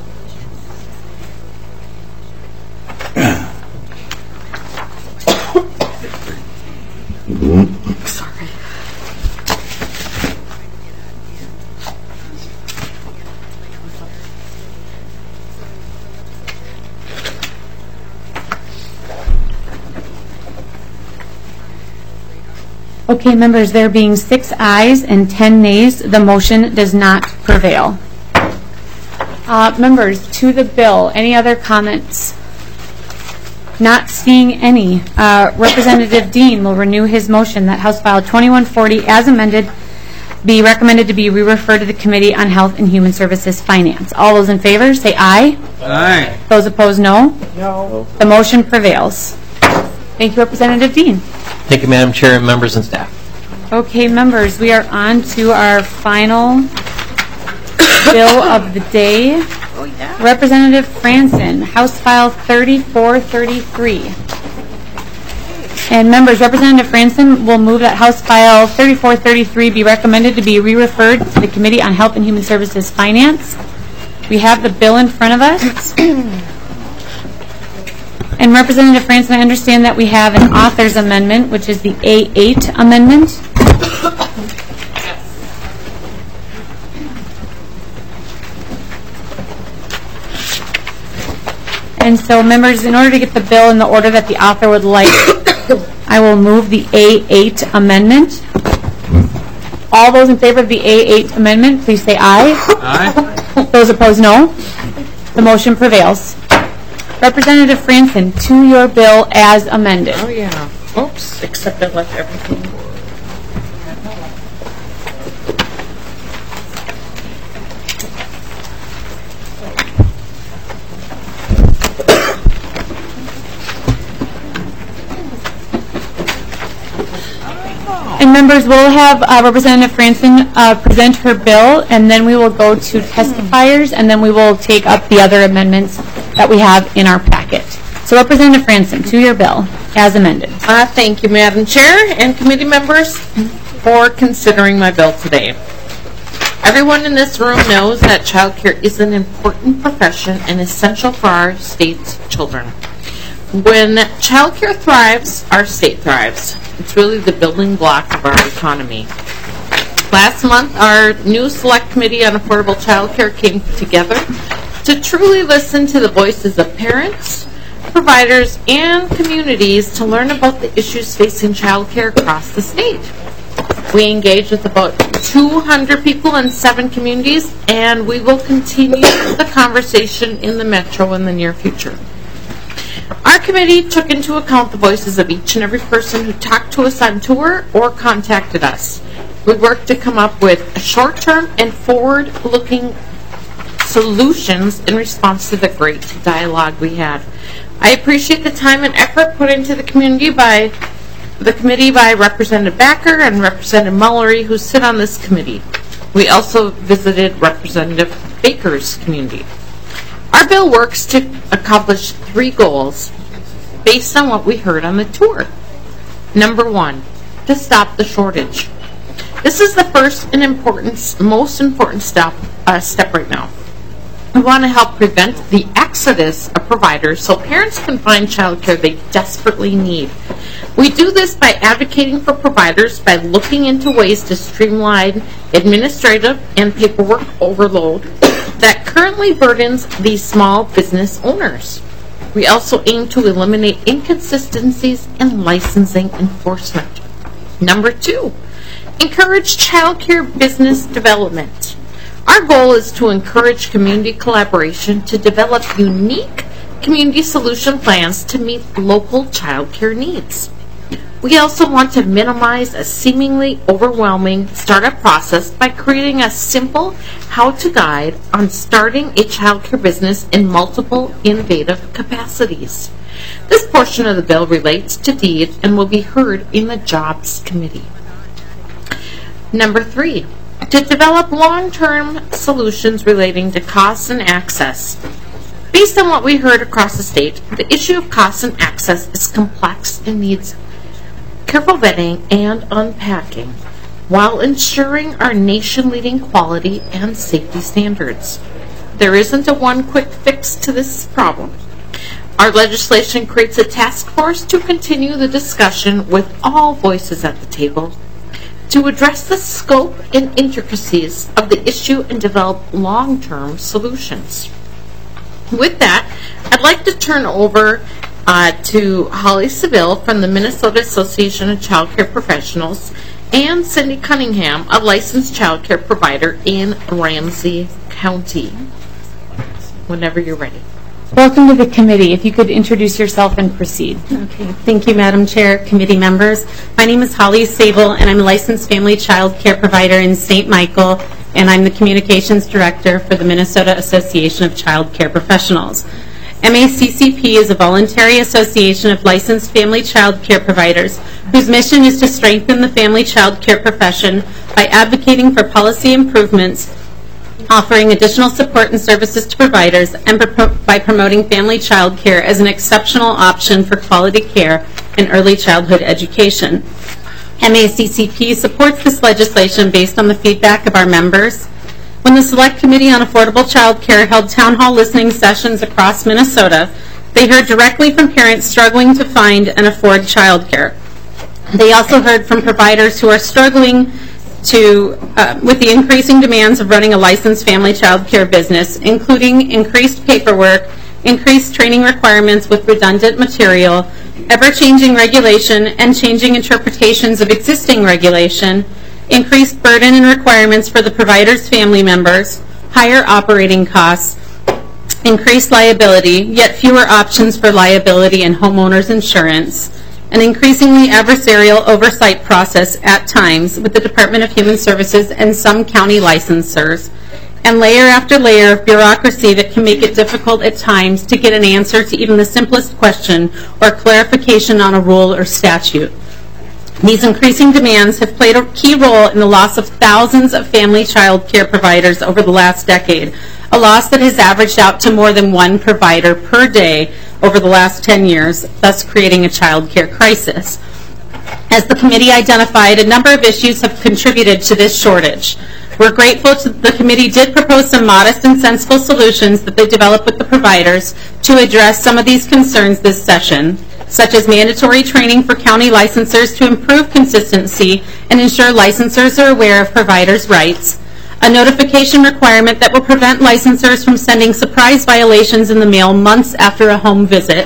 Speaker 22: Sorry.
Speaker 1: Okay, members, there being six ayes and ten nays, the motion does not prevail. Uh, members, to the bill, any other comments? Not seeing any. Uh, Representative Dean will renew his motion that House File twenty-one forty, as amended, be recommended to be re-referred to the Committee on Health and Human Services Finance. All those in favor, say aye.
Speaker 19: Aye.
Speaker 1: Those opposed, no.
Speaker 22: No.
Speaker 1: The motion prevails. Thank you, Representative Dean.
Speaker 19: Thank you, Madam Chair and members and staff.
Speaker 1: Okay, members, we are on to our final bill of the day.
Speaker 3: Oh, yeah.
Speaker 1: Representative Franzen, House File thirty-four thirty-three. And members, Representative Franzen will move that House File thirty-four thirty-three be recommended to be re-referred to the Committee on Health and Human Services Finance. We have the bill in front of us. And Representative Franzen, I understand that we have an author's amendment, which is the A eight amendment. And so, members, in order to get the bill in the order that the author would like, I will move the A eight amendment. All those in favor of the A eight amendment, please say aye.
Speaker 19: Aye.
Speaker 1: Those opposed, no. The motion prevails. Representative Franzen, to your bill as amended.
Speaker 22: Oh, yeah. Oops, except I left everything.
Speaker 1: And And members, we'll have uh, Representative Franson uh, present her bill, and then we will go to testifiers, and then we will take up the other amendments that we have in our packet. So Representative Franson, to your bill, as amended.
Speaker 6: Uh, thank you, Madam Chair and committee members, for considering my bill today. Everyone in this room knows that child care is an important profession and essential for our state's children. When child care thrives, our state thrives. It's really the building block of our economy. Last month, our new Select Committee on Affordable Child Care came together to truly listen to the voices of parents, providers, and communities to learn about the issues facing child care across the state. We engaged with about two hundred people in seven communities, and we will continue the conversation in the Metro in the near future. Our committee took into account the voices of each and every person who talked to us on tour or contacted us. We worked to come up with short-term and forward-looking solutions in response to the great dialogue we had. I appreciate the time and effort put into the community by the committee by Representative Backer and Representative Mullery, who sit on this committee. We also visited Representative Baker's community. Our bill works to accomplish three goals based on what we heard on the tour. Number one, to stop the shortage. This is the first and important, most important step, uh, step right now. We want to help prevent the exodus of providers so parents can find child care they desperately need. We do this by advocating for providers by looking into ways to streamline administrative and paperwork overload that currently burdens these small business owners. We also aim to eliminate inconsistencies in licensing enforcement. Number two, encourage child care business development. Our goal is to encourage community collaboration to develop unique community solution plans to meet local child care needs. We also want to minimize a seemingly overwhelming startup process by creating a simple how-to guide on starting a child care business in multiple innovative capacities. This portion of the bill relates to DEED and will be heard in the Jobs Committee. Number three, to develop long-term solutions relating to costs and access. Based on what we heard across the state, the issue of costs and access is complex and needs careful vetting and unpacking while ensuring our nation-leading quality and safety standards. There isn't a one quick fix to this problem. Our legislation creates a task force to continue the discussion with all voices at the table to address the scope and intricacies of the issue and develop long-term solutions. With that, I'd like to turn over uh, to Holly Seville from the Minnesota Association of Child Care Professionals and Cindy Cunningham, a licensed child care provider in Ramsey County. Whenever you're ready.
Speaker 1: Welcome to the committee. If you could introduce yourself and proceed.
Speaker 7: Okay. Thank you, Madam Chair, committee members. My name is Holly Sable, and I'm a licensed family child care provider in Saint Michael, and I'm the communications director for the Minnesota Association of Child Care Professionals. M A C C P is a voluntary association of licensed family child care providers whose mission is to strengthen the family child care profession by advocating for policy improvements, offering additional support and services to providers, and by promoting family child care as an exceptional option for quality care and early childhood education. M A C C P supports this legislation based on the feedback of our members. When the Select Committee on Affordable Child Care held town hall listening sessions across Minnesota, they heard directly from parents struggling to find and afford child care. They also heard from providers who are struggling to, uh, with the increasing demands of running a licensed family child care business, including increased paperwork, increased training requirements with redundant material, ever-changing regulation and changing interpretations of existing regulation, increased burden and requirements for the provider's family members, higher operating costs, increased liability, yet fewer options for liability and homeowners insurance, an increasingly adversarial oversight process at times with the Department of Human Services and some county licensors, and layer after layer of bureaucracy that can make it difficult at times to get an answer to even the simplest question or clarification on a rule or statute. These increasing demands have played a key role in the loss of thousands of family child care providers over the last decade, a loss that has averaged out to more than one provider per day over the last ten years, thus creating a child care crisis. As the committee identified, a number of issues have contributed to this shortage. We're grateful to the committee did propose some modest and sensible solutions that they developed with the providers to address some of these concerns this session, such as mandatory training for county licensors to improve consistency and ensure licensors are aware of providers' rights, a notification requirement that will prevent licensors from sending surprise violations in the mail months after a home visit,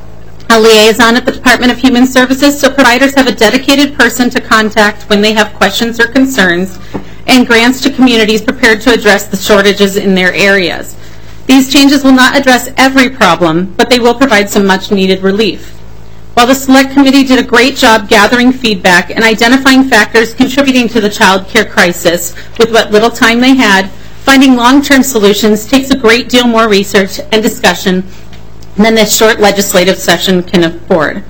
Speaker 7: a liaison at the Department of Human Services so providers have a dedicated person to contact when they have questions or concerns, and grants to communities prepared to address the shortages in their areas. These changes will not address every problem, but they will provide some much-needed relief. While the Select Committee did a great job gathering feedback and identifying factors contributing to the child care crisis with what little time they had, finding long-term solutions takes a great deal more research and discussion than this short legislative session can afford.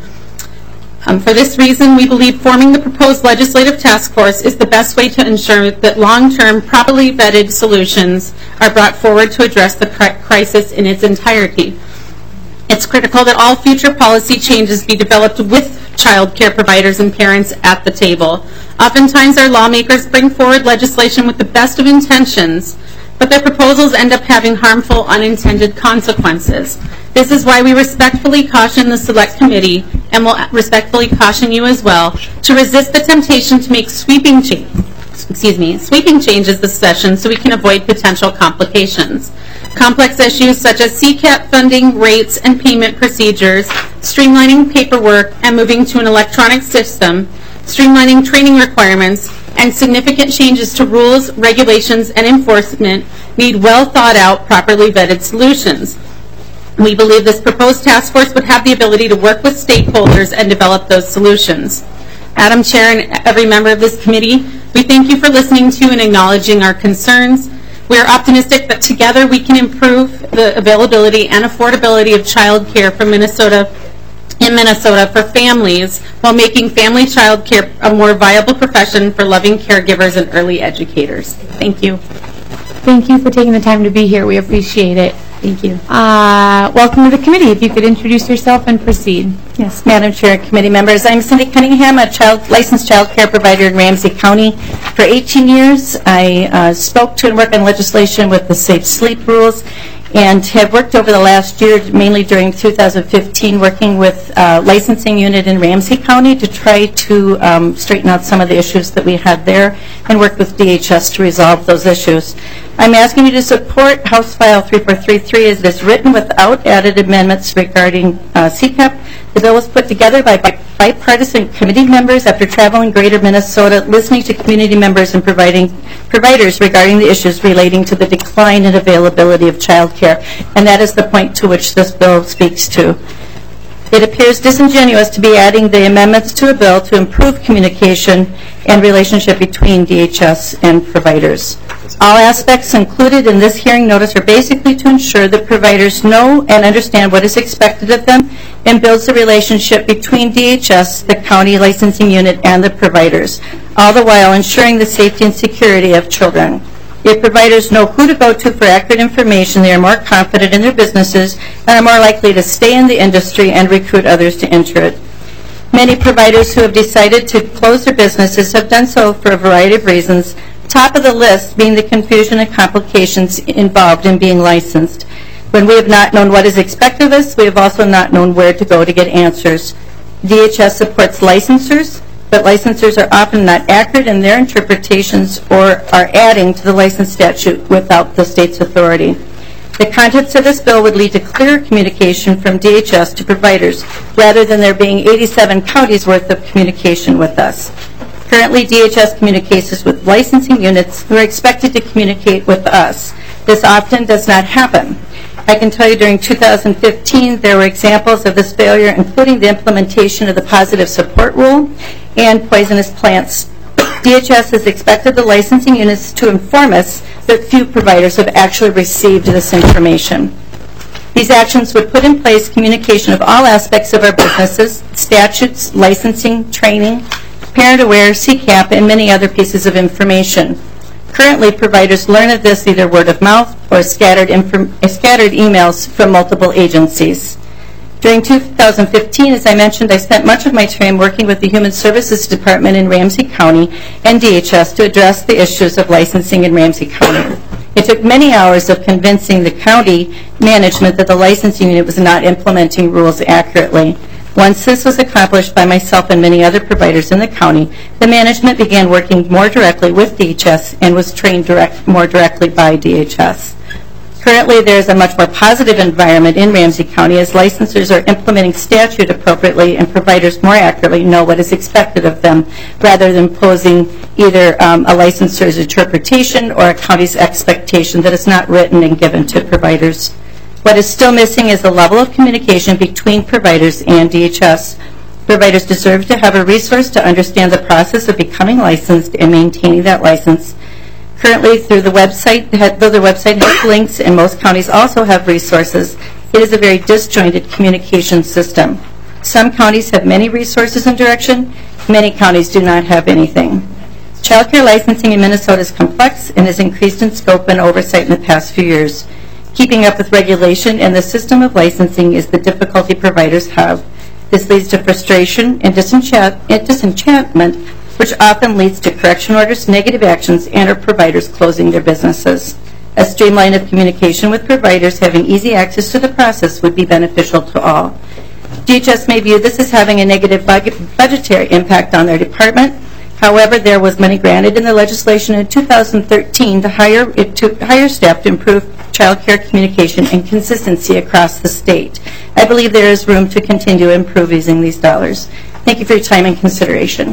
Speaker 7: Um, for this reason, we believe forming the proposed legislative task force is the best way to ensure that long-term, properly vetted solutions are brought forward to address the crisis in its entirety. It's critical that all future policy changes be developed with child care providers and parents at the table. Oftentimes, our lawmakers bring forward legislation with the best of intentions, but their proposals end up having harmful, unintended consequences. This is why we respectfully caution the Select Committee, and will respectfully caution you as well, to resist the temptation to make sweeping change, excuse me, sweeping changes this session so we can avoid potential complications. Complex issues such as C CAP funding, rates, and payment procedures, streamlining paperwork and moving to an electronic system, streamlining training requirements, and significant changes to rules, regulations, and enforcement need well thought out, properly vetted solutions. We believe this proposed task force would have the ability to work with stakeholders and develop those solutions. Madam Chair and every member of this committee, we thank you for listening to and acknowledging our concerns. We are optimistic that together we can improve the availability and affordability of child care for Minnesota in Minnesota for families while making family child care a more viable profession for loving caregivers and early educators. Thank you.
Speaker 1: Thank you for taking the time to be here. We appreciate it.
Speaker 7: Thank you.
Speaker 1: Uh, welcome to the committee. If you could introduce yourself and proceed.
Speaker 8: Yes, Madam Chair, committee members. I'm Cindy Cunningham, a child, licensed child care provider in Ramsey County. For eighteen years, I uh, spoke to and worked on legislation with the Safe Sleep rules, and have worked over the last year, mainly during two thousand fifteen, working with uh, licensing unit in Ramsey County to try to um, straighten out some of the issues that we had there, and work with D H S to resolve those issues. I'm asking you to support House File three four three three as it is written without added amendments regarding uh, C CAP. The bill was put together by bipartisan committee members after traveling greater Minnesota, listening to community members and providing providers regarding the issues relating to the decline in availability of child care, and that is the point to which this bill speaks to. It appears disingenuous to be adding the amendments to a bill to improve communication and relationship between D H S and providers. All aspects included in this hearing notice are basically to ensure that providers know and understand what is expected of them and builds the relationship between D H S, the county licensing unit, and the providers, all the while ensuring the safety and security of children. If providers know who to go to for accurate information, they are more confident in their businesses and are more likely to stay in the industry and recruit others to enter it. Many providers who have decided to close their businesses have done so for a variety of reasons, top of the list being the confusion and complications involved in being licensed. When we have not known what is expected of us, we have also not known where to go to get answers. D H S supports licensors, but licensors are often not accurate in their interpretations or are adding to the license statute without the state's authority. The contents of this bill would lead to clearer communication from D H S to providers, rather than there being eighty-seven counties worth of communication with us. Currently, D H S communicates with licensing units who are expected to communicate with us. This often does not happen. I can tell you during two thousand fifteen, there were examples of this failure, including the implementation of the positive support rule and poisonous plants. D H S has expected the licensing units to inform us that few providers have actually received this information. These actions would put in place communication of all aspects of our businesses, statutes, licensing, training, Parent Aware, C CAP, and many other pieces of information. Currently, providers learn of this either word of mouth or scattered, inform- scattered emails from multiple agencies. During two thousand fifteen, as I mentioned, I spent much of my time working with the Human Services Department in Ramsey County and D H S to address the issues of licensing in Ramsey County. It took many hours of convincing the county management that the licensing unit was not implementing rules accurately. Once this was accomplished by myself and many other providers in the county, the management began working more directly with D H S and was trained direct, more directly by D H S. Currently, there is a much more positive environment in Ramsey County as licensors are implementing statute appropriately and providers more accurately know what is expected of them rather than posing either um, a licensor's interpretation or a county's expectation that is not written and given to providers. What is still missing is the level of communication between providers and D H S. Providers deserve to have a resource to understand the process of becoming licensed and maintaining that license. Currently, through the website, though the website has links and most counties also have resources, it is a very disjointed communication system. Some counties have many resources and direction. Many counties do not have anything. Child care licensing in Minnesota is complex and has increased in scope and oversight in the past few years. Keeping up with regulation and the system of licensing is the difficulty providers have. This leads to frustration and disenchant- and disenchantment, which often leads to correction orders, negative actions, and or providers closing their businesses. A streamline of communication with providers having easy access to the process would be beneficial to all. D H S may view this as having a negative budgetary impact on their department. However, there was money granted in the legislation in two thousand thirteen to hire, to hire staff to improve child care communication and consistency across the state. I believe there is room to continue to improve using these dollars. Thank you for your time and consideration.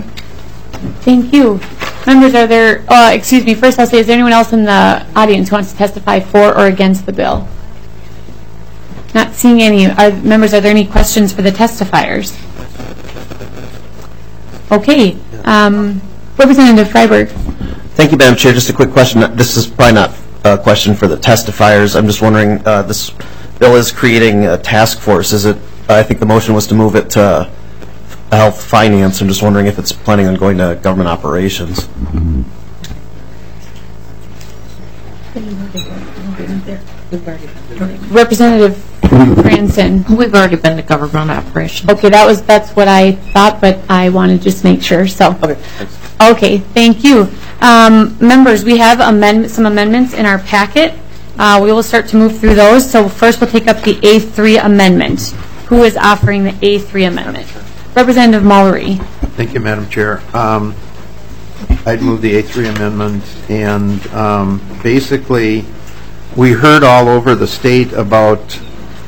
Speaker 1: Thank you. Members, are there, uh, excuse me, first I'll say, is there anyone else in the audience who wants to testify for or against the bill? Not seeing any. Are, members, are there any questions for the testifiers? Okay. Um, Representative Freiberg.
Speaker 2: Thank you, Madam Chair. Just a quick question. This is probably not a question for the testifiers. I'm just wondering, uh, this bill is creating a task force. Is it, I think the motion was to move it to Health Finance. I'm just wondering if it's planning on going to Government Operations.
Speaker 1: Representative Franson.
Speaker 6: We've already been to Government Operations.
Speaker 1: Okay, that was that's what I thought, but I want to just make sure. So.
Speaker 2: Okay. Thanks.
Speaker 1: Okay, thank you. Um, members, we have amend some amendments in our packet. Uh, we will start to move through those. So first we'll take up the A three amendment. Who is offering the A three amendment? Representative Mallory.
Speaker 5: Thank you, Madam Chair. Um, I'd move the A three amendment, and um, basically we heard all over the state about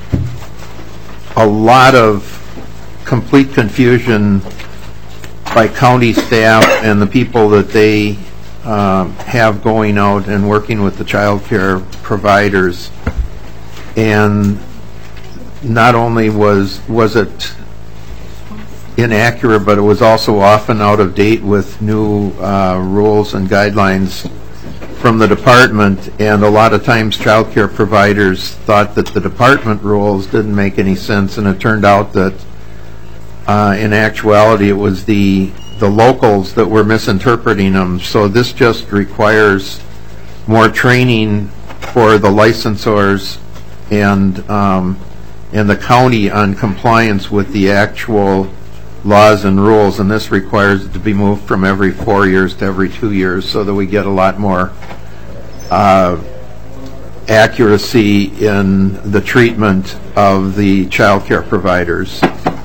Speaker 5: a lot of complete confusion by county staff and the people that they um, have going out and working with the child care providers. And not only was was it inaccurate, but it was also often out of date with new uh, rules and guidelines from the department, and a lot of times child care providers thought that the department rules didn't make any sense, and it turned out that uh, in actuality it was the the locals that were misinterpreting them. So this just requires more training for the licensors and um, and the county on compliance with the actual laws and rules, and this requires it to be moved from every four years to every two years so that we get a lot more uh, accuracy in the treatment of the child care providers.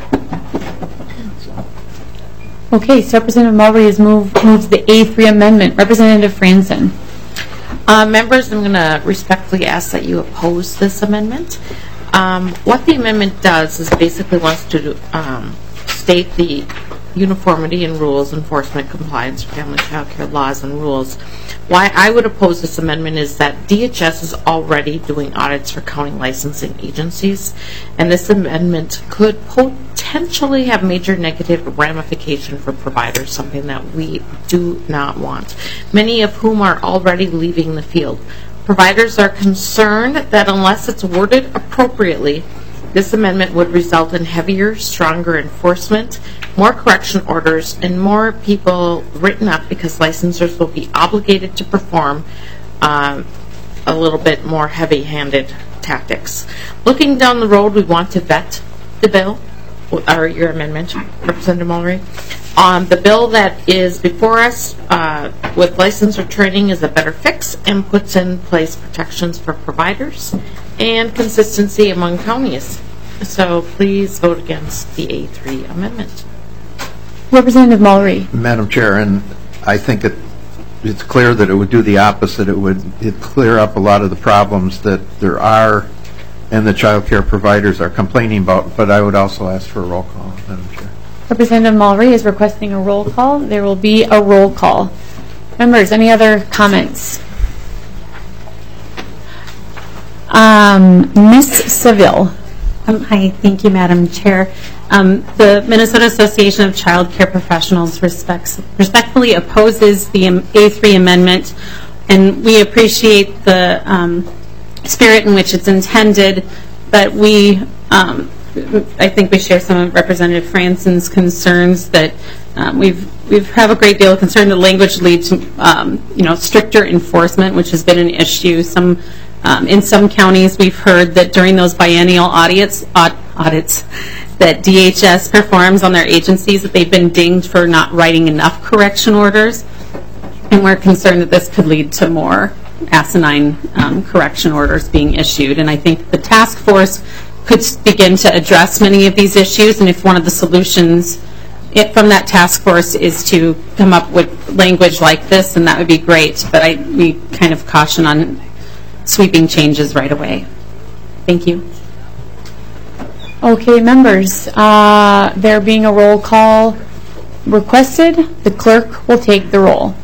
Speaker 1: Okay, so Representative Mulberry has moved, moved the A three amendment. Representative Franson.
Speaker 6: Uh, members, I'm going to respectfully ask that you oppose this amendment. Um, what the amendment does is basically wants to um, state the uniformity in rules, enforcement, compliance, family child care laws and rules. Why I would oppose this amendment is that D H S is already doing audits for county licensing agencies, and this amendment could potentially have major negative ramification for providers, something that we do not want, many of whom are already leaving the field. Providers are concerned that unless it's worded appropriately, This amendment would result in heavier, stronger enforcement, more correction orders, and more people written up because licensors will be obligated to perform uh, a little bit more heavy-handed tactics. Looking down the road, we want to vet the bill, or your amendment, Representative Mullery. Um, the bill that is before us uh, with licensor training is a better fix and puts in place protections for providers and consistency among counties. So please vote against the A three amendment.
Speaker 1: Representative Mullery.
Speaker 5: Madam Chair, and I think it, it's clear that it would do the opposite. It would it clear up a lot of the problems that there are and the child care providers are complaining about, but I would also ask for a roll call, Madam Chair.
Speaker 1: Representative Mullery is requesting a roll call. There will be a roll call. Members, any other comments? Um, Miz Seville.
Speaker 7: Um, hi, thank you, Madam Chair. Um, the Minnesota Association of Child Care Professionals respects, respectfully opposes the A three amendment, and we appreciate the um, spirit in which it's intended, but we, um, I think we share some of Representative Franson's concerns that um, we've we have a great deal of concern the language leads to um, you know stricter enforcement, which has been an issue. Some um, in some counties we've heard that during those biennial audits aud audits that D H S performs on their agencies that they've been dinged for not writing enough correction orders, and we're concerned that this could lead to more asinine um, correction orders being issued. And I think the task force could begin to address many of these issues, and if one of the solutions it, from that task force is to come up with language like this, then that would be great. But I, we kind of caution on sweeping changes right away. Thank you.
Speaker 1: Okay, members, uh, there being a roll call requested, the clerk will take the roll.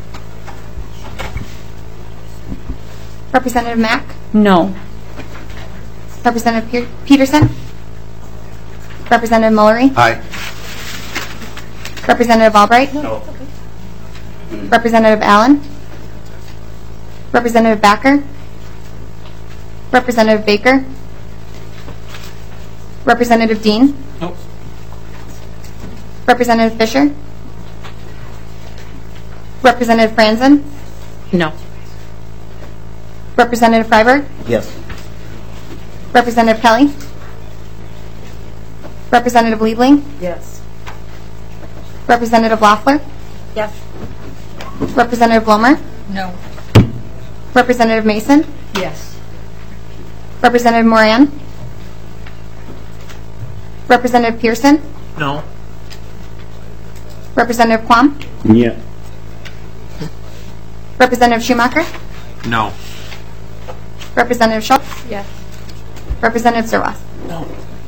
Speaker 9: Representative Mack?
Speaker 1: No.
Speaker 9: Representative Pe Peterson? Representative Mullery?
Speaker 5: Aye.
Speaker 9: Representative Albright?
Speaker 5: No.
Speaker 9: Representative Allen? Representative Backer? Representative Baker? Representative Dean?
Speaker 11: Nope.
Speaker 9: Representative Fisher? Representative Franzen?
Speaker 6: No.
Speaker 9: Representative Freiberg?
Speaker 2: Yes.
Speaker 9: Representative Kelly? Representative Liebling?
Speaker 10: Yes.
Speaker 9: Representative Loeffler?
Speaker 10: Yes.
Speaker 9: Representative Blomer?
Speaker 10: No.
Speaker 9: Representative Mason?
Speaker 10: Yes.
Speaker 9: Representative Moran? Representative Pearson?
Speaker 5: No.
Speaker 9: Representative Quam?
Speaker 15: Yeah.
Speaker 9: Representative Schumacher?
Speaker 5: No.
Speaker 9: Representative Schultz?
Speaker 10: Yes.
Speaker 9: Representative Zerwas?
Speaker 10: No.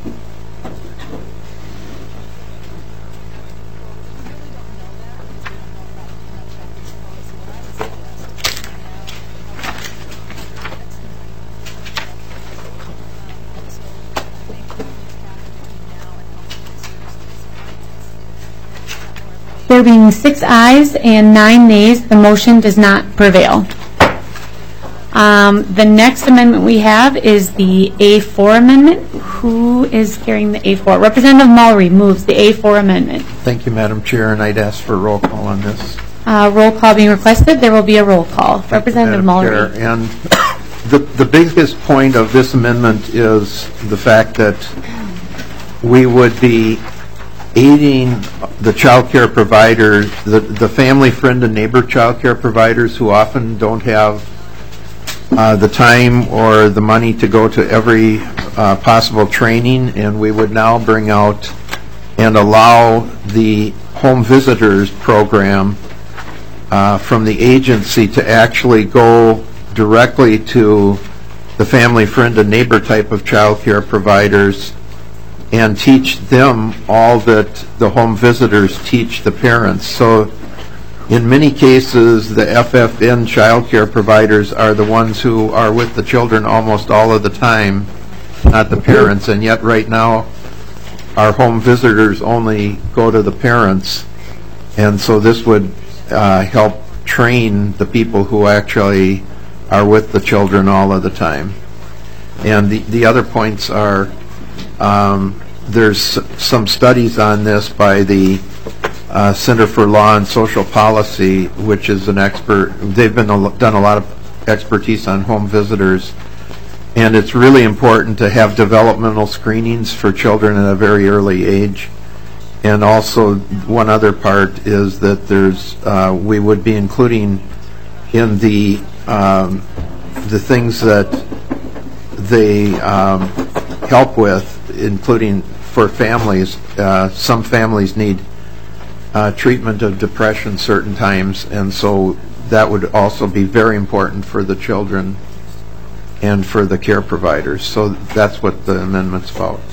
Speaker 1: There being six ayes and nine nays, the motion does not prevail. Um, the next amendment we have is the A four amendment. Who is carrying the A four? Representative Mullery moves the A four amendment.
Speaker 5: Thank you, Madam Chair, and I'd ask for a roll call on this.
Speaker 1: Uh, roll call being requested. There will be a roll call.
Speaker 5: Thank
Speaker 1: Representative
Speaker 5: you, Madam
Speaker 1: Mullery.
Speaker 5: Chair. And the, the biggest point of this amendment is the fact that we would be aiding the child care providers, the, the family, friend, and neighbor child care providers who often don't have uh, the time or the money to go to every uh, possible training, and we would now bring out and allow the home visitors program uh, from the agency to actually go directly to the family, friend, and neighbor type of child care providers and teach them all that the home visitors teach the parents. So in many cases, the F F N child care providers are the ones who are with the children almost all of the time, not the parents. And yet right now, our home visitors only go to the parents. And so this would uh, help train the people who actually are with the children all of the time. And the, the other points are Um, There's some studies on this by the uh, Center for Law and Social Policy, which is an expert. They've been a, done a lot of expertise on home visitors, and it's really important to have developmental screenings for children at a very early age. And also, one other part is that there's uh, we would be including in the um, the things that they um, help with, including for families. Uh, some families need uh, treatment of depression certain times, and so that would also be very important for the children and for the care providers. So that's what the amendment's about.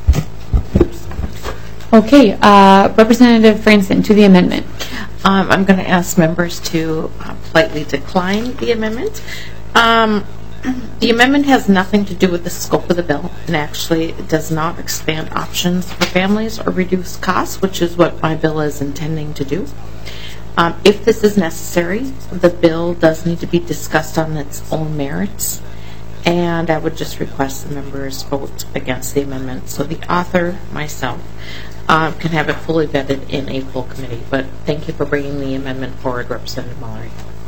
Speaker 1: Okay, uh, Representative Franson to the amendment.
Speaker 6: Um, I'm going to ask members to uh, politely decline the amendment. Um, The amendment has nothing to do with the scope of the bill, and actually it does not expand options for families or reduce costs, which is what my bill is intending to do. Um, if this is necessary, the bill does need to be discussed on its own merits, and I would just request the members vote against the amendment so the author, myself, uh, can have it fully vetted in a full committee. But thank you for bringing the amendment forward, Representative Mullery.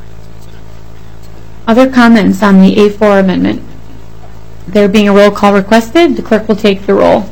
Speaker 1: Other comments on the A four amendment? There being a roll call requested, the clerk will take the roll.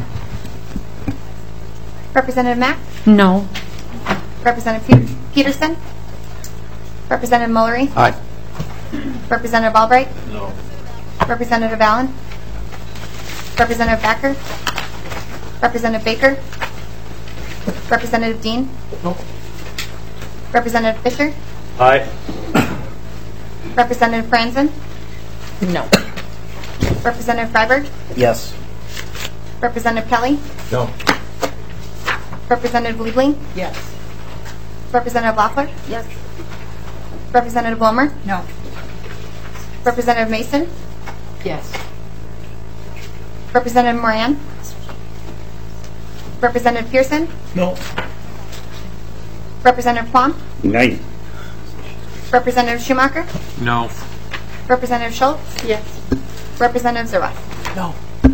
Speaker 9: Representative Mack?
Speaker 1: No.
Speaker 9: Representative Pe- Peterson? Representative Mullery?
Speaker 5: Aye.
Speaker 9: Representative Albright?
Speaker 5: No.
Speaker 9: Representative Allen? Representative Backer? Representative Baker? Representative Dean?
Speaker 5: No.
Speaker 9: Representative Fisher?
Speaker 15: Aye.
Speaker 9: Representative Franzen?
Speaker 6: No.
Speaker 9: Representative Freiberg?
Speaker 2: Yes.
Speaker 9: Representative Kelly?
Speaker 5: No.
Speaker 9: Representative Liebling?
Speaker 6: Yes.
Speaker 9: Representative Loeffler? Yes. Representative Blomer?
Speaker 6: No.
Speaker 9: Representative Mason?
Speaker 6: Yes.
Speaker 9: Representative Moran? Representative Pearson?
Speaker 21: No.
Speaker 9: Representative Plum?
Speaker 21: Nay.
Speaker 9: Representative Schumacher?
Speaker 21: No.
Speaker 9: Representative Schultz?
Speaker 6: Yes.
Speaker 9: Representative Zerwas?
Speaker 21: No.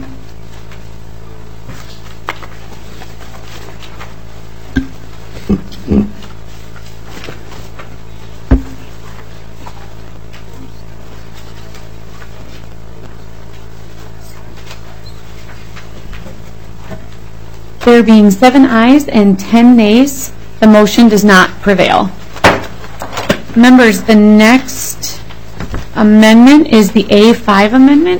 Speaker 1: There being seven ayes and ten nays, the motion does not prevail. Members, the next amendment is the A five amendment.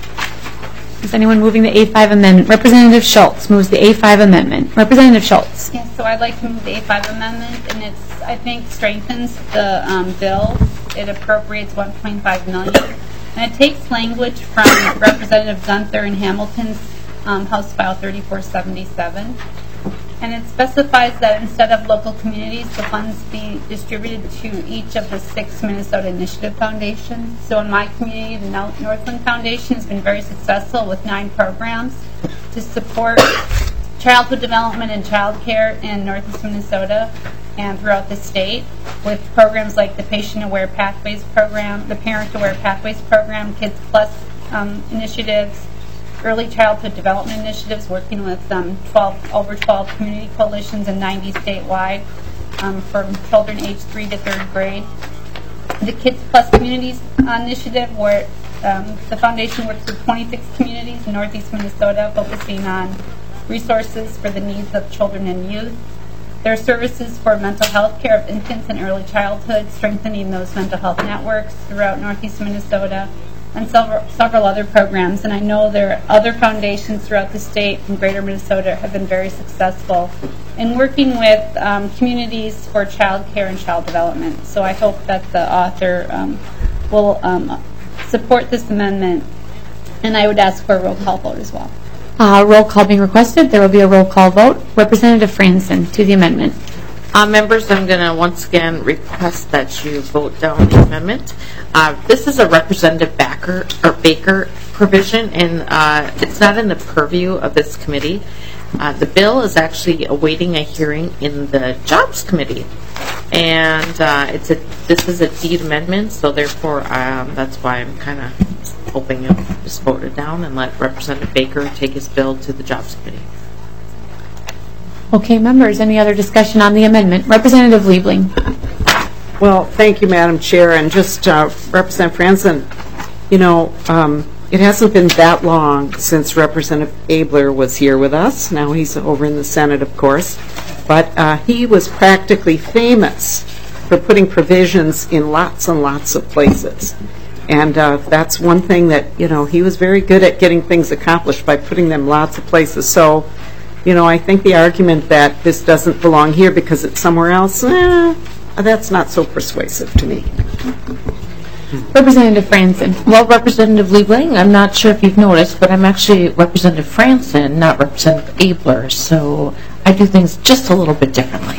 Speaker 1: Is anyone moving the A five amendment? Representative Schultz moves the A five amendment. Representative Schultz.
Speaker 12: Yes, so I'd like to move the A five amendment, and it's, I think, strengthens the um, bill. It appropriates one point five million dollars, and it takes language from Representative Gunther and Hamilton's um, House File thirty-four seventy-seven, and it specifies that instead of local communities, the funds be distributed to each of the six Minnesota Initiative Foundations. So in my community, the Northland Foundation has been very successful with nine programs to support childhood development and child care in Northeast Minnesota and throughout the state, with programs like the Patient Aware Pathways Program, the Parent Aware Pathways Program, Kids Plus um, initiatives, early childhood development initiatives, working with um, twelve, over twelve community coalitions and ninety statewide um, from children aged three to third grade. The Kids Plus Communities uh, initiative, where um, the foundation works with twenty-six communities in Northeast Minnesota, focusing on resources for the needs of children and youth. There are services for mental health care of infants and early childhood, strengthening those mental health networks throughout Northeast Minnesota, and several, several other programs. And I know there are other foundations throughout the state and greater Minnesota have been very successful in working with um, communities for child care and child development. So I hope that the author um, will um, support this amendment, and I would ask for a roll call vote as well.
Speaker 1: Uh, roll call being requested. There will be a roll call vote. Representative Franson to the amendment.
Speaker 6: Uh, members, I'm going to once again request that you vote down the amendment. Uh, this is a Representative Backer or Baker provision, and uh, it's not in the purview of this committee. Uh, the bill is actually awaiting a hearing in the Jobs Committee, and uh, it's a this is a deed amendment, so therefore um, that's why I'm kind of hoping it is voted down and let Representative Baker take his bill to the Jobs Committee.
Speaker 1: Okay, members, any other discussion on the amendment? Representative Liebling.
Speaker 10: Well, thank you, Madam Chair, and just uh, Representative Franzen, you know, um, it hasn't been that long since Representative Abler was here with us. Now he's over in the Senate, of course, but uh, he was practically famous for putting provisions in lots and lots of places. And uh, that's one thing that, you know, he was very good at getting things accomplished by putting them lots of places. So, you know, I think the argument that this doesn't belong here because it's somewhere else, eh, that's not so persuasive to me.
Speaker 1: Representative Franzen.
Speaker 6: Well, Representative Liebling, I'm not sure if you've noticed, but I'm actually Representative Franzen, not Representative Abler, so I do things just a little bit differently.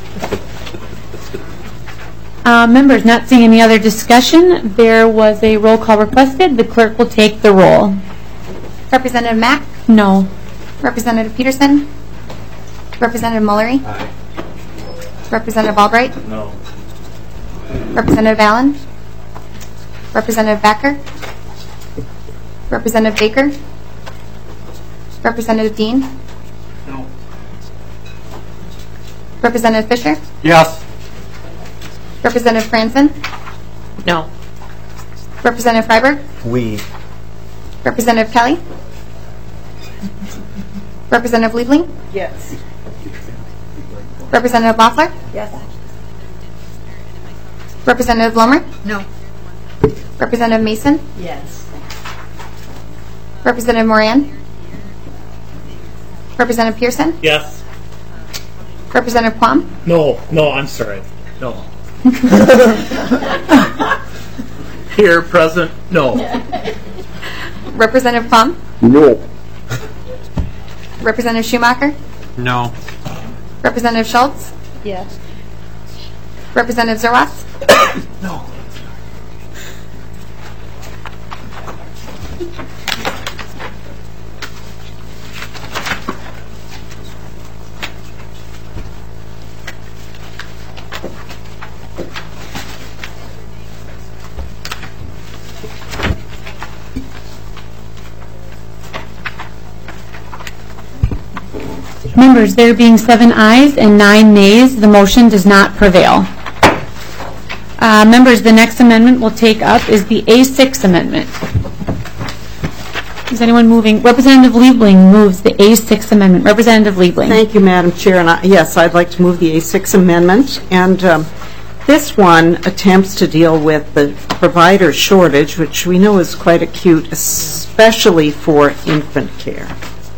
Speaker 1: Uh, members, not seeing any other discussion, there was a roll call requested. The clerk will take the roll.
Speaker 9: Representative Mack?
Speaker 1: No.
Speaker 9: Representative Peterson? Representative Mullery?
Speaker 21: Aye.
Speaker 9: Representative Albright?
Speaker 21: No.
Speaker 9: Representative Allen? Representative Becker? Representative Baker? Representative Dean?
Speaker 21: No.
Speaker 9: Representative Fisher?
Speaker 21: Yes.
Speaker 9: Representative Franzen?
Speaker 6: No.
Speaker 9: Representative Freiberg?
Speaker 2: We.
Speaker 9: Representative Kelly? Representative Liebling?
Speaker 10: Yes.
Speaker 9: Representative Loeffler?
Speaker 10: Yes.
Speaker 9: Representative Blomer?
Speaker 10: No.
Speaker 9: Representative Mason?
Speaker 10: Yes.
Speaker 9: Representative Moran? Representative Pearson?
Speaker 21: Yes.
Speaker 9: Representative Plum?
Speaker 21: No. No, I'm sorry. No. Here, present. No.
Speaker 9: Representative Plum?
Speaker 17: No.
Speaker 9: Representative Schumacher?
Speaker 5: No.
Speaker 9: Representative Schultz?
Speaker 10: Yes.
Speaker 9: Representative Zerwas?
Speaker 21: No.
Speaker 1: Members, there being seven ayes and nine nays, the motion does not prevail. Uh, members, the next amendment we'll take up is the A six amendment. Is anyone moving? Representative Liebling moves the A six amendment. Representative Liebling.
Speaker 10: Thank you, Madam Chair. And I, yes, I'd like to move the A six amendment. And um, this one attempts to deal with the provider shortage, which we know is quite acute, especially for infant care.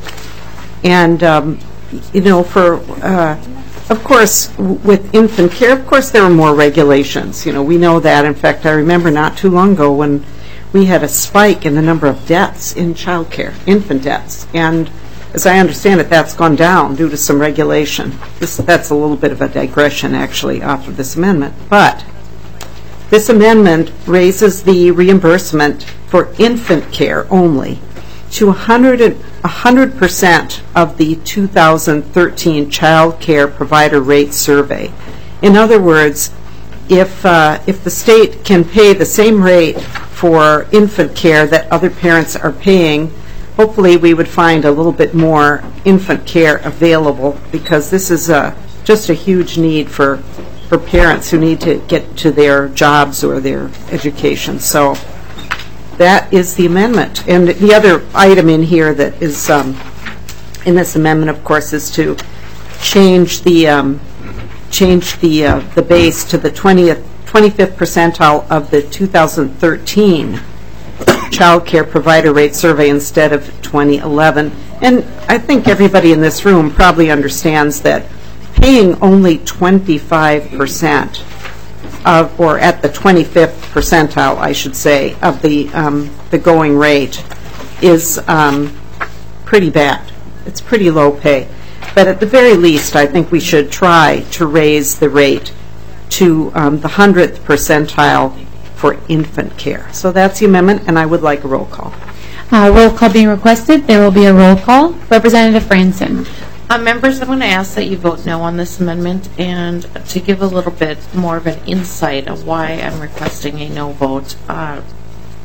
Speaker 10: And um, you know, for, uh, of course, w- with infant care, of course, there are more regulations. You know, we know that. In fact, I remember not too long ago when we had a spike in the number of deaths in child care, infant deaths. And as I understand it, that's gone down due to some regulation. This, that's a little bit of a digression, actually, after this amendment. But this amendment raises the reimbursement for infant care only to one hundred percent of the two thousand thirteen Child Care Provider Rate Survey. In other words, if uh, if the state can pay the same rate for infant care that other parents are paying, hopefully we would find a little bit more infant care available, because this is a, just a huge need for, for parents who need to get to their jobs or their education. So that is the amendment. And the other item in here that is um, in this amendment, of course, is to change the um, change the uh, the base to the twentieth, twenty-fifth percentile of the two thousand thirteen Child Care Provider Rate Survey instead of twenty eleven. And I think everybody in this room probably understands that paying only twenty-five percent of, or at the twenty-fifth percentile, I should say, of the um, the going rate is um, pretty bad. It's pretty low pay. But at the very least, I think we should try to raise the rate to um, the hundredth percentile for infant care. So that's the amendment, and I would like a roll call.
Speaker 1: Uh, roll call being requested. There will be a roll call. Representative Franzen.
Speaker 6: Uh, members, I'm going to ask that you vote no on this amendment, and to give a little bit more of an insight of why I'm requesting a no vote. Uh,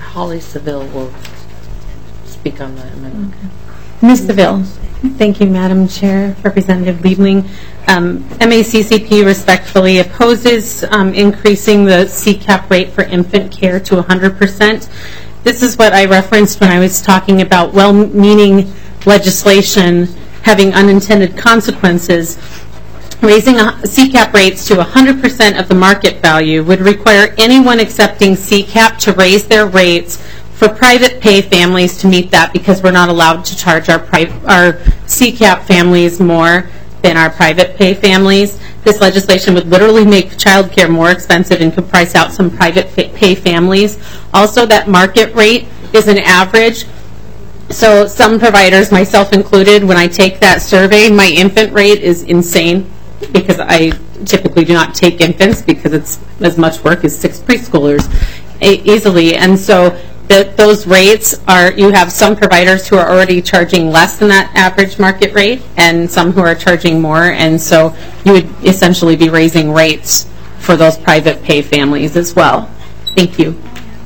Speaker 6: Holly Seville will speak on that amendment.
Speaker 1: Miz Seville.
Speaker 7: Thank you, Madam Chair. Representative Liebling. Um, M A C C P respectfully opposes um, increasing the C CAP rate for infant care to one hundred percent. This is what I referenced when I was talking about well-meaning legislation having unintended consequences. Raising C CAP rates to one hundred percent of the market value would require anyone accepting C CAP to raise their rates for private pay families to meet that, because we're not allowed to charge our, our C CAP families more than our private pay families. This legislation would literally make child care more expensive and could price out some private pay families. Also, that market rate is an average. So some providers, myself included, when I take that survey, my infant rate is insane, because I typically do not take infants because it's as much work as six preschoolers easily. And so the, those rates are, you have some providers who are already charging less than that average market rate and some who are charging more. And so you would essentially be raising rates for those private pay families as well. Thank you.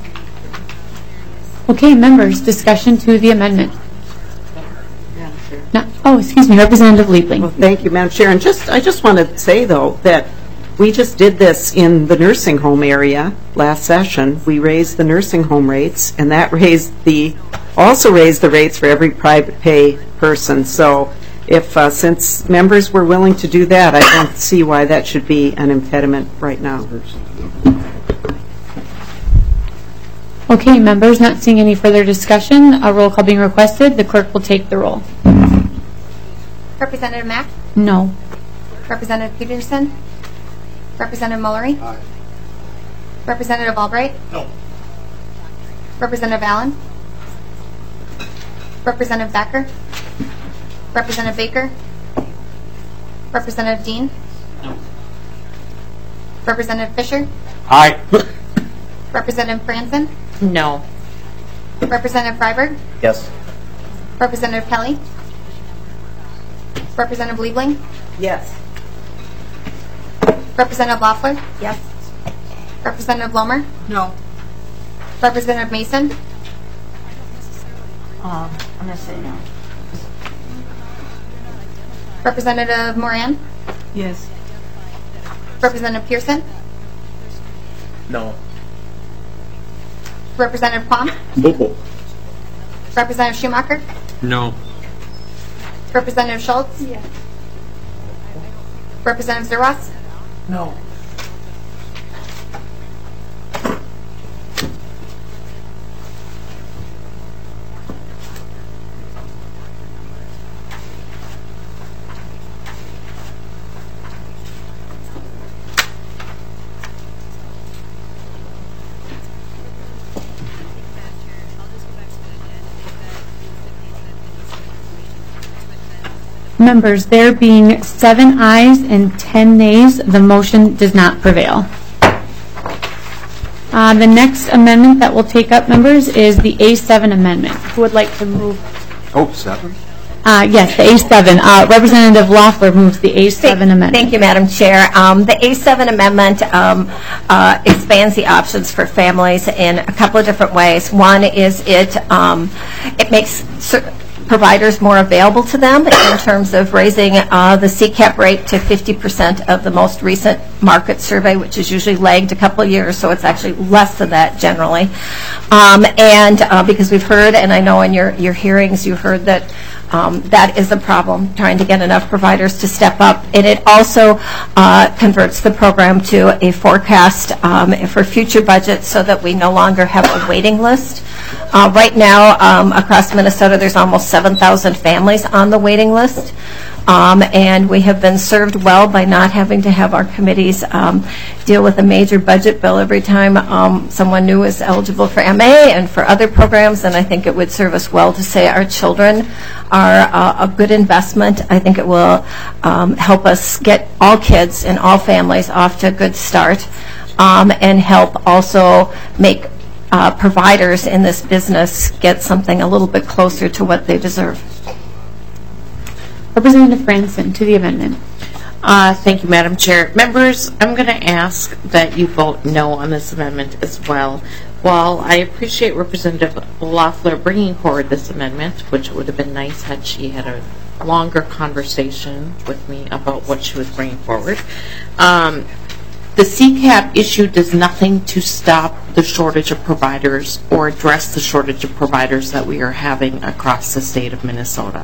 Speaker 1: Okay, members, discussion to the amendment. No, oh, excuse me, Representative Liebling.
Speaker 10: Well, thank you, Madam Chair. And just, I just want to say, though, that we just did this in the nursing home area last session. We raised the nursing home rates, and that raised the, also raised the rates for every private pay person. So if, uh, since members were willing to do that, I don't see why that should be an impediment right now.
Speaker 1: Okay, members, not seeing any further discussion, a roll call being requested. The clerk will take the roll.
Speaker 9: Representative Mack?
Speaker 1: No.
Speaker 9: Representative Peterson? Representative Mullery?
Speaker 21: Aye.
Speaker 9: Representative Albright?
Speaker 21: No.
Speaker 9: Representative Allen? Representative Thacker? Representative Baker? Representative Dean?
Speaker 21: No.
Speaker 9: Representative Fisher?
Speaker 21: Aye.
Speaker 9: Representative Franson?
Speaker 6: No.
Speaker 9: Representative Freiberg?
Speaker 2: Yes.
Speaker 9: Representative Kelly? Representative Liebling?
Speaker 10: Yes.
Speaker 9: Representative Loeffler?
Speaker 8: Yes.
Speaker 9: Representative Lomer?
Speaker 8: No.
Speaker 9: Representative Mason?
Speaker 8: Um, I'm going to say no.
Speaker 9: Representative Moran?
Speaker 8: Yes.
Speaker 9: Representative Pearson?
Speaker 21: No.
Speaker 9: Representative Quam?
Speaker 21: No.
Speaker 9: Representative Schumacher?
Speaker 21: No.
Speaker 9: Representative Schultz?
Speaker 8: Yes.
Speaker 9: Representative Zerwas?
Speaker 21: No.
Speaker 1: Members, there being seven ayes and ten nays, the motion does not prevail. Uh, the next amendment that we'll take up, members, is the A seven amendment. Who would like to move?
Speaker 5: Oh, seven?
Speaker 1: Uh, yes, the A seven. Uh, Representative Loeffler moves the A seven amendment.
Speaker 3: Thank you, Madam Chair. Um, the A seven amendment um, uh, expands the options for families in a couple of different ways. One is it um, it makes certain providers more available to them in terms of raising uh, the C CAP rate to fifty percent of the most recent market survey, which is usually lagged a couple of years, so it's actually less than that generally. Um, and uh, because we've heard, and I know in your, your hearings you heard that um, that is a problem, trying to get enough providers to step up. And it also uh, converts the program to a forecast um, for future budgets so that we no longer have a waiting list. Uh, right now, um, across Minnesota, there's almost seven thousand families on the waiting list, um, and we have been served well by not having to have our committees um, deal with a major budget bill every time um, someone new is eligible for M A and for other programs, and I think it would serve us well to say our children are uh, a good investment. I think it will um, help us get all kids and all families off to a good start, um, and help also make Uh, providers in this business get something a little bit closer to what they deserve.
Speaker 1: Representative Franson to the amendment.
Speaker 6: Uh, Thank you, Madam Chair. Members, I'm going to ask that you vote no on this amendment as well. While I appreciate Representative Loeffler bringing forward this amendment, which would have been nice had she had a longer conversation with me about what she was bringing forward, um, the C CAP issue does nothing to stop the shortage of providers or address the shortage of providers that we are having across the state of Minnesota.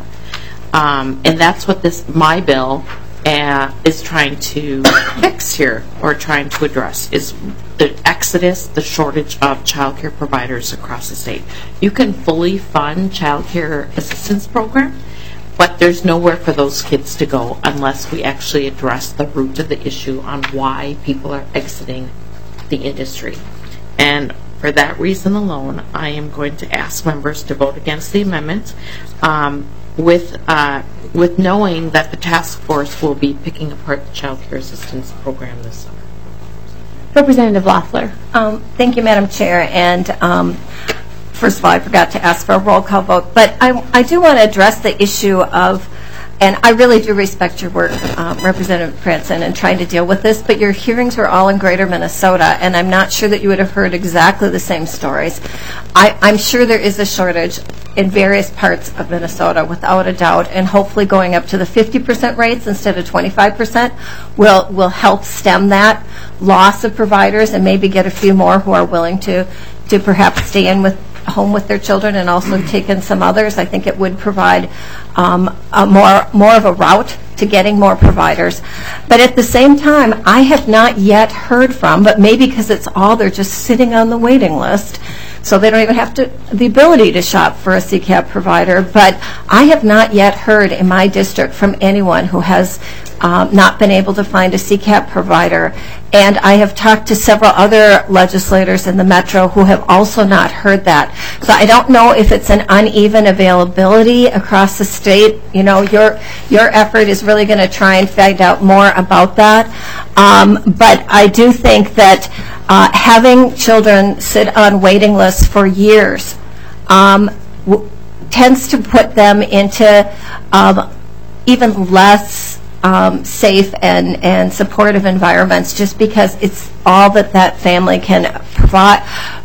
Speaker 6: Um, and that's what this, my bill, Uh, is trying to fix here, or trying to address, is the exodus, the shortage of child care providers across the state. You can fully fund child care assistance program, but there's nowhere for those kids to go unless we actually address the root of the issue on why people are exiting the industry. And for that reason alone, I am going to ask members to vote against the amendment. Um, with uh, with knowing that the task force will be picking apart the child care assistance program this summer.
Speaker 1: Representative Loeffler.
Speaker 3: Um, thank you, Madam Chair. And um, first of all, I forgot to ask for a roll call vote, but I, I do want to address the issue of, and I really do respect your work, um, Representative Franson, in trying to deal with this, but your hearings were all in Greater Minnesota, and I'm not sure that you would have heard exactly the same stories. I, I'm sure there is a shortage in various parts of Minnesota, without a doubt, and hopefully going up to the fifty percent rates instead of twenty-five percent will, will help stem that loss of providers and maybe get a few more who are willing to, to perhaps stay in with home with their children and also take in some others. I think it would provide um, a more more of a route to getting more providers. But at the same time, I have not yet heard from, but maybe because it's all, they're just sitting on the waiting list, so they don't even have to the ability to shop for a C CAP provider. But I have not yet heard in my district from anyone who has um, not been able to find a C CAP provider. And I have talked to several other legislators in the metro who have also not heard that. So I don't know if it's an uneven availability across the state. You know, your your effort is really going to try and find out more about that. Um, but I do think that uh, having children sit on waiting lists for years um, w- tends to put them into um, even less Um, safe and, and supportive environments, just because it's all that that family can provide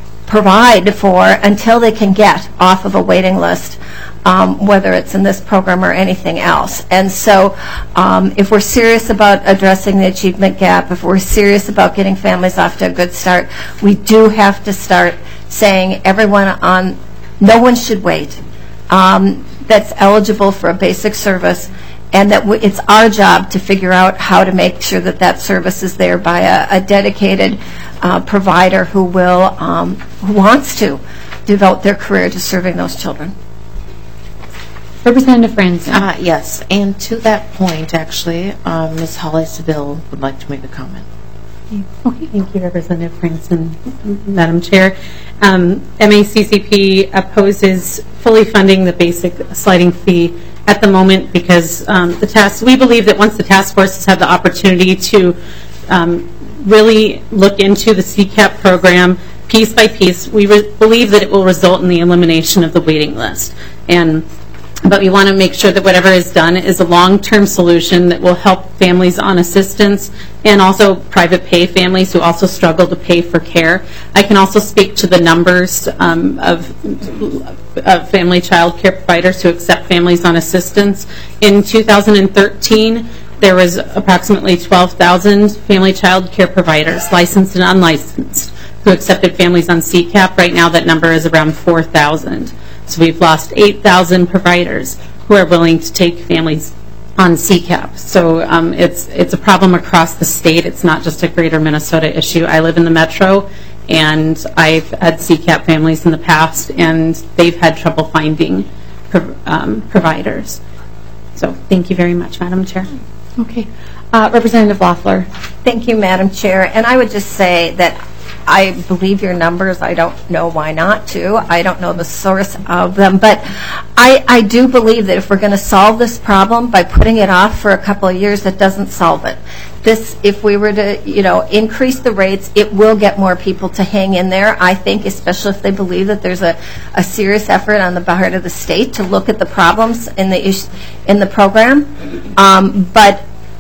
Speaker 3: provide for until they can get off of a waiting list, um, whether it's in this program or anything else. And so um, if we're serious about addressing the achievement gap, if we're serious about getting families off to a good start, we do have to start saying everyone on, no one should wait, um, that's eligible for a basic service, and that w- it's our job to figure out how to make sure that that service is there by a, a dedicated uh, provider who will, um, who wants to devote their career to serving those children.
Speaker 1: Representative Franson.
Speaker 6: Uh, yes, and to that point, actually, uh, Miz Holly Seville would like to make a comment.
Speaker 7: Okay, thank you, Representative Franson. Madam Chair, um, M A C C P opposes fully funding the basic sliding fee at the moment because um, the task, we believe that once the task force has had the opportunity to um, really look into the C CAP program piece by piece, we re- believe that it will result in the elimination of the waiting list. And but we want to make sure that whatever is done is a long-term solution that will help families on assistance and also private pay families who also struggle to pay for care. I can also speak to the numbers um, of, of family child care providers who accept families on assistance. In two thousand thirteen, there was approximately twelve thousand family child care providers, licensed and unlicensed, who accepted families on C CAP. Right now that number is around four thousand. So we've lost eight thousand providers who are willing to take families on C CAP. So um, it's it's a problem across the state. It's not just a greater Minnesota issue. I live in the metro, and I've had C CAP families in the past, and they've had trouble finding pro- um, providers. So thank you very much, Madam Chair.
Speaker 1: Okay. Uh, Representative Loeffler.
Speaker 3: Thank you, Madam Chair. And I would just say that I believe your numbers. I don't know why not to. I don't know the source of them. But I, I do believe that if we're going to solve this problem by putting it off for a couple of years, that doesn't solve it. This, if we were to, you know, increase the rates, it will get more people to hang in there, I think, especially if they believe that there's a, a serious effort on the part of the state to look at the problems in the, ish, in the program. Um, but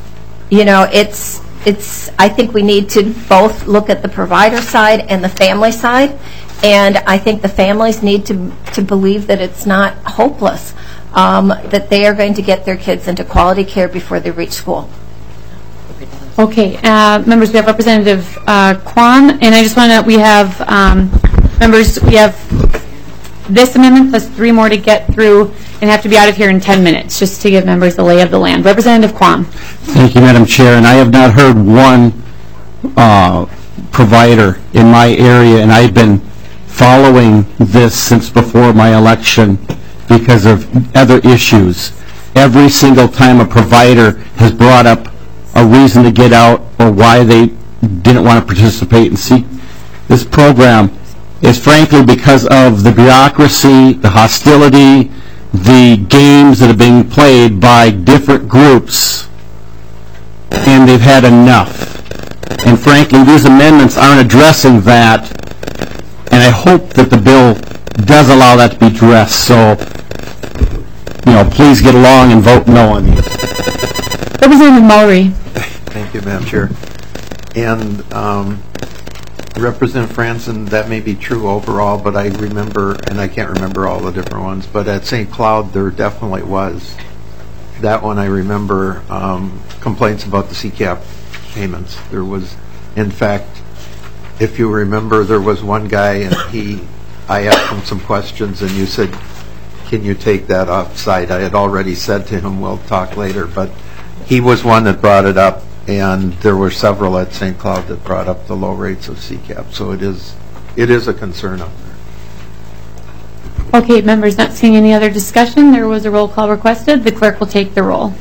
Speaker 3: you know, it's, it's, I think we need to both look at the provider side and the family side, and I think the families need to, to believe that it's not hopeless, um, that they are going to get their kids into quality care before they reach school.
Speaker 1: Okay, uh, members, we have Representative uh, Quam, and I just want to, we have, um, members, we have this amendment plus three more to get through and have to be out of here in ten minutes, just to give members the lay of the land. Representative Quam.
Speaker 20: Thank you, Madam Chair, and I have not heard one uh, provider in my area, and I've been following this since before my election because of other issues. Every single time a provider has brought up a reason to get out or why they didn't want to participate and seek this program is frankly because of the bureaucracy, the hostility, the games that are being played by different groups, and they've had enough. And frankly, these amendments aren't addressing that, and I hope that the bill does allow that to be addressed. So, you know, please get along and vote no on these.
Speaker 1: Representative Mullery.
Speaker 5: Thank you, Madam Chair. And um, Representative Franson, that may be true overall, but I remember, and I can't remember all the different ones, but at Saint Cloud there definitely was. That one I remember um, complaints about the C CAP payments. There was, in fact, if you remember, there was one guy and he, I asked him some questions and you said, can you take that offside? I had already said to him, we'll talk later, but he was one that brought it up, and there were several at Saint Cloud that brought up the low rates of C CAP. So it is, it is a concern out there.
Speaker 1: Okay, members, not seeing any other discussion. There was a roll call requested. The clerk will take the roll.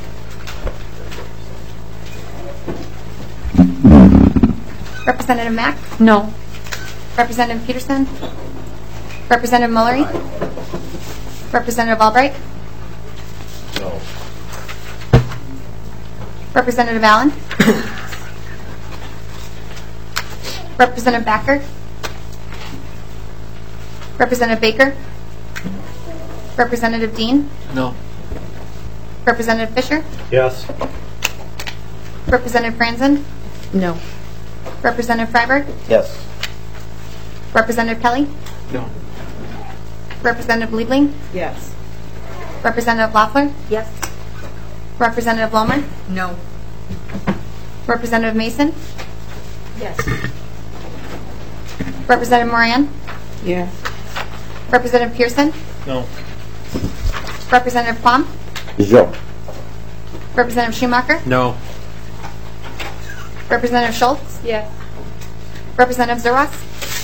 Speaker 9: Representative Mack?
Speaker 1: No.
Speaker 9: Representative Peterson? Representative Mullery? Representative Albright?
Speaker 4: No.
Speaker 9: Representative Allen? Representative Backer? Representative Baker? Representative Dean?
Speaker 4: No.
Speaker 9: Representative Fisher?
Speaker 21: Yes.
Speaker 9: Representative Franzen?
Speaker 6: No.
Speaker 9: Representative Freiberg?
Speaker 2: Yes.
Speaker 9: Representative Kelly?
Speaker 4: No.
Speaker 9: Representative Liebling?
Speaker 22: Yes.
Speaker 9: Representative Loeffler?
Speaker 22: Yes.
Speaker 9: Representative Lomer?
Speaker 22: No.
Speaker 9: Representative Mason?
Speaker 22: Yes.
Speaker 9: Representative Moran?
Speaker 22: Yes.
Speaker 9: Representative Pearson?
Speaker 21: No.
Speaker 9: Representative Quam?
Speaker 18: Joe.
Speaker 9: Representative Schumacher?
Speaker 21: No.
Speaker 9: Representative Schultz?
Speaker 22: Yes.
Speaker 9: Representative Zerwas?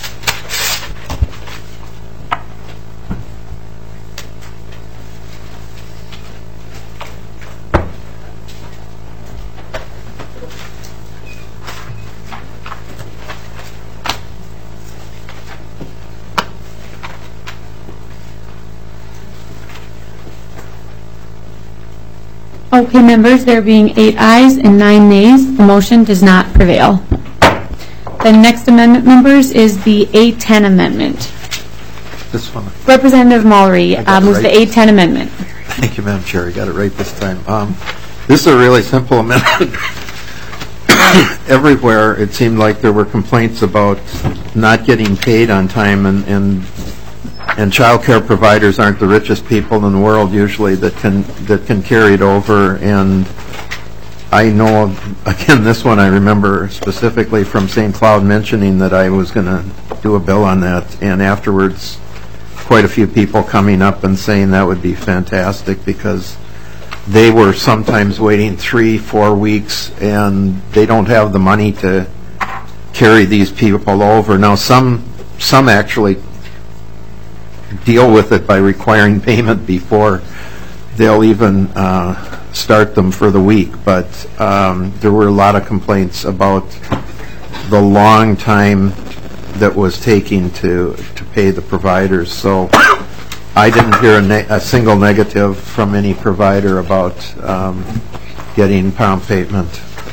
Speaker 1: Okay, members, there being eight ayes and nine nays, the motion does not prevail. The next amendment, members, is the A ten amendment.
Speaker 5: This one.
Speaker 1: Representative Mullery
Speaker 5: I got
Speaker 1: uh,
Speaker 5: it
Speaker 1: moves the
Speaker 5: right.
Speaker 1: A ten amendment.
Speaker 5: Thank you, Madam Chair. I got it right this time. Um, this is a really simple amendment. Everywhere, it seemed like there were complaints about not getting paid on time, and and, and child care providers aren't the richest people in the world usually that can that can carry it over. And I know, again, this one I remember specifically from Saint Cloud mentioning that I was going to do a bill on that, and afterwards quite a few people coming up and saying that would be fantastic because they were sometimes waiting three, four weeks, and they don't have the money to carry these people over. Now, some some actually deal with it by requiring payment before they'll even uh, start them for the week, but um, there were a lot of complaints about the long time that was taking to, to pay the providers. So I didn't hear a, ne- a single negative from any provider about um, getting prompt payment.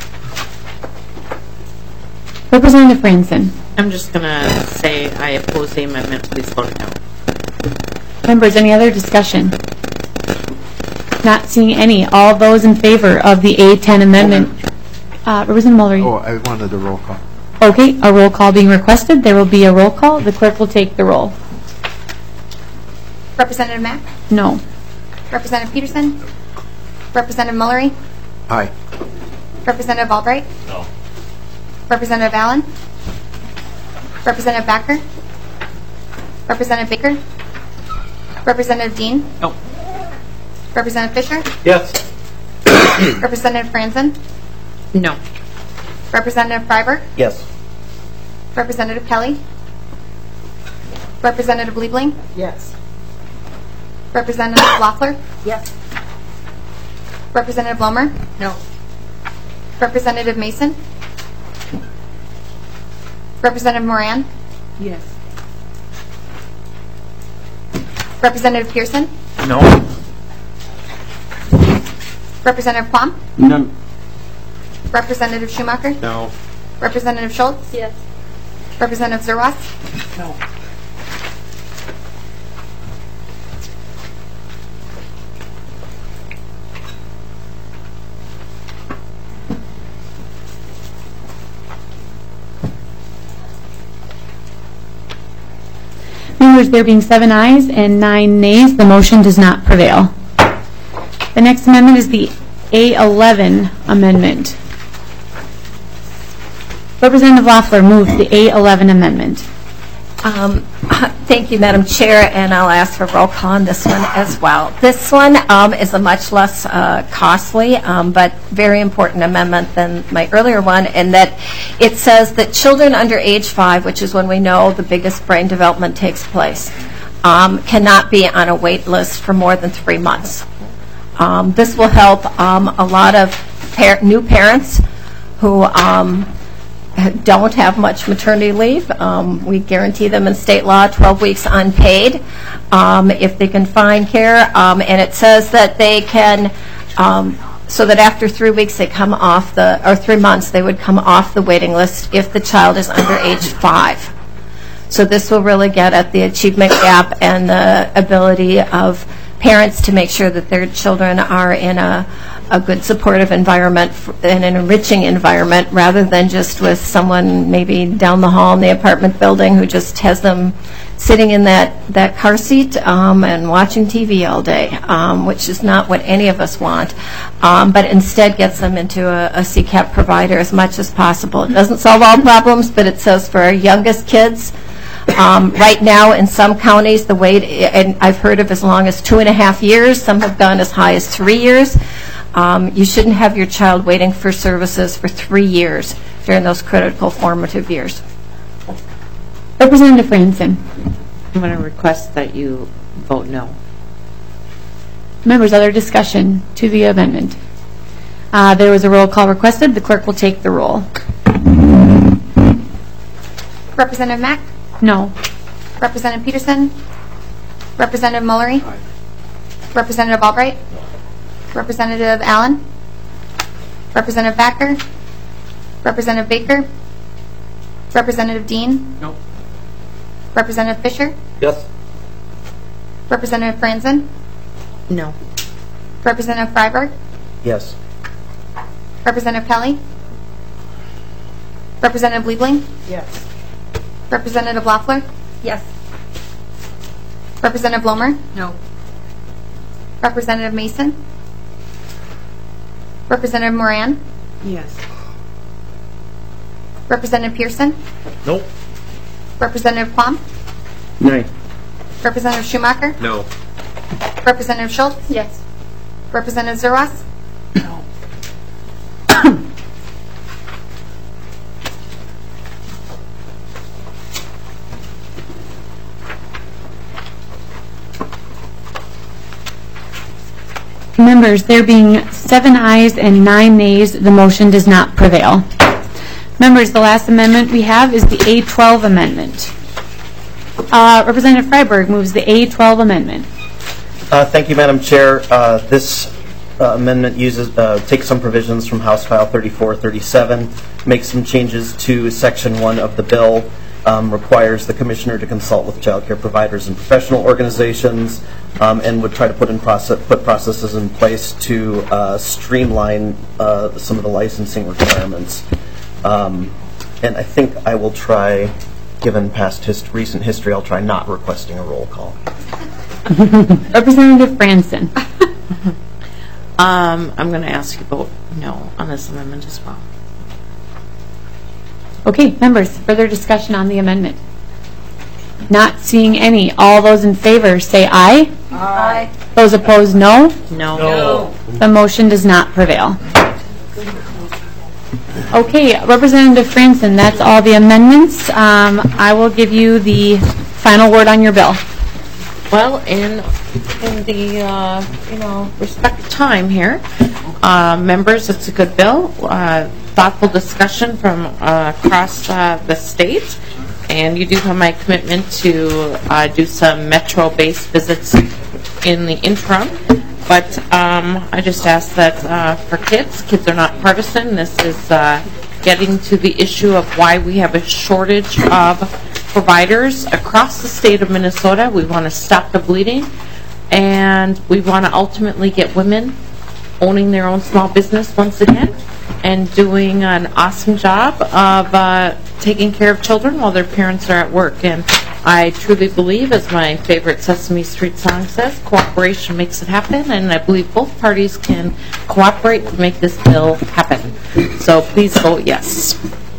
Speaker 1: Representative Franson.
Speaker 6: I'm just going to say I oppose the amendment. Please vote it down.
Speaker 1: Members, any other discussion? Not seeing any. All those in favor of the A ten amendment, Uh, Representative Mullery.
Speaker 5: Oh, I wanted a roll call.
Speaker 1: Okay, a roll call being requested. There will be a roll call. The clerk will take the roll.
Speaker 9: Representative Mack?
Speaker 1: No.
Speaker 9: Representative Peterson? Representative Mullery?
Speaker 5: Aye.
Speaker 9: Representative Albright?
Speaker 15: No.
Speaker 9: Representative Allen? Representative Backer? Representative Baker? Representative Dean?
Speaker 11: No.
Speaker 9: Representative Fisher?
Speaker 11: Yes.
Speaker 9: Representative Franzen?
Speaker 6: No.
Speaker 9: Representative Freiberg?
Speaker 2: Yes.
Speaker 9: Representative Kelly? Representative Liebling?
Speaker 10: Yes.
Speaker 9: Representative Loeffler?
Speaker 10: Yes.
Speaker 9: Representative Lomer?
Speaker 10: No.
Speaker 9: Representative Mason? Representative Moran?
Speaker 10: Yes.
Speaker 9: Representative Pearson?
Speaker 11: No.
Speaker 9: Representative Plum?
Speaker 11: None.
Speaker 9: Representative Schumacher?
Speaker 11: No.
Speaker 9: Representative Schultz?
Speaker 22: Yes.
Speaker 9: Representative Zerwas?
Speaker 10: No.
Speaker 1: Members, there being seven ayes and nine nays, the motion does not prevail. The next amendment is the A eleven amendment. Representative Loeffler moves the A eleven amendment.
Speaker 3: Um, Thank you, Madam Chair, and I'll ask for roll call on this one as well. This one um, is a much less uh, costly um, but very important amendment than my earlier one, in that it says that children under age five, which is when we know the biggest brain development takes place, um, cannot be on a wait list for more than three months. Um, this will help um, a lot of par- new parents who um, don't have much maternity leave. Um, we guarantee them in state law twelve weeks unpaid um, if they can find care. Um, and it says that they can, um, so that after three weeks they come off the, or three months they would come off the waiting list if the child is under age five. So this will really get at the achievement gap and the ability of parents to make sure that their children are in a, a good supportive environment and an enriching environment, rather than just with someone maybe down the hall in the apartment building who just has them sitting in that, that car seat um, and watching T V all day, um, which is not what any of us want, um, but instead gets them into a, a C CAP provider as much as possible. It doesn't solve all problems, but it says for our youngest kids, Um, right now, in some counties, the wait, and I've heard of as long as two and a half years. Some have gone as high as three years. Um, you shouldn't have your child waiting for services for three years during those critical formative years.
Speaker 1: Representative Franzen.
Speaker 6: I'm going to request that you vote no.
Speaker 1: Members, other discussion to the amendment? Uh, there was a roll call requested. The clerk will take the roll.
Speaker 9: Representative Mack?
Speaker 1: No.
Speaker 9: Representative Peterson? Representative Mullery?
Speaker 5: Aye.
Speaker 9: Representative Albright? Representative Allen? Representative Backer? Representative Baker? Representative Dean?
Speaker 11: No.
Speaker 9: Representative Fisher?
Speaker 11: Yes.
Speaker 9: Representative Franzen?
Speaker 6: No.
Speaker 9: Representative Freiberg?
Speaker 2: Yes.
Speaker 9: Representative Kelly? Representative Liebling?
Speaker 10: Yes.
Speaker 9: Representative Loeffler?
Speaker 22: Yes.
Speaker 9: Representative Lomer?
Speaker 22: No.
Speaker 9: Representative Mason? Representative Moran?
Speaker 10: Yes.
Speaker 9: Representative Pearson?
Speaker 11: Nope.
Speaker 9: Representative Plum?
Speaker 11: Nay.
Speaker 9: Representative Schumacher?
Speaker 11: No.
Speaker 9: Representative Schultz?
Speaker 22: Yes.
Speaker 9: Representative Zerwas?
Speaker 1: Members, there being seven ayes and nine nays, the motion does not prevail. Members, the last amendment we have is the A twelve amendment. Uh, Representative Freiberg moves the A twelve amendment.
Speaker 2: Uh, Thank you, Madam Chair. Uh, This uh, amendment uses, uh, takes some provisions from House File thirty-four thirty-seven, makes some changes to Section one of the bill, um, requires the commissioner to consult with child care providers and professional organizations, um, and would try to put in process put processes in place to uh, streamline uh, some of the licensing requirements. Um, and I think I will try, given past hist recent history, I'll try not requesting a roll call.
Speaker 1: Representative Franson.
Speaker 6: Um, I'm going to ask you to vote no on this amendment as well.
Speaker 1: Okay, members, further discussion on the amendment? Not seeing any. All those in favor say aye.
Speaker 9: Aye.
Speaker 1: Those opposed, no.
Speaker 6: No.
Speaker 1: No. The motion does not prevail. Okay, Representative Franson, that's all the amendments. Um, I will give you the final word on your bill.
Speaker 6: Well, in in the uh, you know respect of time here, uh, members, it's a good bill. Uh, thoughtful discussion from uh, across uh, the state, and you do have my commitment to uh, do some metro-based visits in the interim. But um, I just ask that uh, for kids, kids are not partisan. This is uh, getting to the issue of why we have a shortage of providers across the state of Minnesota. We want to stop the bleeding, and we want to ultimately get women owning their own small business once again and doing an awesome job of uh, taking care of children while their parents are at work. And I truly believe, as my favorite Sesame Street song says, cooperation makes it happen, and I believe both parties can cooperate to make this bill happen. So please vote yes.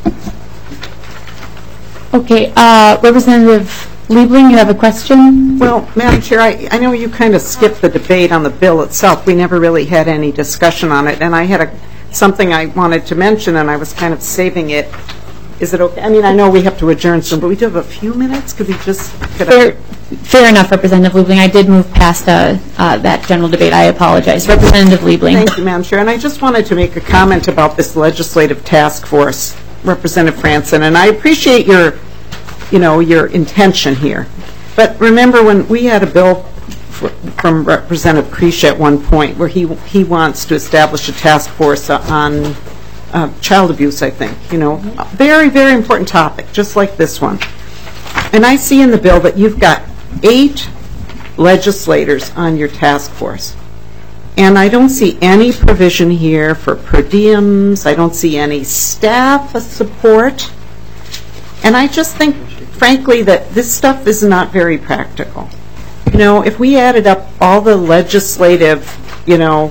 Speaker 1: Okay, uh, Representative Liebling, you have a question?
Speaker 10: Well, Madam Chair, I, I know you kind of skipped the debate on the bill itself. We never really had any discussion on it, and I had a, something I wanted to mention, and I was kind of saving it. Is it okay? I mean, I know we have to adjourn soon, but we do have a few minutes. Could we just... Could
Speaker 1: fair,
Speaker 10: I,
Speaker 1: fair enough, Representative Liebling. I did move past uh, uh, that general debate. I apologize. Representative Liebling.
Speaker 10: Thank you, Madam Chair. And I just wanted to make a comment about this legislative task force, Representative Franson, and I appreciate your, you know, your intention here. But remember when we had a bill from Representative Creech at one point where he he wants to establish a task force on uh, child abuse, I think, you know, a very, very important topic, just like this one. And I see in the bill that you've got eight legislators on your task force. And I don't see any provision here for per diems. I don't see any staff support. And I just think, frankly, that this stuff is not very practical. You know, if we added up all the legislative, you know,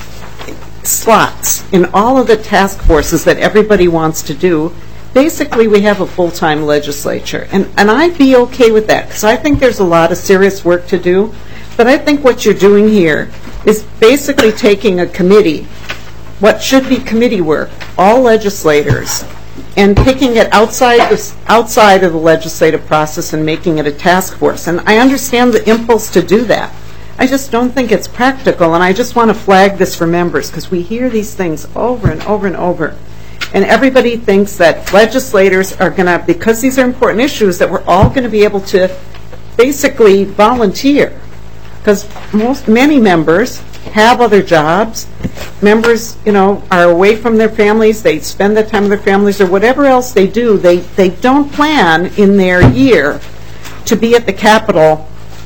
Speaker 10: slots in all of the task forces that everybody wants to do, basically we have a full-time legislature. And, and I'd be okay with that, because I think there's a lot of serious work to do. But I think what you're doing here is basically taking a committee, what should be committee work, all legislators, and taking it outside the, outside of the legislative process and making it a task force. And I understand the impulse to do that. I just don't think it's practical, and I just want to flag this for members, because we hear these things over and over and over. And everybody thinks that legislators are going to, because these are important issues, that we're all going to be able to basically volunteer. Because most, many members have other jobs. Members, you know, are away from their families. They spend the time with their families, or whatever else they do. They they don't plan in their year to be at the Capitol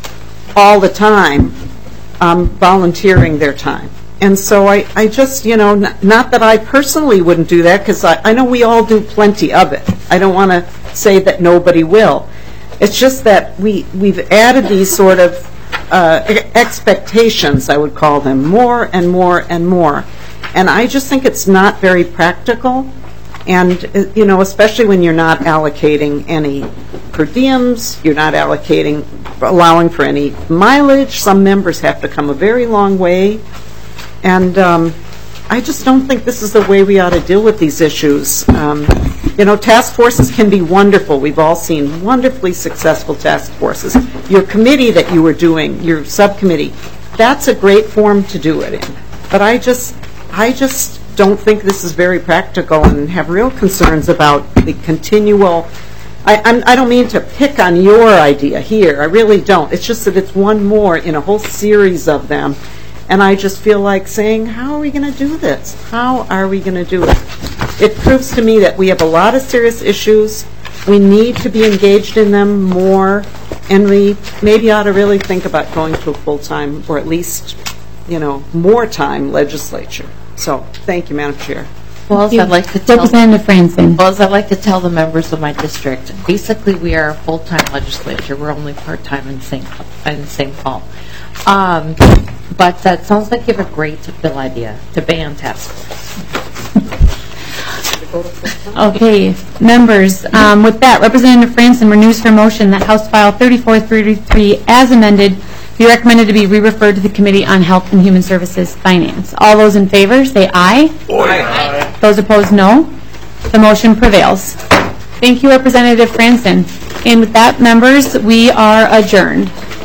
Speaker 10: all the time, um, volunteering their time. And so I, I just, you know, not, not that I personally wouldn't do that, because I, I know we all do plenty of it. I don't want to say that nobody will. It's just that we, we've added these sort of uh, expectations, I would call them, more and more and more. And I just think it's not very practical. And, uh, you know, especially when you're not allocating any per diems, you're not allocating, allowing for any mileage. Some members have to come a very long way. And um, I just don't think this is the way we ought to deal with these issues. Um, you know, task forces can be wonderful. We've all seen wonderfully successful task forces. Your committee that you were doing, your subcommittee, that's a great form to do it in. But I just, I just don't think this is very practical, and have real concerns about the continual. I, I'm, I don't mean to pick on your idea here. I really don't. It's just that it's one more in a whole series of them. And I just feel like saying, how are we going to do this? How are we going to do it? It proves to me that we have a lot of serious issues. We need to be engaged in them more, and we maybe ought to really think about going to a full-time, or at least, you know, more time legislature. So, thank you, Madam Chair.
Speaker 6: Well, as I'd like to tell,
Speaker 1: Representative Franson.
Speaker 6: well, as I'd like to tell the members of my district, basically we are a full-time legislature. We're only part-time in Saint in Saint Paul. Um, but that sounds like you have a great bill idea to ban task force.
Speaker 1: Okay, members, um, with that, Representative Franson renews her motion that House File thirty-four thirty-three, as amended, be recommended to be re-referred to the Committee on Health and Human Services Finance. All those in favor, say aye. Aye. Those opposed, no. The motion prevails. Thank you, Representative Franson. And with that, members, we are adjourned.